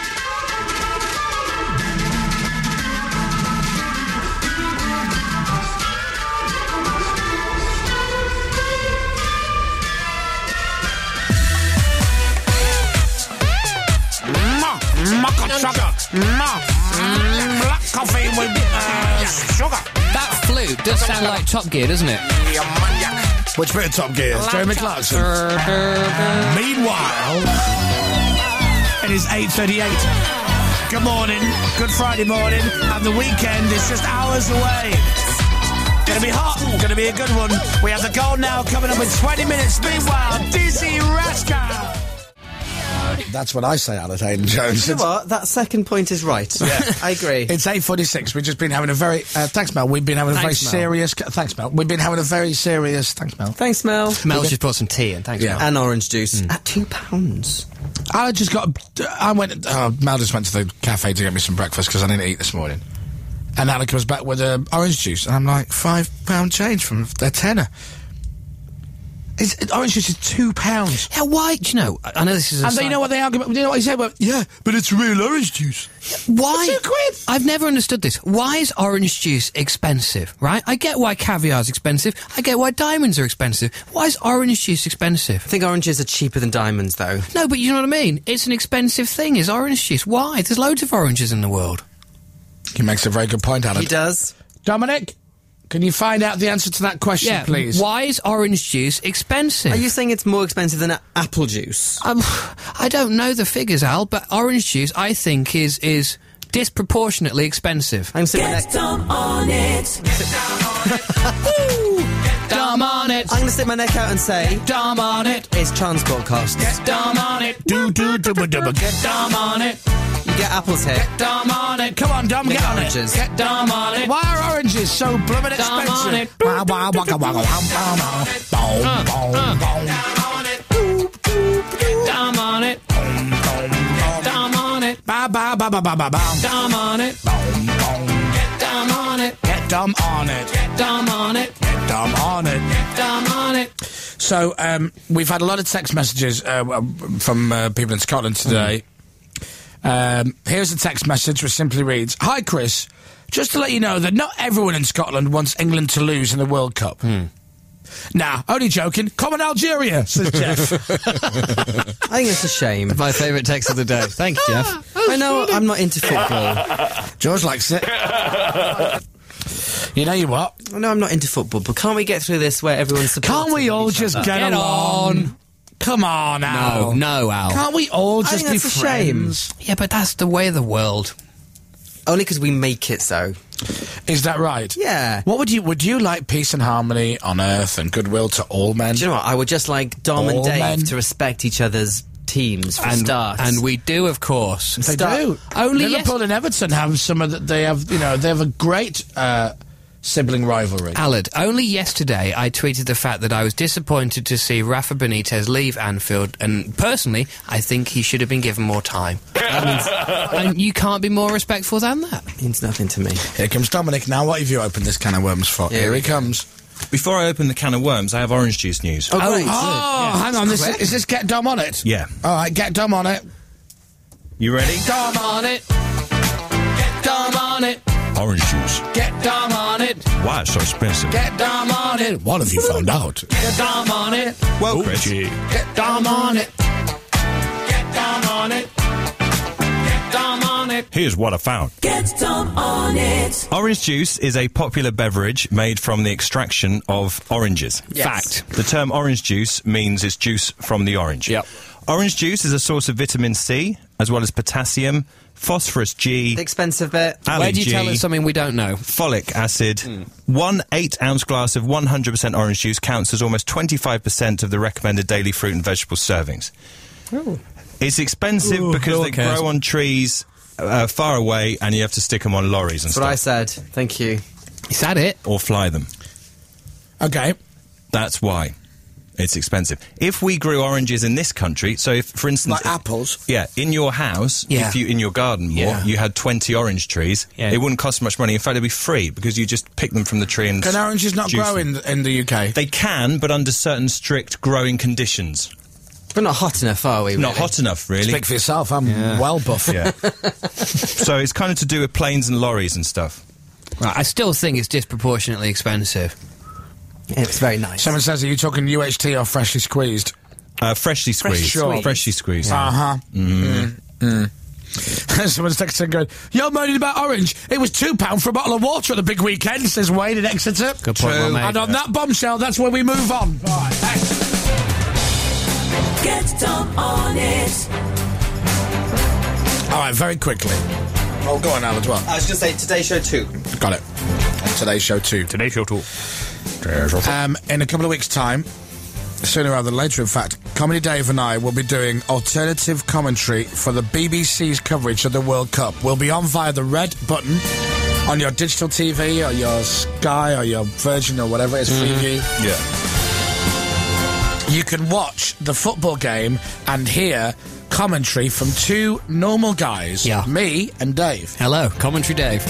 Speaker 1: Mocha chocolate. Ma. Black coffee with uh, sugar.
Speaker 2: That flute does sound like Top Gear, doesn't it?
Speaker 1: Which bit of Top Gear? Jeremy Clarkson. Meanwhile, it is eight thirty-eight.
Speaker 11: Good morning, good Friday morning, and the weekend is just hours away. Gonna be hot, gonna be a good one. We have the goal now coming up in twenty minutes. Meanwhile, Dizzy Rascal.
Speaker 1: That's what I say, Alan Hayden Jones.
Speaker 5: You know what? That second point is right.
Speaker 1: Yeah.
Speaker 5: I agree.
Speaker 1: It's eight forty-six. We've just been having a very... Uh, thanks, Mel. We've been having
Speaker 2: Thanks,
Speaker 1: a
Speaker 2: Mel.
Speaker 1: very serious... Thanks, Mel. We've been having a very serious... Thanks, Mel.
Speaker 5: Thanks, Mel.
Speaker 2: Mel's just brought some tea in. Thanks,
Speaker 1: Yeah.
Speaker 2: Mel.
Speaker 5: And orange juice at two pounds.
Speaker 1: I just got... I went... Oh, Mel just went to the cafe to get me some breakfast because I didn't eat this morning. And Alan comes back with uh, orange juice. And I'm like, five pound change from their tenner. It's, it, orange juice is two pounds.
Speaker 2: Yeah, why? Do you know? I I know this is a
Speaker 1: And then
Speaker 2: side-
Speaker 1: you know what they argue about? You know what he said? Well, yeah, but it's real orange juice.
Speaker 2: Why?
Speaker 1: Two quid.
Speaker 2: I've never understood this. Why is orange juice expensive, right? I get why caviar's expensive. I get why diamonds are expensive. Why is orange juice expensive?
Speaker 5: I think oranges are cheaper than diamonds, though.
Speaker 2: No, but you know what I mean? It's an expensive thing, is orange juice. Why? There's loads of oranges in the world.
Speaker 1: He makes a very good point, Alan.
Speaker 5: He does.
Speaker 1: Dominic, can you find out the answer to that question,
Speaker 2: Yeah,
Speaker 1: please?
Speaker 2: why is orange juice expensive?
Speaker 5: Are you saying it's more expensive than a- apple juice?
Speaker 2: Um, I don't know the figures, Al, but orange juice, I think, is is disproportionately expensive.
Speaker 5: I'm saying that-
Speaker 7: Dumb on it.
Speaker 2: Dumb on it.
Speaker 5: I'm going to stick my neck out and say
Speaker 2: Dumb on it.
Speaker 5: it's transport costs.
Speaker 2: Dumb on it.
Speaker 11: Do do do do do.
Speaker 2: Get dumb on it.
Speaker 5: You get apples here.
Speaker 2: Dumb on it.
Speaker 1: Come on, Dom,
Speaker 5: Get
Speaker 1: get on
Speaker 5: oranges.
Speaker 1: it. Get
Speaker 2: Dumb on it.
Speaker 1: Why are oranges so blooming
Speaker 2: Dumb
Speaker 1: expensive?
Speaker 2: on it.
Speaker 1: Wow, wow, waka, waka, wow, wow, wow. Boom,
Speaker 2: Uh,
Speaker 1: boom,
Speaker 2: uh.
Speaker 1: boom.
Speaker 2: Dumb on it. Dumb on it.
Speaker 1: Ba, ba, ba, ba, ba, ba, ba.
Speaker 2: Dumb on it.
Speaker 1: Boom, boom.
Speaker 2: Dumb on it.
Speaker 1: Get dumb on it.
Speaker 2: Dumb on it.
Speaker 1: Get dumb on it.
Speaker 2: Dumb on it.
Speaker 1: So, um, we've had a lot of text messages uh, from uh, people in Scotland today. Um, here's a text message which simply reads, Hi, Chris. Just to let you know that not everyone in Scotland wants England to lose in the World Cup. Nah, only joking. Come on, Algeria, says Jeff.
Speaker 5: I think it's a shame.
Speaker 2: My favourite text of the day. Thank you, Jeff.
Speaker 5: I know I'm not into football.
Speaker 1: George likes it. You know you what?
Speaker 5: I know I'm not into football, but can't we get through this where everyone's supporting
Speaker 1: Can't we all
Speaker 5: each
Speaker 1: just
Speaker 5: other?
Speaker 1: get,
Speaker 2: Get
Speaker 1: along?
Speaker 2: on.
Speaker 1: Come on, Al.
Speaker 2: No, no, Al.
Speaker 1: Can't we all
Speaker 5: I
Speaker 1: just
Speaker 5: think
Speaker 1: be
Speaker 5: that's a shame.
Speaker 1: friends?
Speaker 2: Yeah, but that's the way of the world.
Speaker 5: Only because we make it so.
Speaker 1: Is that right?
Speaker 5: Yeah.
Speaker 1: What would you would you like peace and harmony on earth and goodwill to all men?
Speaker 5: Do you know what? I would just like Dom
Speaker 1: All
Speaker 5: and Dave
Speaker 1: men.
Speaker 5: to respect each other's teams for
Speaker 2: And,
Speaker 5: starts.
Speaker 2: and we do, of course.
Speaker 1: They
Speaker 5: Start-
Speaker 1: do.
Speaker 2: Only
Speaker 1: Liverpool and Everton have some of the, they have you know they have a great uh, sibling rivalry.
Speaker 2: Alad, only yesterday I tweeted the fact that I was disappointed to see Rafa Benitez leave Anfield, and personally, I think he should have been given more time. That means, and you can't be more respectful than that.
Speaker 5: means nothing to me.
Speaker 1: Here comes Dominic. Now, what have you opened this can of worms for?
Speaker 5: Yeah,
Speaker 1: Here
Speaker 5: we
Speaker 1: he comes.
Speaker 4: Before I open the can of worms, I have orange juice news.
Speaker 5: Oh, great.
Speaker 1: Oh, hang on. This is,
Speaker 5: quick.
Speaker 1: is this Get Dom on it?
Speaker 4: Yeah.
Speaker 1: All right, Get Dom on it.
Speaker 4: You ready?
Speaker 2: Dumb on it. Get dumb on it.
Speaker 4: Orange juice.
Speaker 2: Get dumb on it.
Speaker 4: Why it's so expensive?
Speaker 2: Get dumb on it.
Speaker 1: What have you found out?
Speaker 2: Get dumb on it.
Speaker 4: Well, Chris,
Speaker 2: Get dumb on it. Get dumb on it. Get dumb on it.
Speaker 4: here's what I found.
Speaker 7: Get dumb on it.
Speaker 4: Orange juice is a popular beverage made from the extraction of oranges.
Speaker 5: Yes.
Speaker 4: Fact. The term orange juice means it's juice from the orange.
Speaker 2: Yep.
Speaker 4: Orange juice is a source of vitamin C, as well as potassium, phosphorus G,
Speaker 5: The expensive bit.
Speaker 4: Ali
Speaker 2: Where do you
Speaker 4: G,
Speaker 2: tell us something we don't know?
Speaker 4: folic acid. One eight-ounce glass of one hundred percent orange juice counts as almost twenty-five percent of the recommended daily fruit and vegetable servings. It's expensive
Speaker 2: Ooh,
Speaker 4: because
Speaker 2: no
Speaker 4: they
Speaker 2: one cares.
Speaker 4: grow on trees uh, far away, and you have to stick them on lorries and
Speaker 5: That's what I
Speaker 4: stuff,
Speaker 5: said. Thank you.
Speaker 2: Is that it?
Speaker 4: or fly them.
Speaker 1: Okay.
Speaker 4: That's why it's expensive. If we grew oranges in this country, so if, for instance,
Speaker 1: Like apples.
Speaker 4: yeah, in your house,
Speaker 2: Yeah.
Speaker 4: if you in your garden more,
Speaker 2: Yeah.
Speaker 4: you had twenty orange trees,
Speaker 2: Yeah.
Speaker 4: it wouldn't cost much money. In fact, it'd be free because you just pick them from the tree and
Speaker 1: Can oranges not
Speaker 4: juice
Speaker 1: grow
Speaker 4: them.
Speaker 1: in, in the U K?
Speaker 4: They can, but under certain strict growing conditions.
Speaker 5: We're not hot enough, are we?
Speaker 4: Not
Speaker 5: really?
Speaker 4: hot enough, really.
Speaker 1: Speak for yourself. I'm well buff.
Speaker 4: Yeah. So it's kind of to do with planes and lorries and stuff.
Speaker 2: Right, I still think it's disproportionately expensive.
Speaker 5: It's very nice.
Speaker 1: Someone says, are you talking U H T or freshly squeezed?
Speaker 4: Uh, freshly squeezed.
Speaker 1: squeezed.
Speaker 4: Freshly squeezed.
Speaker 1: Uh-huh. Mm. Mm. Someone's texting going, you're moaning about orange. It was two pounds for a bottle of water at the big weekend, says Wayne in Exeter.
Speaker 2: Good point, well made.
Speaker 1: And on that bombshell, that's where we move on. Right, thanks.
Speaker 7: Get dumb on it.
Speaker 1: All right, very quickly. Oh, go on, Al, as well.
Speaker 5: I was going to say Today Show two.
Speaker 1: Got it. Today's Show two.
Speaker 4: Today's Show two.
Speaker 1: Um, in a couple of weeks' time, sooner rather than later, in fact, Comedy Dave and I will be doing alternative commentary for the B B C's coverage of the World Cup. We'll be on via the red button on your digital T V or your Sky or your Virgin or whatever it is, Freeview.
Speaker 4: Yeah.
Speaker 1: You can watch the football game and hear commentary from two normal guys,
Speaker 2: Yeah.
Speaker 1: me and Dave.
Speaker 2: Hello, Commentary Dave.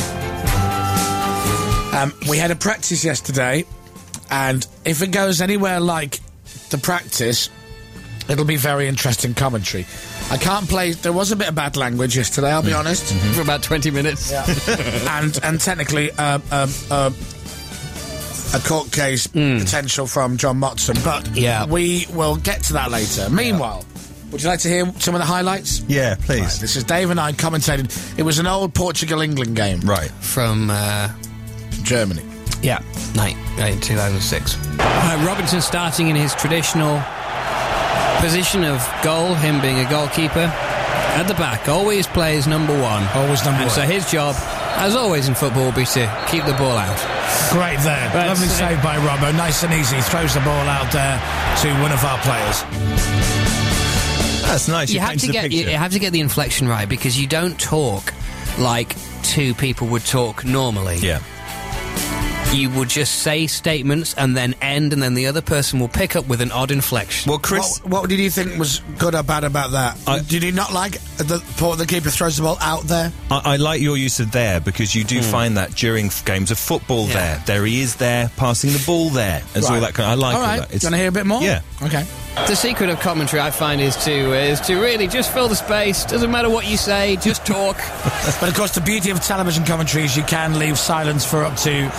Speaker 1: Um, we had a practice yesterday, and if it goes anywhere like the practice, it'll be very interesting commentary. I can't play... There was a bit of bad language yesterday, I'll be honest.
Speaker 2: For about twenty minutes.
Speaker 1: Yeah. and and technically, uh, um, uh, a court case potential from John Motson, but
Speaker 2: Yeah.
Speaker 1: we will get to that later. Meanwhile, would you like to hear some of the highlights?
Speaker 4: Yeah, please.
Speaker 1: Right, this is Dave and I commentated. It was an old Portugal-England game.
Speaker 4: Right.
Speaker 2: From, uh...
Speaker 1: Germany.
Speaker 2: Yeah, night, night two thousand six. Uh, Robinson starting in his traditional position of goal, him being a goalkeeper. At the back, always plays number one.
Speaker 1: Always number
Speaker 2: and
Speaker 1: one.
Speaker 2: so his job, as always in football, will be to keep the ball out.
Speaker 11: Great there.
Speaker 2: But,
Speaker 11: Lovely
Speaker 2: uh,
Speaker 11: save by Robbo. Nice and easy. Throws the ball out there to one of our players.
Speaker 4: That's nice.
Speaker 2: You,
Speaker 4: You,
Speaker 2: have
Speaker 4: painted
Speaker 2: to
Speaker 4: a
Speaker 2: get you
Speaker 4: picture.
Speaker 2: have to get the inflection right, because you don't talk like two people would talk normally.
Speaker 4: Yeah.
Speaker 2: You would just say statements and then end, and then the other person will pick up with an odd inflection.
Speaker 4: Well, Chris...
Speaker 1: What, what did you think was good or bad about that?
Speaker 4: I-
Speaker 1: did you not like the Port the keeper throws the ball out there?
Speaker 4: I, I like your use of there, because you do find that during f- games of football
Speaker 2: Yeah.
Speaker 4: there. There he is there, passing the ball there. As all
Speaker 1: Right.
Speaker 4: that kind of, I like
Speaker 1: all
Speaker 4: all
Speaker 1: right.
Speaker 4: that.
Speaker 1: Do you want to hear a bit more?
Speaker 4: Yeah.
Speaker 1: Okay.
Speaker 2: The secret of commentary, I find, is to is to really just fill the space. Doesn't matter what you say, just talk.
Speaker 11: But of course, the beauty of television commentary is you can leave silence for up to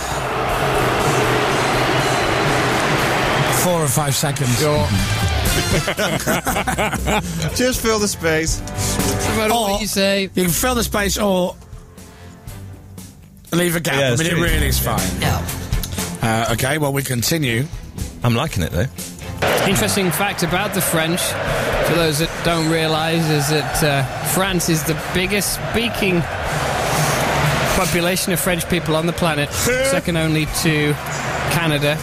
Speaker 11: four or five seconds.
Speaker 4: Just fill the space.
Speaker 2: Doesn't matter
Speaker 1: Or
Speaker 2: what you say.
Speaker 1: You can fill the space or leave a gap.
Speaker 4: Yeah,
Speaker 1: I
Speaker 4: that's
Speaker 1: mean, it
Speaker 4: true.
Speaker 1: really is fine.
Speaker 2: Yeah.
Speaker 1: Uh, okay, well, we continue.
Speaker 4: I'm liking it, though.
Speaker 2: Interesting fact about the French, for those that don't realise, is that uh, France is the biggest speaking population of French people on the planet, second only to Canada.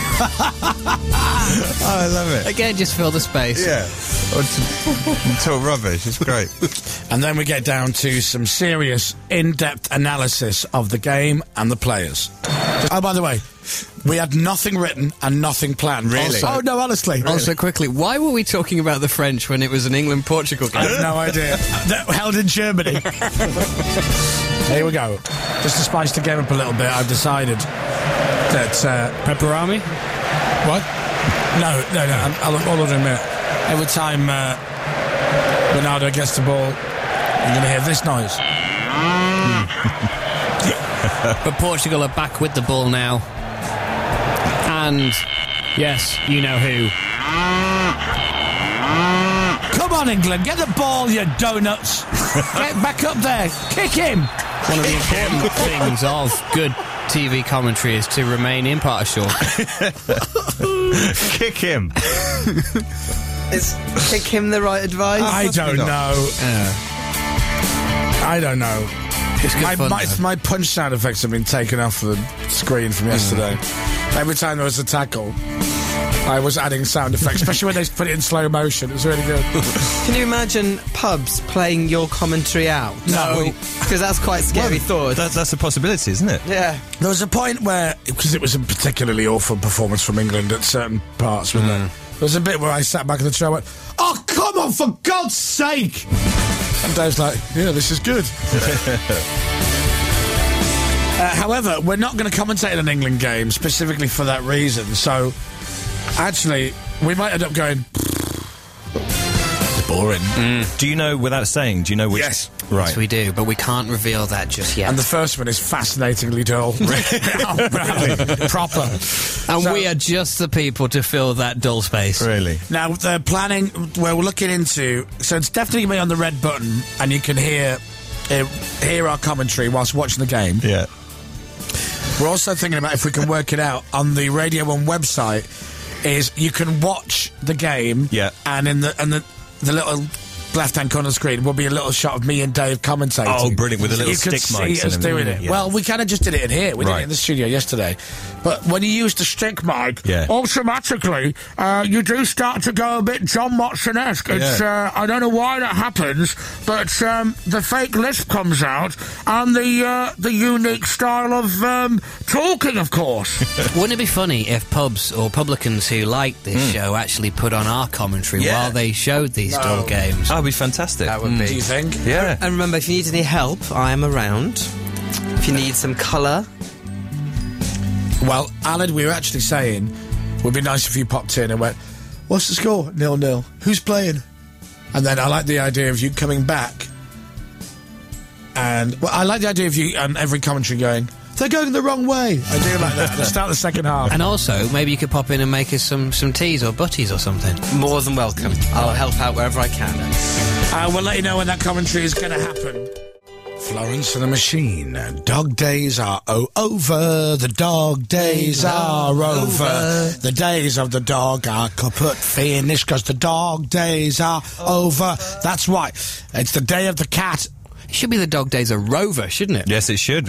Speaker 4: Oh, I love it.
Speaker 2: Again, just fill the space.
Speaker 4: Yeah. Until rubbish. It's great.
Speaker 1: And then we get down to some serious, in-depth analysis of the game and the players. Oh, by the way, we had nothing written and nothing planned.
Speaker 4: Really?
Speaker 1: Also- oh, no, honestly.
Speaker 2: Also, quickly, why were we talking about the French when it was an England-Portugal
Speaker 1: I
Speaker 2: game?
Speaker 1: have no idea. That held in Germany. Here we go. Just to spice the game up a little bit, I've decided that... Uh,
Speaker 2: Pepperami?
Speaker 1: what? No, no, no. I'm- I'll, I'll order in a minute. Every time uh, Ronaldo gets the ball, you're going to hear this noise.
Speaker 2: But Portugal are back with the ball now. And, yes, you know who.
Speaker 11: Come on, England, get the ball, you donuts. Get back up there. Kick him.
Speaker 2: One of the important things of good T V commentary is to remain impartial.
Speaker 4: Kick him.
Speaker 5: Is kick him the right advice?
Speaker 1: I don't
Speaker 4: not.
Speaker 1: know. I don't know.
Speaker 2: It's good
Speaker 1: My,
Speaker 2: fun,
Speaker 1: my,
Speaker 2: though.
Speaker 1: my punch sound effects have been taken off the screen from yesterday. Every time there was a tackle, I was adding sound effects, especially when they put it in slow motion. It was really good.
Speaker 5: Can you imagine pubs playing your commentary out?
Speaker 1: No.
Speaker 5: Because that's quite scary thought.
Speaker 4: That, that's a possibility, isn't it?
Speaker 5: Yeah.
Speaker 1: There was a point where, because it was a particularly awful performance from England at certain parts, wasn't there? There was a bit where I sat back in the chair and went, oh, come on, for God's sake! And Dave's like, yeah, this is good. uh, however, we're not going to commentate on an England game specifically for that reason, so actually, we might end up going, it's boring.
Speaker 4: Do you know, without saying, do you know which...
Speaker 1: Yes.
Speaker 4: Right.
Speaker 2: Yes, we do, but we can't reveal that just yet.
Speaker 1: And the first one is fascinatingly dull. Proper.
Speaker 2: And
Speaker 1: So-
Speaker 2: we are just the people to fill that dull space.
Speaker 4: Really?
Speaker 1: Now, they're planning, we're looking into, so it's definitely going to be on the red button, and you can hear uh, hear our commentary whilst watching the game.
Speaker 4: Yeah.
Speaker 1: We're also thinking about if we can work it out on the Radio one website, is you can watch the game,
Speaker 4: Yeah.
Speaker 1: and in the and the, the little left-hand corner screen will be a little shot of me and Dave commentating.
Speaker 4: Oh, brilliant, with a little
Speaker 1: you
Speaker 4: stick
Speaker 1: could
Speaker 4: mic
Speaker 1: see
Speaker 4: and
Speaker 1: us
Speaker 4: a-
Speaker 1: doing it.
Speaker 4: yeah.
Speaker 1: Well, we kind of just did it in here. We did
Speaker 4: Right.
Speaker 1: it in the studio yesterday. But when you use the stick mic,
Speaker 4: Yeah.
Speaker 1: automatically, uh, you do start to go a bit John Watson-esque. It's,
Speaker 4: Yeah.
Speaker 1: uh, I don't know why that happens, but um, the fake lisp comes out, and the uh, the unique style of um, talking, of course.
Speaker 2: Wouldn't it be funny if pubs or publicans who like this show actually put on our commentary
Speaker 4: Yeah.
Speaker 2: while they showed these
Speaker 1: No.
Speaker 2: dull games?
Speaker 4: That would be fantastic.
Speaker 5: That would be.
Speaker 1: Do you think?
Speaker 4: Yeah.
Speaker 5: And remember, if you need any help, I am around. If you need some colour,
Speaker 1: Well, Alan, we were actually saying, would be nice if you popped in and went, what's the score? Nil nil. Who's playing? And then I like the idea of you coming back. And, well, I like the idea of you on every commentary going, they're going the wrong way. I do like that. Let's start the second half.
Speaker 2: And also, maybe you could pop in and make us some, some teas or butties or something.
Speaker 5: more than welcome. I'll help out wherever I can.
Speaker 1: Uh, we'll let you know when that commentary is going to happen. Florence and the Machine. Dog days are o- over. The dog days are over. The days of the dog are kaput finished because the dog days are over. That's right. It's the day of the cat.
Speaker 2: It should be the dog days of Rover, shouldn't it?
Speaker 4: Yes, it should.
Speaker 7: The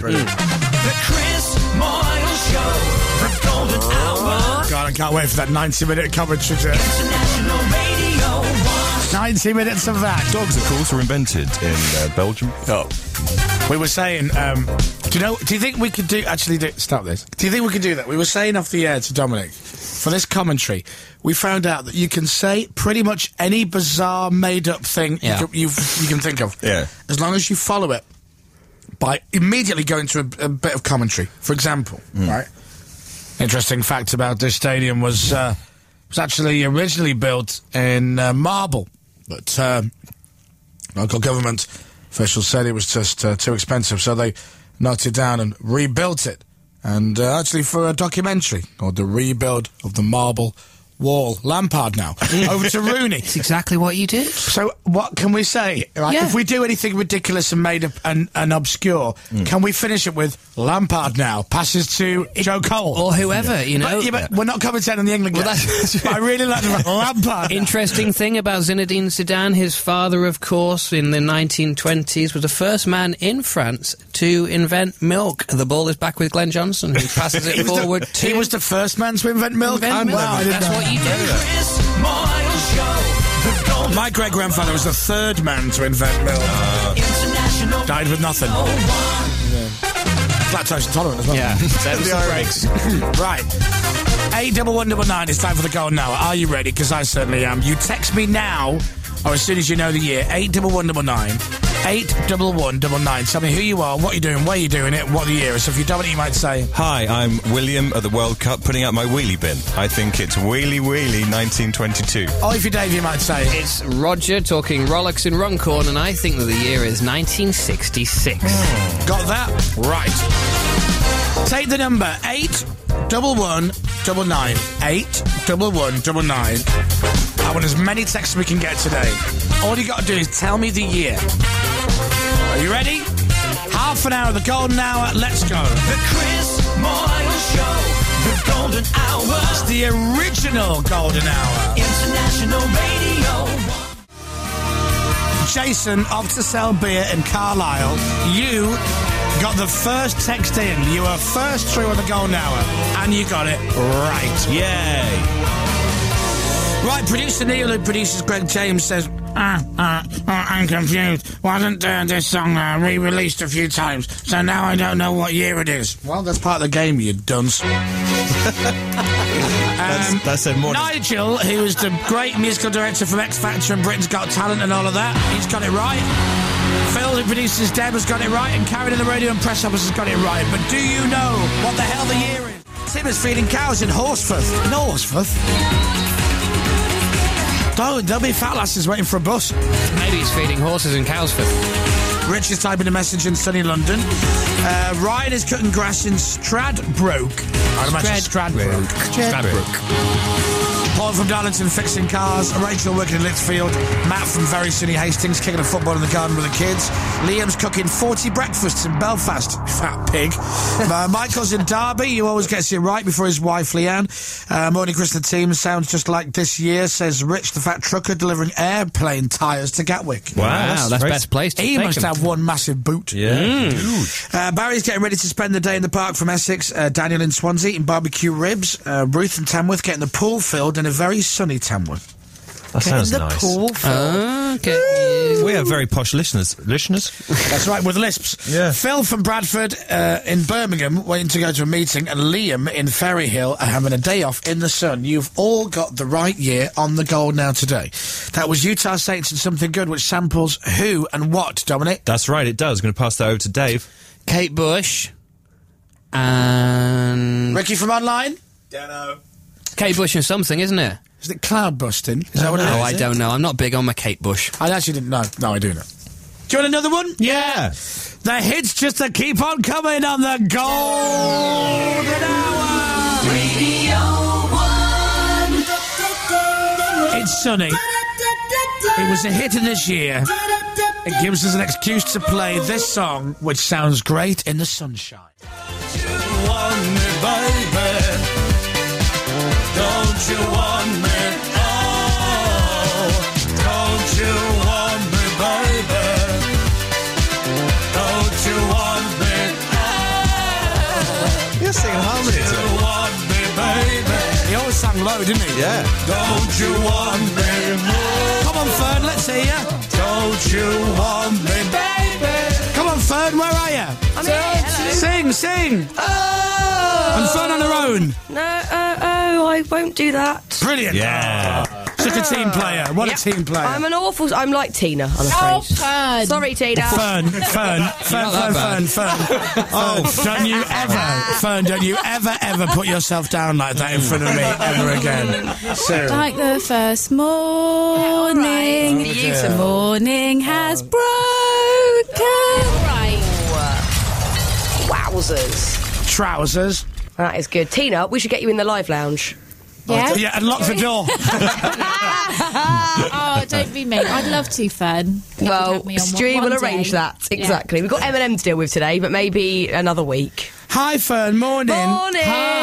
Speaker 7: Chris Moyle Show. The golden hour.
Speaker 1: God, I can't wait for that ninety minute commentary. To
Speaker 7: International Radio one.
Speaker 1: ninety minutes of that.
Speaker 4: Dogs, of course, were invented in uh, Belgium.
Speaker 1: Oh. We were saying, um, do you know, do you think we could do, actually do, stop this. Do you think we could do that? We were saying off the air to Dominic, for this commentary, we found out that you can say pretty much any bizarre made up thing
Speaker 2: Yeah.
Speaker 1: you, can, you, you can think of.
Speaker 4: Yeah.
Speaker 1: As long as you follow it by immediately going to a, a bit of commentary. For example, right? Interesting fact about this stadium was, uh, was actually originally built in uh, marble, but, um, local government officials said it was just uh, too expensive, so they knocked it down and rebuilt it. And uh, actually for a documentary called The Rebuild of the Marble Wall. Lampard now. Over to Rooney.
Speaker 2: It's exactly what you did.
Speaker 1: So what can we say? Right,
Speaker 2: Yeah.
Speaker 1: if we do anything ridiculous and made up and, and obscure, can we finish it with Lampard now passes to Joe Cole?
Speaker 2: Or whoever, you know.
Speaker 1: But, yeah, but we're not commentating on the England game.
Speaker 2: Well, that's-
Speaker 1: But I really like the Lampard.
Speaker 2: Interesting thing about Zinedine Zidane, his father, of course, in the nineteen twenties, was the first man in France to invent milk. The ball is back with Glenn Johnson, who passes it
Speaker 1: He was the-
Speaker 2: forward to...
Speaker 1: He was the first man to invent milk.
Speaker 2: Invent
Speaker 1: I'm-
Speaker 2: milk.
Speaker 1: wow, I didn't
Speaker 2: That's
Speaker 1: know.
Speaker 2: what you do.
Speaker 7: Chris Moyle Show. The golden
Speaker 1: My great grandfather was the third man to invent milk.
Speaker 7: International
Speaker 1: Died with nothing. Lactose intolerant as well.
Speaker 2: Yeah, that was the breaks.
Speaker 1: Right. eight double one double nine. It's time for the golden hour. Are you ready? Because I certainly am. You text me now, or as soon as you know the year. eight double one double nine. eight double one double nine. Tell me who you are, what you're doing, where you're doing it, what the year is. So if you don't, you might say.
Speaker 4: Hi, I'm William at the World Cup putting out my wheelie bin. I think it's Wheelie Wheelie nineteen twenty-two.
Speaker 1: Or if you're Dave, you might say.
Speaker 2: It's Roger talking Rolex in Runcorn, and I think that the year is nineteen sixty-six.
Speaker 1: Got that? Right. Take the number eight double one double nine. eight double one double nine. I want as many texts as we can get today. All you got to do is tell me the year. Are you ready? Half an hour of the golden hour. Let's go.
Speaker 7: The Chris Moyle Show. The golden hour.
Speaker 1: It's the original golden hour.
Speaker 7: International Radio.
Speaker 1: Jason, off to sell beer in Carlisle. You got the first text in. You were first through on the golden hour. And you got it right.
Speaker 4: Yay!
Speaker 1: Right, producer Neil, who produces Greg James, says, ah, ah, ah, I'm confused. Wasn't uh, this song uh, re-released a few times? So now I don't know what year it is. Well, that's part of the game, you dunce. um,
Speaker 4: That's, that's a more.
Speaker 1: Nigel, who is the great musical director from X Factor and Britain's Got Talent and all of that, he's got it right. Phil, who produces Deb, has got it right, and Karen in the radio and press office has got it right. But do you know what the hell the year is? Tim is feeding cows in Horsforth. In Horsforth? Don't, there'll be fat lasses waiting for a bus.
Speaker 2: Maybe he's feeding horses in Cowsford.
Speaker 1: Rich is typing a message in sunny London. Uh, Ryan is cutting grass in Stradbroke. I'd imagine Stradbroke.
Speaker 2: Stradbroke.
Speaker 11: Paul from Darlington fixing cars, Rachel working in Lichfield, Matt from very sunny Hastings kicking a football in the garden with the kids, Liam's cooking forty breakfasts in Belfast, fat pig. uh, Michael's in Derby, he always gets it right before his wife Leanne. Uh, morning Chris, the team sounds just like this year, says Rich the fat trucker delivering airplane tyres to Gatwick.
Speaker 2: Wow, that's, that's best place to
Speaker 11: He
Speaker 2: take
Speaker 11: must
Speaker 2: them.
Speaker 11: have one massive boot.
Speaker 4: Yeah.
Speaker 2: Mm.
Speaker 4: Huge.
Speaker 11: Uh, Barry's getting ready to spend the day in the park from Essex. Uh, Daniel in Swansea eating barbecue ribs. Uh, Ruth in Tamworth getting the pool filled in a very sunny Tamworth.
Speaker 4: That sounds
Speaker 11: the
Speaker 4: nice.
Speaker 11: pool filled.
Speaker 2: Uh, okay.
Speaker 4: We have very posh listeners. Listeners?
Speaker 11: That's right, with lisps.
Speaker 4: Yeah.
Speaker 11: Phil from Bradford uh, in Birmingham waiting to go to a meeting, and Liam in Ferryhill are having a day off in the sun. You've all got the right year on the goal now today. That was Utah Saints and Something Good, which samples who and what, Dominic?
Speaker 4: That's right, it does. Going to pass that over to Dave.
Speaker 2: Kate Bush and
Speaker 11: Ricky from online?
Speaker 2: Kate Bush and something, isn't it?
Speaker 11: Is it cloud busting? Is that what it is?
Speaker 2: Oh, I don't know. I'm not big on my Kate Bush.
Speaker 11: I actually didn't know. No, I do know. Do you want another one?
Speaker 4: Yeah.
Speaker 11: The hits just to keep on coming on the golden hour.
Speaker 7: Radio one.
Speaker 11: It's sunny. It was a hit in this year. It gives us an excuse to play this song, which sounds great in the sunshine.
Speaker 7: Want me, baby? Don't you want me? Oh, don't you want me, baby? Don't you want me? Oh,
Speaker 4: You're singing harmony
Speaker 7: don't you want me, baby?
Speaker 11: He always sang low, didn't he?
Speaker 4: Yeah.
Speaker 7: Don't you want me?
Speaker 11: Come on, Fern, let's hear you.
Speaker 7: Don't you want me, baby?
Speaker 11: Come on, Fern, where are you?
Speaker 14: I'm here, hello.
Speaker 11: Sing, sing.
Speaker 14: Oh!
Speaker 11: And Fern on her own.
Speaker 14: No, uh, oh, I won't do that.
Speaker 11: Brilliant.
Speaker 4: Yeah.
Speaker 11: Such a team player. What
Speaker 14: Yep.
Speaker 11: a team player.
Speaker 14: I'm an awful... I'm like Tina, I'm afraid.
Speaker 3: Oh, Fern.
Speaker 14: Sorry, Tina.
Speaker 11: Fern, Fern, Fern,
Speaker 2: not
Speaker 11: Fern,
Speaker 2: that
Speaker 11: Fern, Fern.
Speaker 4: Oh,
Speaker 11: Don't you ever, Fern, don't you ever, ever put yourself down like that in front of me ever again. Sarah.
Speaker 3: Like the first morning,
Speaker 14: Beautiful.
Speaker 3: the morning has broken. Right.
Speaker 14: Wowzers.
Speaker 11: Trousers.
Speaker 14: That is good. Tina, we should get you in the live lounge.
Speaker 3: Yeah?
Speaker 11: Yeah, and lock the door.
Speaker 3: Oh, don't be mean. I'd love to, Fern. You could
Speaker 14: Well,
Speaker 3: have me on
Speaker 14: Stewie
Speaker 3: one-
Speaker 14: will
Speaker 3: one
Speaker 14: arrange
Speaker 3: day.
Speaker 14: that. Exactly. We've got M and M to deal with today, but maybe another week.
Speaker 11: Hi, Fern. Morning.
Speaker 14: Morning.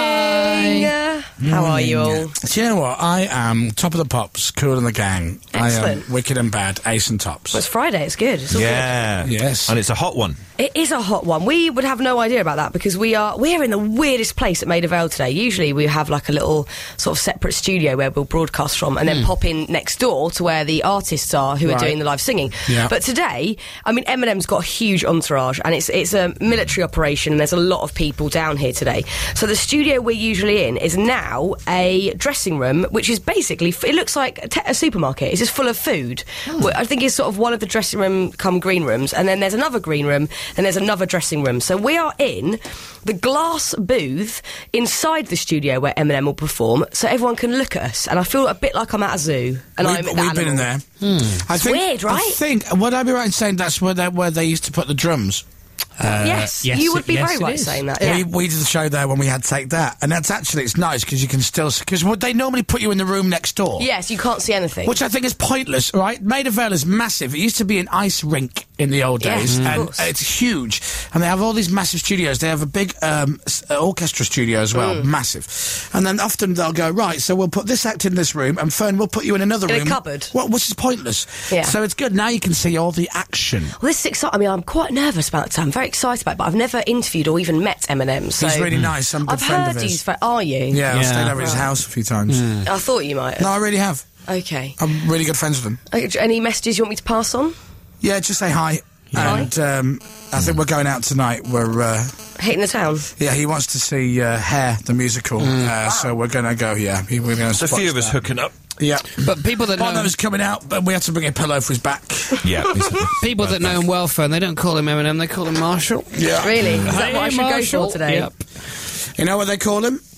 Speaker 3: Hi.
Speaker 14: How are you all?
Speaker 11: Do you know what? I am top of the pops, cool in the gang.
Speaker 14: Excellent.
Speaker 11: I am wicked and bad, ace and tops.
Speaker 14: Well, it's Friday. It's good. It's all
Speaker 4: Yeah.
Speaker 11: Yes.
Speaker 4: And it's a hot one.
Speaker 14: good. It is a hot one. We would have no idea about that because we are we're in the weirdest place at Maida Vale today. Usually we have like a little sort of separate studio where we'll broadcast from and then pop in next door to where the artists are who
Speaker 11: Right.
Speaker 14: are doing the live singing.
Speaker 11: Yeah.
Speaker 14: But today, I mean, M and M's got a huge entourage and it's it's a military operation and there's a lot of people down here today. So the studio we're usually in is now a dressing room, which is basically, it looks like a, te- a supermarket. It's just full of food. Well, I think it's sort of one of the dressing room come green rooms, and then there's another green room, and there's another dressing room. So we are in the glass booth inside the studio where M and M will perform, so everyone can look at us. And I feel a bit like I'm at a zoo, and
Speaker 11: We've,
Speaker 14: I'm at
Speaker 11: we've
Speaker 14: the
Speaker 11: been in
Speaker 14: animal.
Speaker 11: there. I think,
Speaker 14: weird, right?
Speaker 11: I think, would I be right in saying that's where they, where they used to put the drums?
Speaker 14: yes,
Speaker 2: yes,
Speaker 14: you would be
Speaker 2: yes,
Speaker 14: very
Speaker 2: it
Speaker 14: right
Speaker 2: is.
Speaker 14: saying that.
Speaker 11: We,
Speaker 14: Yeah.
Speaker 11: we did the show there when we had Take That, and that's actually, it's nice because you can still, because would they normally put you in the room next door?
Speaker 14: Yes, you can't see anything.
Speaker 11: Which I think is pointless, right? Maida Vale is massive. It used to be an ice rink in the old
Speaker 14: Yes,
Speaker 11: days,
Speaker 14: of
Speaker 11: and
Speaker 14: course.
Speaker 11: it's huge. And they have all these massive studios. They have a big um, s- uh, orchestra studio as well,
Speaker 14: Mm.
Speaker 11: massive. And then often they'll go, right, so we'll put this act in this room, and Fern, we'll put you in another
Speaker 14: In a
Speaker 11: room.
Speaker 14: cupboard.
Speaker 11: Well, which is pointless.
Speaker 14: Yeah.
Speaker 11: So it's good. Now you can see all the action.
Speaker 14: Well, this is exciting. I mean, I'm quite nervous about it. I'm very excited about it, but I've never interviewed or even met Eminem. So
Speaker 11: He's really nice. I'm a good
Speaker 14: I've
Speaker 11: friend
Speaker 14: heard
Speaker 11: of his.
Speaker 14: he's very... Are you?
Speaker 11: Yeah, I've
Speaker 2: Yeah.
Speaker 11: stayed over at his
Speaker 14: Right.
Speaker 11: house a few times.
Speaker 14: I thought you might have.
Speaker 11: No, I really have.
Speaker 14: Okay.
Speaker 11: I'm really good friends with him.
Speaker 14: Okay, any messages you want me to pass on?
Speaker 11: Yeah, just say hi.
Speaker 14: Hi.
Speaker 11: And um, I think we're going out tonight. We're... Uh,
Speaker 14: Hitting the town?
Speaker 11: Yeah, he wants to see uh, Hair, the musical. Uh, so we're going to go, yeah. He- We're going to
Speaker 4: There's a few of us hooking up.
Speaker 11: Yeah.
Speaker 2: But people that know
Speaker 11: Bono's coming out, but we have to bring a pillow for his back.
Speaker 4: Yeah.
Speaker 2: people that know him well, Fern, they don't call him Eminem, they call him Marshall.
Speaker 11: Yeah.
Speaker 14: Really? Is that what I should
Speaker 2: Marshall.
Speaker 14: go for today?
Speaker 2: Yep.
Speaker 11: You know what they call him?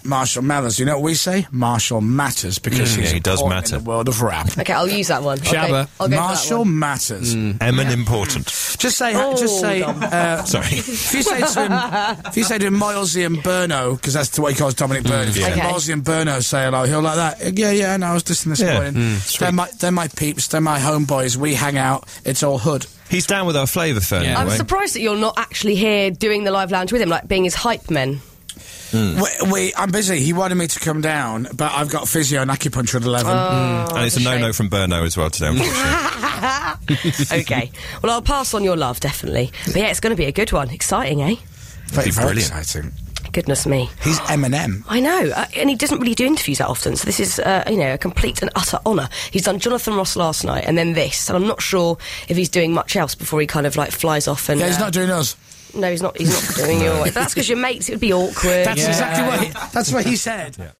Speaker 1: Marshall Mathers. You know what we say? Marshall matters because
Speaker 4: Mm.
Speaker 1: he's
Speaker 4: Yeah, he does
Speaker 1: important
Speaker 4: matter.
Speaker 1: in the world of rap.
Speaker 14: Okay, I'll use that one. Okay,
Speaker 2: Shabba.
Speaker 14: I'll go for that
Speaker 1: Marshall
Speaker 14: one.
Speaker 1: matters.
Speaker 4: Emin important.
Speaker 1: Just say,
Speaker 14: Oh,
Speaker 1: just say.
Speaker 14: dumb.
Speaker 1: Uh,
Speaker 4: Sorry.
Speaker 1: If you say to him, if you say to him, Milesy and Burno, because that's the way he calls Dominic Byrne. If you say
Speaker 14: Okay.
Speaker 1: Milesy and Burno say hello, he'll like that. Yeah, yeah. No, I was listening this
Speaker 4: Yeah.
Speaker 1: morning. they're my, they're my peeps. They're my homeboys. We hang out. It's all hood.
Speaker 4: He's down with our flavour phone.
Speaker 2: Yeah.
Speaker 14: I'm
Speaker 4: anyway.
Speaker 14: surprised that you're not actually here doing the live lounge with him, like being his hype men.
Speaker 1: We, we, I'm busy. He wanted me to come down, but I've got physio and acupuncture at eleven.
Speaker 4: And it's a
Speaker 14: that's a
Speaker 4: no-no
Speaker 14: shame.
Speaker 4: from Burno as well today, unfortunately.
Speaker 14: Okay. Well, I'll pass on your love, definitely. But yeah, it's going to be a good one. Exciting, eh?
Speaker 1: very, very
Speaker 4: brilliant.
Speaker 1: exciting.
Speaker 14: Goodness me.
Speaker 1: He's Eminem.
Speaker 14: I know, uh, and he doesn't really do interviews that often, so this is, uh, you know, a complete and utter honour. He's done Jonathan Ross last night, and then this, and I'm not sure if he's doing much else before he kind of, like, flies off and...
Speaker 1: Yeah, he's
Speaker 14: uh,
Speaker 1: not doing us.
Speaker 14: No, he's not, he's not doing your... That's because your mates, it would be awkward.
Speaker 1: That's exactly what he, that's what he said.